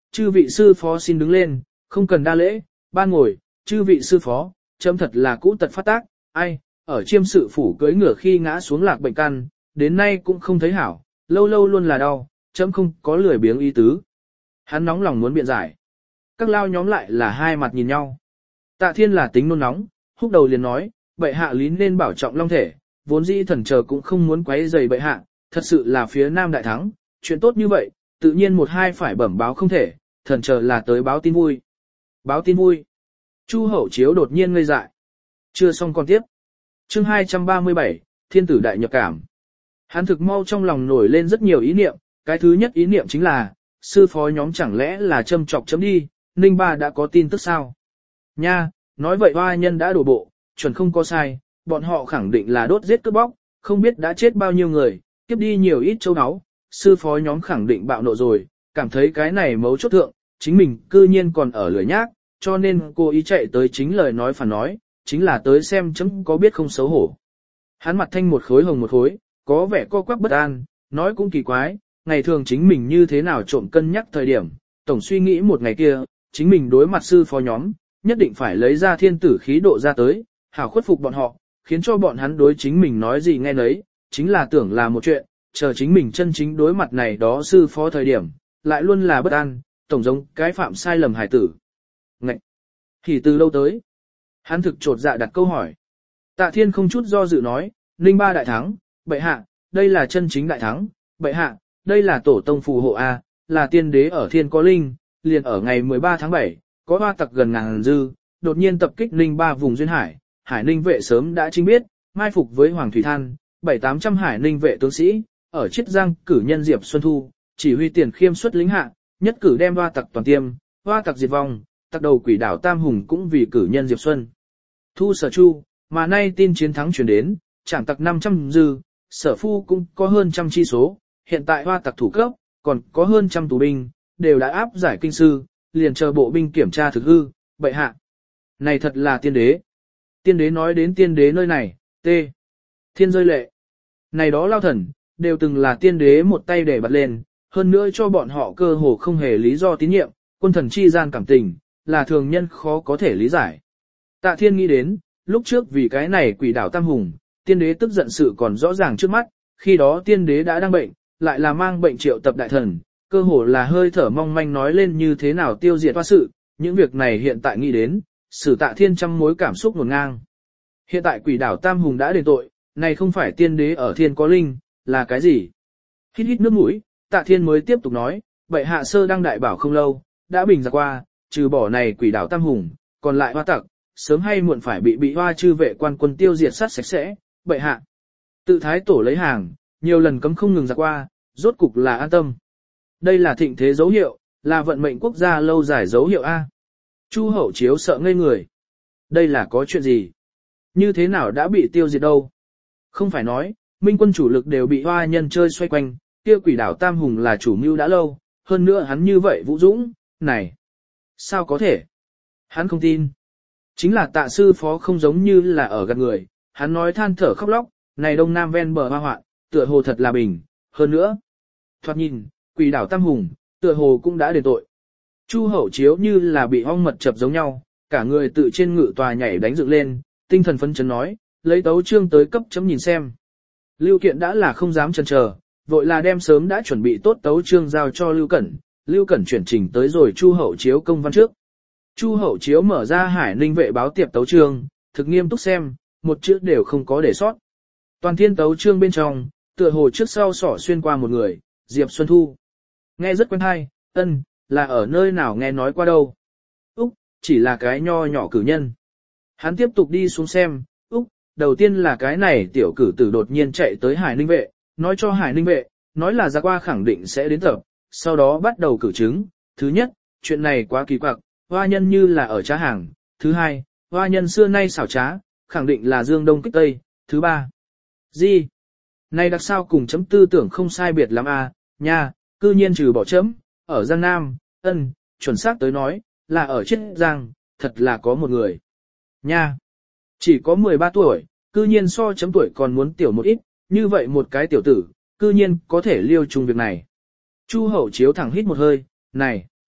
chư vị sư phó xin đứng lên, không cần đa lễ, ban ngồi, chư vị sư phó, chấm thật là cũ tật phát tác, ai, ở chiêm sự phủ cưỡi ngựa khi ngã xuống lạc bệnh căn, đến nay cũng không thấy hảo, lâu lâu luôn là đau, chấm không có lười biếng ý tứ. Hắn nóng lòng muốn biện giải. Các lao nhóm lại là hai mặt nhìn nhau. Tạ Thiên là tính nôn nóng, húc đầu liền nói, bệ hạ lý nên bảo trọng long thể, vốn dĩ thần chờ cũng không muốn quấy rầy bệ hạ, thật sự là phía Nam đại thắng, chuyện tốt như vậy, tự nhiên một hai phải bẩm báo không thể, thần chờ là tới báo tin vui. Báo tin vui. Chu Hậu Chiếu đột nhiên ngây dại. Chưa xong còn tiếp. Chương hai trăm ba mươi bảy, Thiên tử đại nhập cảm. Hắn thực mau trong lòng nổi lên rất nhiều ý niệm, cái thứ nhất ý niệm chính là, sư phó nhóm chẳng lẽ là châm chọc chấm đi, Ninh Ba đã có tin tức sao? Nha, nói vậy oai nhân đã đổ bộ, chuẩn không có sai, bọn họ khẳng định là đốt giết cướp bóc, không biết đã chết bao nhiêu người, kiếp đi nhiều ít châu áo, sư phó nhóm khẳng định bạo nộ rồi, cảm thấy cái này mấu chốt thượng, chính mình cư nhiên còn ở lửa nhác, cho nên cô ý chạy tới chính lời nói phản nói, chính là tới xem chấm có biết không xấu hổ. Hắn mặt thanh một khối hồng một khối, có vẻ co quắp bất an, nói cũng kỳ quái, ngày thường chính mình như thế nào trộm cân nhắc thời điểm, tổng suy nghĩ một ngày kia, chính mình đối mặt sư phó nhóm, nhất định phải lấy ra thiên tử khí độ ra tới, hảo khuất phục bọn họ, khiến cho bọn hắn đối chính mình nói gì nghe nấy, chính là tưởng là một chuyện, chờ chính mình chân chính đối mặt này đó sư phó thời điểm, lại luôn là bất an, tổng giống cái phạm sai lầm hải tử. Ngậy! Thì từ lâu tới? Hắn thực trột dạ đặt câu hỏi. Tạ Thiên không chút do dự nói, Ninh Ba đại thắng, bệ hạ, đây là chân chính đại thắng, bệ hạ, đây là tổ tông phù hộ A, là tiên đế ở thiên có linh, liền ở ngày mười ba tháng bảy, có hoa tặc gần ngàn dư, đột nhiên tập kích Ninh Ba vùng duyên hải, Hải Ninh vệ sớm đã chính biết, mai phục với Hoàng Thủy Than, bảy tám trăm Hải Ninh vệ tướng sĩ, ở Chiết Giang cử nhân Diệp Xuân Thu, chỉ huy tiền khiêm xuất lính hạ, nhất cử đem hoa tặc toàn tiêm, hoa tặc diệt vong, tặc đầu quỷ đảo Tam Hùng cũng vì cử nhân Diệp Xuân Thu sở chu, mà nay tin chiến thắng truyền đến, chẳng tặc năm trăm dư, sở phu cũng có hơn trăm chi số, hiện tại hoa tặc thủ cấp, còn có hơn trăm tù binh, đều đã áp giải kinh sư, liền chờ bộ binh kiểm tra thực hư, bệ hạ. Này thật là tiên đế. Tiên đế nói đến tiên đế nơi này, t. Thiên rơi lệ. Này đó lao thần, đều từng là tiên đế một tay để bật lên, hơn nữa cho bọn họ cơ hồ không hề lý do tín nhiệm, quân thần chi gian cảm tình, là thường nhân khó có thể lý giải. Tạ Thiên nghĩ đến, lúc trước vì cái này quỷ đảo Tam Hùng, tiên đế tức giận sự còn rõ ràng trước mắt, khi đó tiên đế đã đang bệnh, lại là mang bệnh triệu tập đại thần, cơ hồ là hơi thở mong manh nói lên như thế nào tiêu diệt hoa sự, những việc này hiện tại nghĩ đến, sử Tạ Thiên trăm mối cảm xúc ngổn ngang. Hiện tại quỷ đảo Tam Hùng đã đền tội, này không phải tiên đế ở thiên có linh, là cái gì? Hít hít nước mũi, Tạ Thiên mới tiếp tục nói, bệ hạ sơ đăng đại bảo không lâu, đã bình ra qua, trừ bỏ này quỷ đảo Tam Hùng, còn lại hoa tặc, sớm hay muộn phải bị bị hoa chư vệ quan quân tiêu diệt sát sạch sẽ, bệ hạ. Tự thái tổ lấy hàng, nhiều lần cấm không ngừng ra qua, rốt cục là an tâm. Đây là thịnh thế dấu hiệu, là vận mệnh quốc gia lâu dài dấu hiệu A. Chu Hậu Chiếu sợ ngây người. Đây là có chuyện gì? Như thế nào đã bị tiêu diệt đâu? Không phải nói, minh quân chủ lực đều bị hoa nhân chơi xoay quanh, kia quỷ đảo Tam Hùng là chủ mưu đã lâu, hơn nữa hắn như vậy vũ dũng, này. Sao có thể? Hắn không tin. Chính là Tạ sư phó không giống như là ở gần người, hắn nói than thở khóc lóc, này đông nam ven bờ hoa hoạn, tựa hồ thật là bình, hơn nữa. Thoạt nhìn, quỷ đảo Tam Hùng, tựa hồ cũng đã đền tội. Chu Hậu Chiếu như là bị ong mật chập giống nhau, cả người tự trên ngự tòa nhảy đánh dựng lên, tinh thần phấn chấn nói, lấy tấu chương tới cấp chấm nhìn xem. Lưu Kiện đã là không dám chần chờ, vội là đem sớm đã chuẩn bị tốt tấu chương giao cho Lưu Cẩn, Lưu Cẩn chuyển trình tới rồi Chu Hậu Chiếu công văn trước. Chu Hậu Chiếu mở ra Hải Ninh vệ báo tiệp tấu chương, thực nghiêm túc xem, một chữ đều không có để sót. Toàn thiên tấu chương bên trong, tựa hồ trước sau sỏ xuyên qua một người, Diệp Xuân Thu. Nghe rất quen hay, ân, là ở nơi nào nghe nói qua đâu. Úc, chỉ là cái nho nhỏ cử nhân. Hắn tiếp tục đi xuống xem, Úc, đầu tiên là cái này tiểu cử tử đột nhiên chạy tới Hải Ninh vệ, nói cho Hải Ninh vệ, nói là ra qua khẳng định sẽ đến tập, sau đó bắt đầu cử chứng. Thứ nhất, chuyện này quá kỳ quặc, hoa nhân như là ở trá hàng. Thứ hai, hoa nhân xưa nay xảo trá, khẳng định là dương đông kích tây. Thứ ba, gì? Này đặc sao cùng chấm tư tưởng không sai biệt lắm à, nha, cư nhiên trừ bỏ chấm, ở Giang Nam, ân, chuẩn xác tới nói, là ở Chiết Giang, thật là có một người. Nha, chỉ có mười ba tuổi, cư nhiên so chấm tuổi còn muốn tiểu một ít, như vậy một cái tiểu tử, cư nhiên có thể liêu chung việc này. Chu Hậu Chiếu thẳng hít một hơi, này,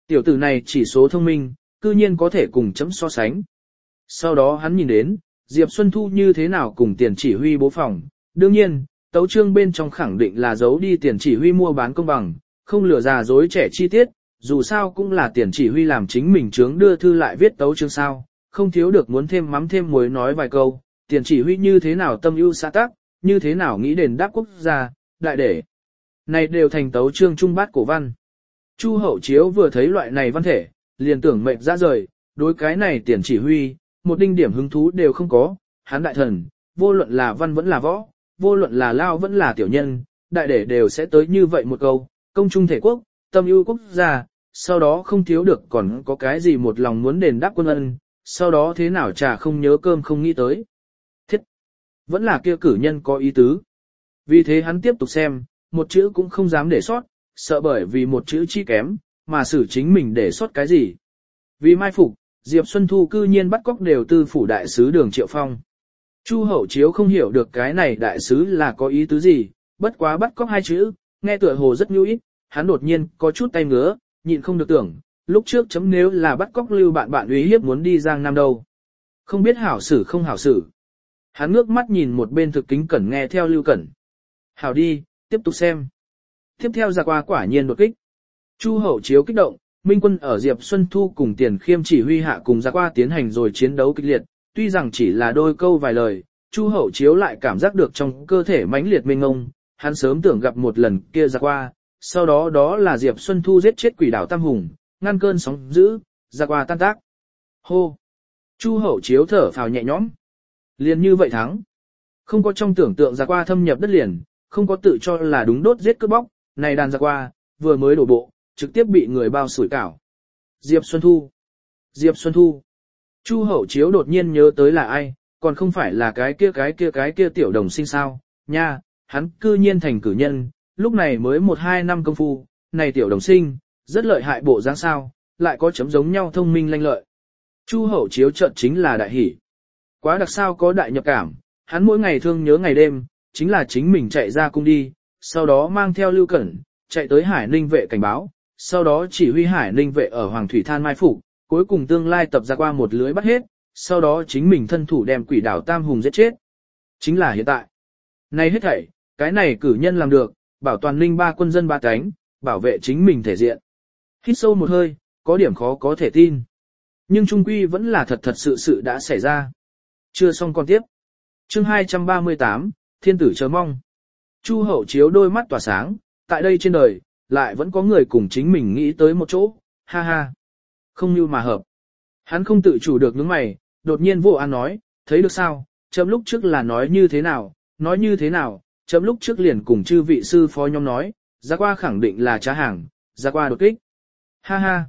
Tiểu tử này chỉ số thông minh, cư nhiên có thể cùng chấm so sánh. Sau đó hắn nhìn đến, Diệp Xuân Thu như thế nào cùng tiền chỉ huy bố phòng, đương nhiên, tấu chương bên trong khẳng định là giấu đi tiền chỉ huy mua bán công bằng, không lừa già dối trẻ chi tiết, dù sao cũng là tiền chỉ huy làm chính mình chướng đưa thư lại viết tấu chương sao, không thiếu được muốn thêm mắm thêm muối nói vài câu, tiền chỉ huy như thế nào tâm ưu xã tác, như thế nào nghĩ đền đáp quốc gia, đại để. Này đều thành tấu chương trung bát cổ văn. Chu Hậu Chiếu vừa thấy loại này văn thể, liền tưởng mệt ra rời, đối cái này tiền chỉ huy, một đinh điểm hứng thú đều không có, hắn đại thần, vô luận là văn vẫn là võ, vô luận là lao vẫn là tiểu nhân, đại để đều sẽ tới như vậy một câu, công trung thể quốc, tâm ưu quốc gia, sau đó không thiếu được còn có cái gì một lòng muốn đền đáp quân ân, sau đó thế nào chả không nhớ cơm không nghĩ tới. Thiết! Vẫn là kia cử nhân có ý tứ. Vì thế hắn tiếp tục xem, một chữ cũng không dám để sót, sợ bởi vì một chữ chi kém, mà xử chính mình để sót cái gì. Vì mai phục, Diệp Xuân Thu cư nhiên bắt cóc đều tư phủ đại sứ Đường Triệu Phong. Chu Hậu Chiếu không hiểu được cái này đại sứ là có ý tứ gì, bất quá bắt cóc hai chữ, nghe tựa hồ rất nhu ít, hắn đột nhiên có chút tay ngứa, nhịn không được tưởng, lúc trước chấm nếu là bắt cóc Lưu bạn bạn uy hiếp muốn đi Giang Nam đâu. Không biết hảo xử không hảo xử. Hắn ngước mắt nhìn một bên thực kính cẩn nghe theo Lưu Cẩn. Hảo đi, tiếp tục xem. Tiếp theo ra qua quả nhiên đột kích. Chu Hậu Chiếu kích động, Minh quân ở Diệp Xuân Thu cùng Tiền Khiêm chỉ huy hạ cùng ra qua tiến hành rồi chiến đấu kịch liệt, tuy rằng chỉ là đôi câu vài lời, Chu Hậu Chiếu lại cảm giác được trong cơ thể mãnh liệt mênh ngông, hắn sớm tưởng gặp một lần kia ra qua, sau đó đó là Diệp Xuân Thu giết chết quỷ đảo Tam Hùng, ngăn cơn sóng dữ, ra qua tan tác. Hô! Chu Hậu Chiếu thở phào nhẹ nhõm. Liền như vậy thắng. Không có trong tưởng tượng ra qua thâm nhập đất liền, không có tự cho là đúng đốt giết cướp bóc, này đàn ra qua, vừa mới đổ bộ, trực tiếp bị người bao sủi cảo. Diệp Xuân Thu! Diệp Xuân Thu! Chu Hậu Chiếu đột nhiên nhớ tới là ai, còn không phải là cái kia cái kia cái kia tiểu đồng sinh sao, nha, hắn cư nhiên thành cử nhân, lúc này mới một hai năm công phu, này tiểu đồng sinh, rất lợi hại bộ dáng sao, lại có chấm giống nhau thông minh lanh lợi. Chu Hậu Chiếu trợn chính là đại hỷ. Quá đặc sao có đại nhập cảm, hắn mỗi ngày thương nhớ ngày đêm, chính là chính mình chạy ra cung đi, sau đó mang theo Lưu Cẩn, chạy tới Hải Ninh vệ cảnh báo, sau đó chỉ huy Hải Ninh vệ ở Hoàng Thủy Than mai phục, cuối cùng tương lai tập ra qua một lưới bắt hết, sau đó chính mình thân thủ đem quỷ đảo Tam Hùng giết chết. Chính là hiện tại. Này hết thảy, cái này cử nhân làm được, bảo toàn ninh ba quân dân ba cánh, bảo vệ chính mình thể diện. Hít sâu một hơi, có điểm khó có thể tin. Nhưng trung quy vẫn là thật thật sự sự đã xảy ra. Chưa xong còn tiếp. Chương hai trăm ba mươi tám, Thiên tử chờ mong. Chu Hậu Chiếu đôi mắt tỏa sáng, tại đây trên đời, lại vẫn có người cùng chính mình nghĩ tới một chỗ, ha ha. Không như mà hợp. Hắn không tự chủ được nhướng mày, đột nhiên vô an nói, thấy được sao, chấm lúc trước là nói như thế nào, nói như thế nào, chấm lúc trước liền cùng chư vị sư phó nhóm nói, ra qua khẳng định là trá hàng, ra qua đột kích. Ha ha.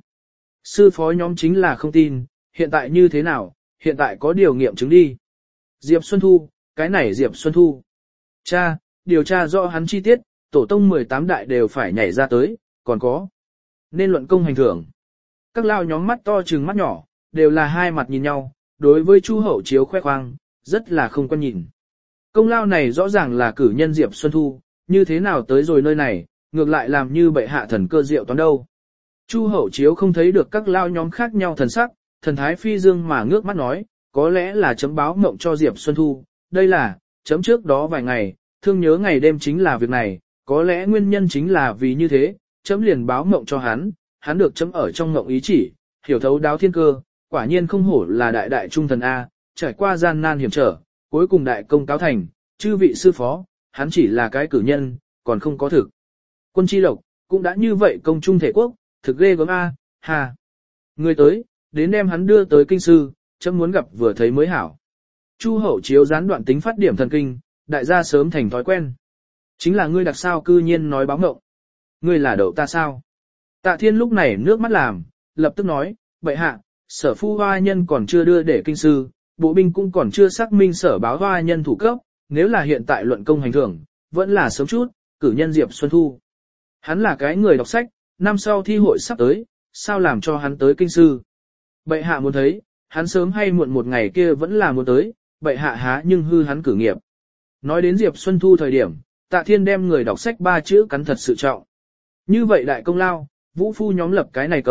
Sư phó nhóm chính là không tin, hiện tại như thế nào, hiện tại có điều nghiệm chứng đi. Diệp Xuân Thu, cái này Diệp Xuân Thu. Cha, điều tra rõ hắn chi tiết, tổ tông mười tám đại đều phải nhảy ra tới, còn có. Nên luận công hành thưởng. Các lao nhóm mắt to trừng mắt nhỏ, đều là hai mặt nhìn nhau, đối với Chu Hậu Chiếu khoe khoang, rất là không quan nhìn. Công lao này rõ ràng là cử nhân Diệp Xuân Thu, như thế nào tới rồi nơi này, ngược lại làm như bệ hạ thần cơ diệu toán đâu. Chu Hậu Chiếu không thấy được các lao nhóm khác nhau thần sắc, thần thái phi dương mà ngước mắt nói, có lẽ là chấm báo mộng cho Diệp Xuân Thu, đây là, chấm trước đó vài ngày, thương nhớ ngày đêm chính là việc này, có lẽ nguyên nhân chính là vì như thế, chấm liền báo mộng cho hắn, hắn được chấm ở trong mộng ý chỉ, hiểu thấu đáo thiên cơ, quả nhiên không hổ là đại đại trung thần A, trải qua gian nan hiểm trở, cuối cùng đại công cáo thành, chư vị sư phó, hắn chỉ là cái cử nhân, còn không có thực. Quân chi lộc, cũng đã như vậy công trung thể quốc, thực ghê gớm A, hà. Người tới, đến đem hắn đưa tới kinh sư, chấm muốn gặp vừa thấy mới hảo. Chu Hậu Chiếu gián đoạn tính phát điểm thần kinh, đại gia sớm thành thói quen. Chính là ngươi đặc sao cư nhiên nói báo ngộng. Ngươi là đậu ta sao? Tạ Thiên lúc này nước mắt làm, lập tức nói, bệ hạ, sở phu hoa nhân còn chưa đưa để kinh sư, bộ binh cũng còn chưa xác minh sở báo hoa nhân thủ cấp, nếu là hiện tại luận công hành thưởng, vẫn là sớm chút, cử nhân Diệp Xuân Thu. Hắn là cái người đọc sách, năm sau thi hội sắp tới, sao làm cho hắn tới kinh sư? Bệ hạ muốn thấy, hắn sớm hay muộn một ngày kia vẫn là muốn tới, bệ hạ há nhưng hư hắn cử nghiệp. Nói đến Diệp Xuân Thu thời điểm, Tạ Thiên đem người đọc sách ba chữ cắn thật sự trọng. Như vậy đại công lao, vũ phu nhóm lập cái này công,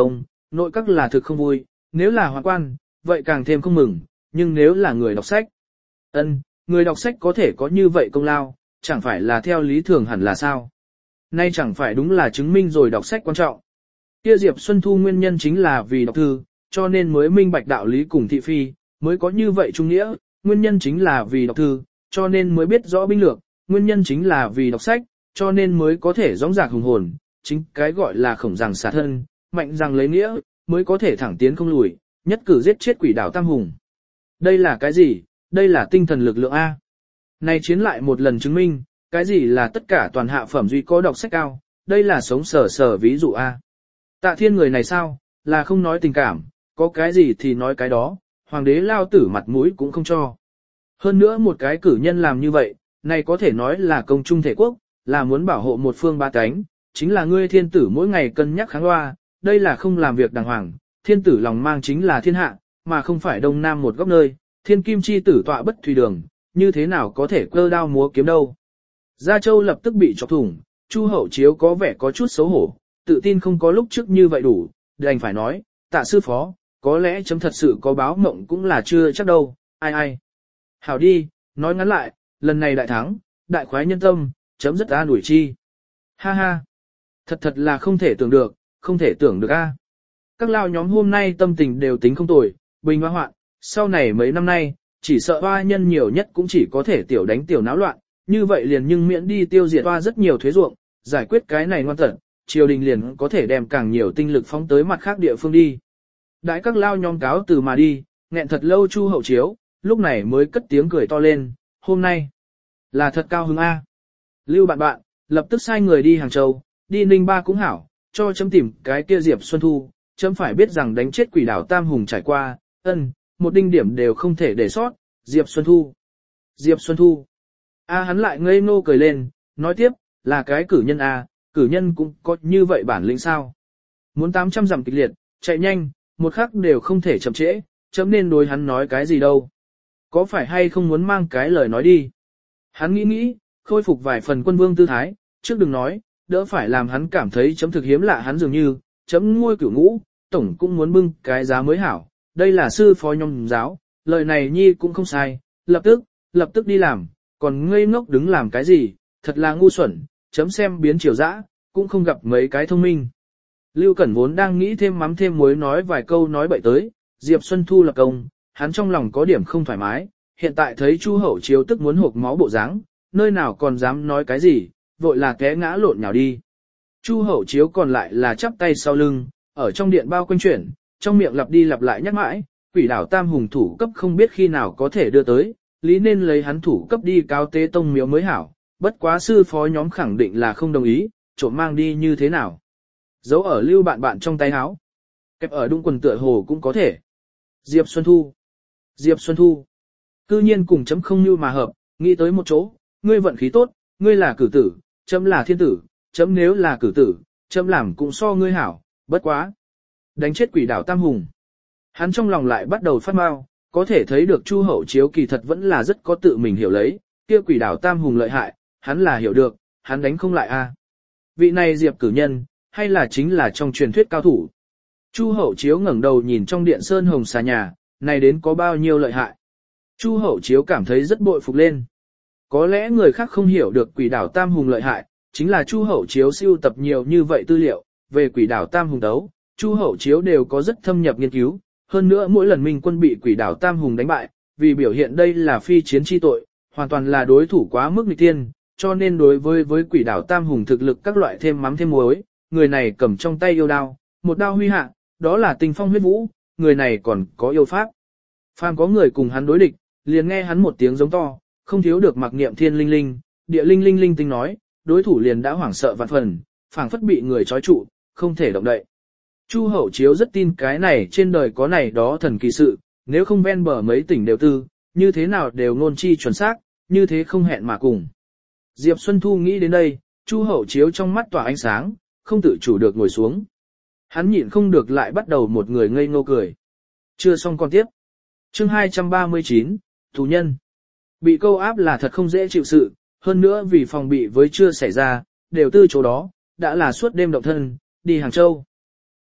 nội các là thực không vui, nếu là hoàng quan, vậy càng thêm không mừng, nhưng nếu là người đọc sách. Ân, người đọc sách có thể có như vậy công lao, chẳng phải là theo lý thường hẳn là sao. Nay chẳng phải đúng là chứng minh rồi đọc sách quan trọng. Kia Diệp Xuân Thu nguyên nhân chính là vì đọc thư, cho nên mới minh bạch đạo lý cùng thị phi, mới có như vậy trung nghĩa, nguyên nhân chính là vì đọc thư, cho nên mới biết rõ binh lược, nguyên nhân chính là vì đọc sách, cho nên mới có thể dõng dạc hùng hồn, chính cái gọi là khổng rằng xả thân, mạnh rằng lấy nghĩa, mới có thể thẳng tiến không lùi, nhất cử giết chết quỷ đảo Tam Hùng. Đây là cái gì? Đây là tinh thần lực lượng A. Này chiến lại một lần chứng minh, cái gì là tất cả toàn hạ phẩm duy có đọc sách cao, đây là sống sở sở ví dụ A. Tạ Thiên người này sao, là không nói tình cảm, có cái gì thì nói cái đó, hoàng đế lao tử mặt mũi cũng không cho. Hơn nữa một cái cử nhân làm như vậy, này có thể nói là công trung thể quốc, là muốn bảo hộ một phương ba cánh, chính là ngươi thiên tử mỗi ngày cân nhắc kháng loa, đây là không làm việc đàng hoàng, thiên tử lòng mang chính là thiên hạ, mà không phải đông nam một góc nơi, thiên kim chi tử tọa bất thủy đường, như thế nào có thể cơ đao múa kiếm đâu. Gia Châu lập tức bị chọc thủng, Chu Hậu Chiếu có vẻ có chút xấu hổ, tự tin không có lúc trước như vậy đủ, đành phải nói, tạ sư phó, có lẽ chấm thật sự có báo mộng cũng là chưa chắc đâu, ai ai. Hảo đi, nói ngắn lại, lần này đại thắng, đại khoái nhân tâm, chấm rất an ủi chi. Ha ha, thật thật là không thể tưởng được, không thể tưởng được a. Các lao nhóm hôm nay tâm tình đều tính không tồi, bình hoa hoạn, sau này mấy năm nay, chỉ sợ hoa nhân nhiều nhất cũng chỉ có thể tiểu đánh tiểu náo loạn, như vậy liền nhưng miễn đi tiêu diệt hoa rất nhiều thuế ruộng, giải quyết cái này ngoan tận, triều đình liền có thể đem càng nhiều tinh lực phóng tới mặt khác địa phương đi. Đãi các lao nhóm cáo từ mà đi, nghẹn thật lâu Chu Hậu Chiếu, lúc này mới cất tiếng cười to lên, hôm nay là thật cao hứng a. Lưu bạn bạn, lập tức sai người đi Hàng Châu, đi Ninh Ba cũng hảo, cho chấm tìm cái kia Diệp Xuân Thu, chấm phải biết rằng đánh chết quỷ đảo Tam Hùng trải qua, ân, một đinh điểm đều không thể để sót, Diệp Xuân Thu. Diệp Xuân Thu. A hắn lại ngây ngô cười lên, nói tiếp, là cái cử nhân a, cử nhân cũng có như vậy bản lĩnh sao. Muốn tám trăm dặm kịch liệt, chạy nhanh, một khắc đều không thể chậm trễ, chấm nên đối hắn nói cái gì đâu. Có phải hay không muốn mang cái lời nói đi. Hắn nghĩ nghĩ, khôi phục vài phần quân vương tư thái, trước đừng nói, đỡ phải làm hắn cảm thấy chấm thực hiếm lạ hắn dường như, chấm ngôi cửu ngũ, tổng cũng muốn bưng cái giá mới hảo, đây là sư phó nhông giáo, lời này nhi cũng không sai, lập tức, lập tức đi làm, còn ngây ngốc đứng làm cái gì, thật là ngu xuẩn, chấm xem biến chiều dã, cũng không gặp mấy cái thông minh. Lưu Cẩn vốn đang nghĩ thêm mắm thêm muối nói vài câu nói bậy tới, Diệp Xuân Thu lập công, hắn trong lòng có điểm không thoải mái, hiện tại thấy Chu Hậu Chiếu tức muốn hộc máu bộ dáng, nơi nào còn dám nói cái gì, vội là té ngã lộn nhào đi. Chu Hậu Chiếu còn lại là chắp tay sau lưng, ở trong điện bao quanh chuyển, trong miệng lặp đi lặp lại nhắc mãi, quỷ đảo Tam Hùng thủ cấp không biết khi nào có thể đưa tới, lý nên lấy hắn thủ cấp đi cáo tế tông miếu mới hảo, bất quá sư phó nhóm khẳng định là không đồng ý, trộm mang đi như thế nào. Giấu ở Lưu bạn bạn trong tay áo, kẹp ở đung quần tựa hồ cũng có thể. Diệp Xuân Thu. Diệp Xuân Thu. Cư nhiên cùng chấm không như mà hợp, nghĩ tới một chỗ, ngươi vận khí tốt, ngươi là cử tử, chấm là thiên tử, chấm nếu là cử tử, chấm làm cũng so ngươi hảo, bất quá. Đánh chết quỷ đảo Tam Hùng. Hắn trong lòng lại bắt đầu phát mau, có thể thấy được Chu Hậu Chiếu kỳ thật vẫn là rất có tự mình hiểu lấy, kia quỷ đảo Tam Hùng lợi hại, hắn là hiểu được, hắn đánh không lại a. Vị này Diệp cử nhân, hay là chính là trong truyền thuyết cao thủ. Chu Hậu Chiếu ngẩng đầu nhìn trong điện sơn hồng xà nhà, này đến có bao nhiêu lợi hại. Chu Hậu Chiếu cảm thấy rất bội phục lên. Có lẽ người khác không hiểu được quỷ đảo Tam Hùng lợi hại, chính là Chu Hậu Chiếu sưu tập nhiều như vậy tư liệu, về quỷ đảo Tam Hùng đấu, Chu Hậu Chiếu đều có rất thâm nhập nghiên cứu, hơn nữa mỗi lần Minh quân bị quỷ đảo Tam Hùng đánh bại, vì biểu hiện đây là phi chiến chi tội, hoàn toàn là đối thủ quá mức nghịch tiên, cho nên đối với với quỷ đảo Tam Hùng thực lực các loại thêm mắm thêm muối, người này cầm trong tay yêu đao, một đao huy hạ, đó là tình phong huyết vũ, người này còn có yêu pháp. Phàm có người cùng hắn đối địch, liền nghe hắn một tiếng giống to, không thiếu được mặc niệm thiên linh linh, địa linh linh linh tinh nói, đối thủ liền đã hoảng sợ vạn phần, phảng phất bị người trói trụ, không thể động đậy. Chu Hậu Chiếu rất tin cái này trên đời có này đó thần kỳ sự, nếu không ven bờ mấy tỉnh đều tư, như thế nào đều ngôn chi chuẩn xác, như thế không hẹn mà cùng. Diệp Xuân Thu nghĩ đến đây, Chu Hậu Chiếu trong mắt tỏa ánh sáng, không tự chủ được ngồi xuống. Hắn nhịn không được lại bắt đầu một người ngây ngô cười. Chưa xong con tiếp. Chương hai trăm ba mươi chín, Tù nhân. Bị câu áp là thật không dễ chịu sự, hơn nữa vì phòng bị với chưa xảy ra, đều tư chỗ đó, đã là suốt đêm động thân, đi Hàng Châu.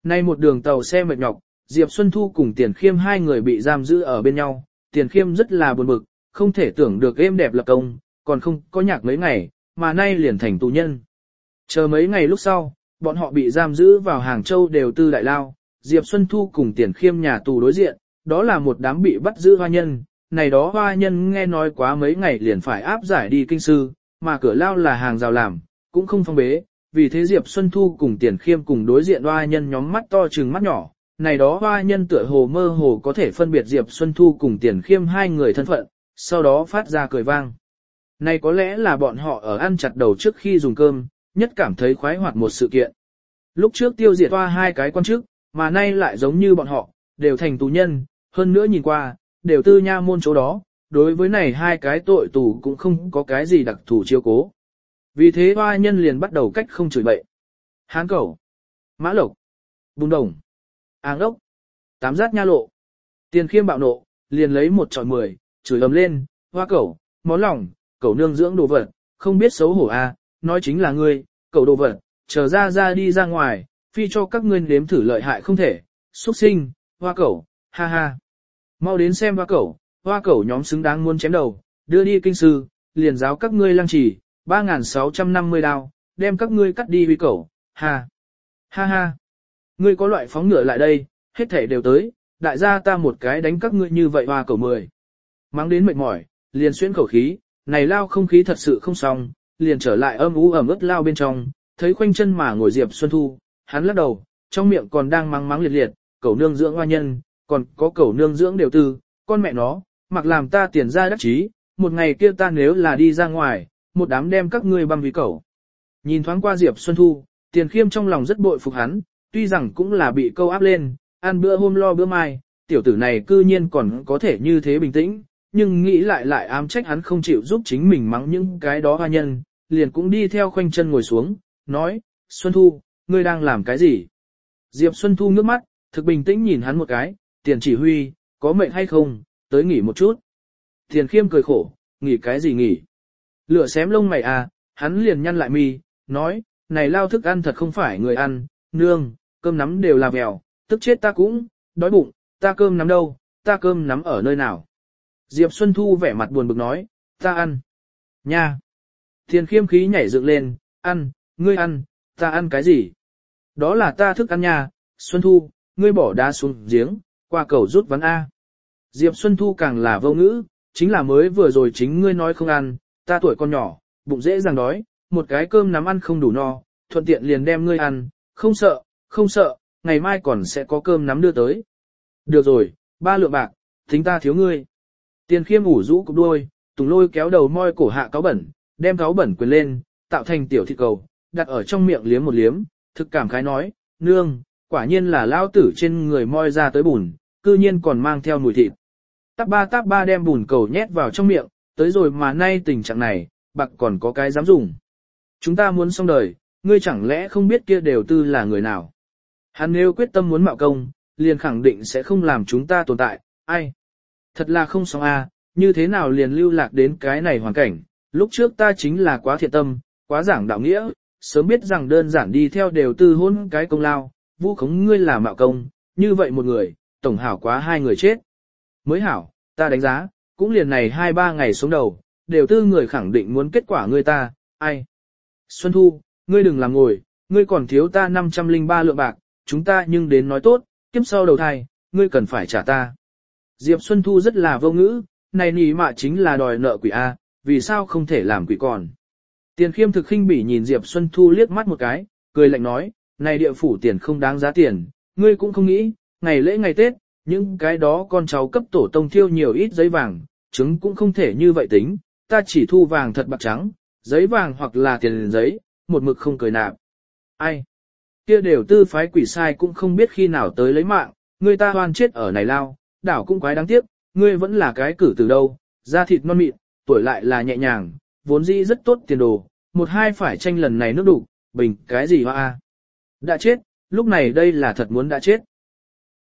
Nay một đường tàu xe mệt nhọc, Diệp Xuân Thu cùng Tiền Khiêm hai người bị giam giữ ở bên nhau, Tiền Khiêm rất là buồn bực, không thể tưởng được êm đẹp lập công, còn không có nhạc mấy ngày, mà nay liền thành tù nhân. Chờ mấy ngày lúc sau, bọn họ bị giam giữ vào Hàng Châu đều tư đại lao, Diệp Xuân Thu cùng Tiền Khiêm nhà tù đối diện, đó là một đám bị bắt giữ hoa nhân, này đó hoa nhân nghe nói quá mấy ngày liền phải áp giải đi kinh sư, mà cửa lao là hàng rào làm, cũng không phong bế, vì thế Diệp Xuân Thu cùng Tiền Khiêm cùng đối diện hoa nhân nhóm mắt to trừng mắt nhỏ, này đó hoa nhân tựa hồ mơ hồ có thể phân biệt Diệp Xuân Thu cùng Tiền Khiêm hai người thân phận, sau đó phát ra cười vang. Này có lẽ là bọn họ ở ăn chặt đầu trước khi dùng cơm, nhất cảm thấy khoái hoạt một sự kiện. Lúc trước tiêu diệt hoa hai cái quan chức, mà nay lại giống như bọn họ, đều thành tù nhân, hơn nữa nhìn qua, đều tư nha môn chỗ đó, đối với này hai cái tội tù cũng không có cái gì đặc thù chiếu cố. Vì thế hoa nhân liền bắt đầu cách không chửi bậy. Hán cẩu, mã lộc, bùng đồng, áng ốc, tám giác nha lộ. Tiền Khiêm bạo nộ, liền lấy một trọi mười, chửi ầm lên, hoa cẩu, món lòng, cẩu nương dưỡng đồ vật, không biết xấu hổ à, nói chính là ngươi, cẩu đồ vật, chờ ra ra đi ra ngoài, phi cho các ngươi nếm thử lợi hại không thể, xuất sinh, hoa cẩu, ha ha. Mau đến xem hoa cẩu, hoa cẩu nhóm xứng đáng muốn chém đầu, đưa đi kinh sư, liền giáo các ngươi lăng trì, ba nghìn sáu trăm năm mươi đao, đem các ngươi cắt đi huy cẩu, ha, ha ha. Ngươi có loại phóng ngựa lại đây, hết thể đều tới, đại gia ta một cái đánh các ngươi như vậy hoa cẩu mười. Mắng đến mệt mỏi, liền xuyên khẩu khí, này lao không khí thật sự không xong, liền trở lại âm u ẩm ướt lao bên trong, thấy khoanh chân mà ngồi Diệp Xuân Thu, hắn lắc đầu, trong miệng còn đang mắng mắng liệt liệt, cẩu nương dưỡng hoa nhân, còn có cẩu nương dưỡng đều tư, con mẹ nó, mặc làm ta tiền ra đắc chí, một ngày kia ta nếu là đi ra ngoài, một đám đem các ngươi băm vì cẩu. Nhìn thoáng qua Diệp Xuân Thu, Tiền Khiêm trong lòng rất bội phục hắn, tuy rằng cũng là bị câu áp lên, ăn bữa hôm lo bữa mai, tiểu tử này cư nhiên còn có thể như thế bình tĩnh, nhưng nghĩ lại lại ám trách hắn không chịu giúp chính mình mắng những cái đó hoa nhân, liền cũng đi theo khoanh chân ngồi xuống, nói, Xuân Thu, ngươi đang làm cái gì? Diệp Xuân Thu ngước mắt, thực bình tĩnh nhìn hắn một cái, Tiền chỉ huy, có mệnh hay không, tới nghỉ một chút. Tiền Khiêm cười khổ, nghỉ cái gì nghỉ? Lửa xém lông mày à, hắn liền nhăn lại mi, nói, này lao thức ăn thật không phải người ăn, nương, cơm nắm đều là vèo, tức chết ta cũng, đói bụng, ta cơm nắm đâu, ta cơm nắm ở nơi nào? Diệp Xuân Thu vẻ mặt buồn bực nói, ta ăn. Nha! Tiền Khiêm khí nhảy dựng lên, ăn, ngươi ăn, ta ăn cái gì? Đó là ta thức ăn nha, Xuân Thu, ngươi bỏ đá xuống giếng, qua cầu rút ván A. Diệp Xuân Thu càng là vô ngữ, chính là mới vừa rồi chính ngươi nói không ăn, ta tuổi còn nhỏ, bụng dễ dàng đói, một cái cơm nắm ăn không đủ no, thuận tiện liền đem ngươi ăn, không sợ, không sợ, ngày mai còn sẽ có cơm nắm đưa tới. Được rồi, ba lượng bạc, tính ta thiếu ngươi. Tiền Khiêm ủ rũ cục đuôi, Tùng Lôi kéo đầu moi cổ hạ cáo bẩn, đem cáo bẩn quyền lên, tạo thành tiểu thịt cầu, đặt ở trong miệng liếm một liếm, thực cảm khái nói, nương, quả nhiên là lao tử trên người moi ra tới bùn, cư nhiên còn mang theo mùi thịt. Táp ba táp ba đem bùn cầu nhét vào trong miệng, tới rồi mà nay tình trạng này, bạc còn có cái dám dùng. Chúng ta muốn xong đời, ngươi chẳng lẽ không biết kia đều tư là người nào. Hắn nếu quyết tâm muốn mạo công, liền khẳng định sẽ không làm chúng ta tồn tại, ai. Thật là không xong a, như thế nào liền lưu lạc đến cái này hoàn cảnh, lúc trước ta chính là quá thiện tâm, quá giảng đạo nghĩa, sớm biết rằng đơn giản đi theo đều tư hôn cái công lao, vu khống ngươi là mạo công, như vậy một người, tổng hảo quá hai người chết. Mới hảo, ta đánh giá, cũng liền này hai ba ngày xuống đầu, đều tư người khẳng định muốn kết quả ngươi ta, ai. Xuân Thu, ngươi đừng làm ngồi, ngươi còn thiếu ta năm trăm linh ba lượng bạc, chúng ta nhưng đến nói tốt, kiếp sau đầu thai, ngươi cần phải trả ta. Diệp Xuân Thu rất là vô ngữ, này nỉ mạ chính là đòi nợ quỷ A, vì sao không thể làm quỷ còn. Tiền Khiêm thực khinh bỉ nhìn Diệp Xuân Thu liếc mắt một cái, cười lạnh nói, này địa phủ tiền không đáng giá tiền, ngươi cũng không nghĩ, ngày lễ ngày Tết, những cái đó con cháu cấp tổ tông thiêu nhiều ít giấy vàng, trứng cũng không thể như vậy tính, ta chỉ thu vàng thật bạc trắng, giấy vàng hoặc là tiền giấy, một mực không cười nạp. Ai? Kia đều tư phái quỷ sai cũng không biết khi nào tới lấy mạng, người ta hoan chết ở này lao, đảo cũng quái đáng tiếc, ngươi vẫn là cái cử từ đâu, da thịt non mịn, tuổi lại là nhẹ nhàng, vốn dĩ rất tốt tiền đồ, một hai phải tranh lần này nước đủ, bình cái gì hoa a. Đã chết, lúc này đây là thật muốn đã chết.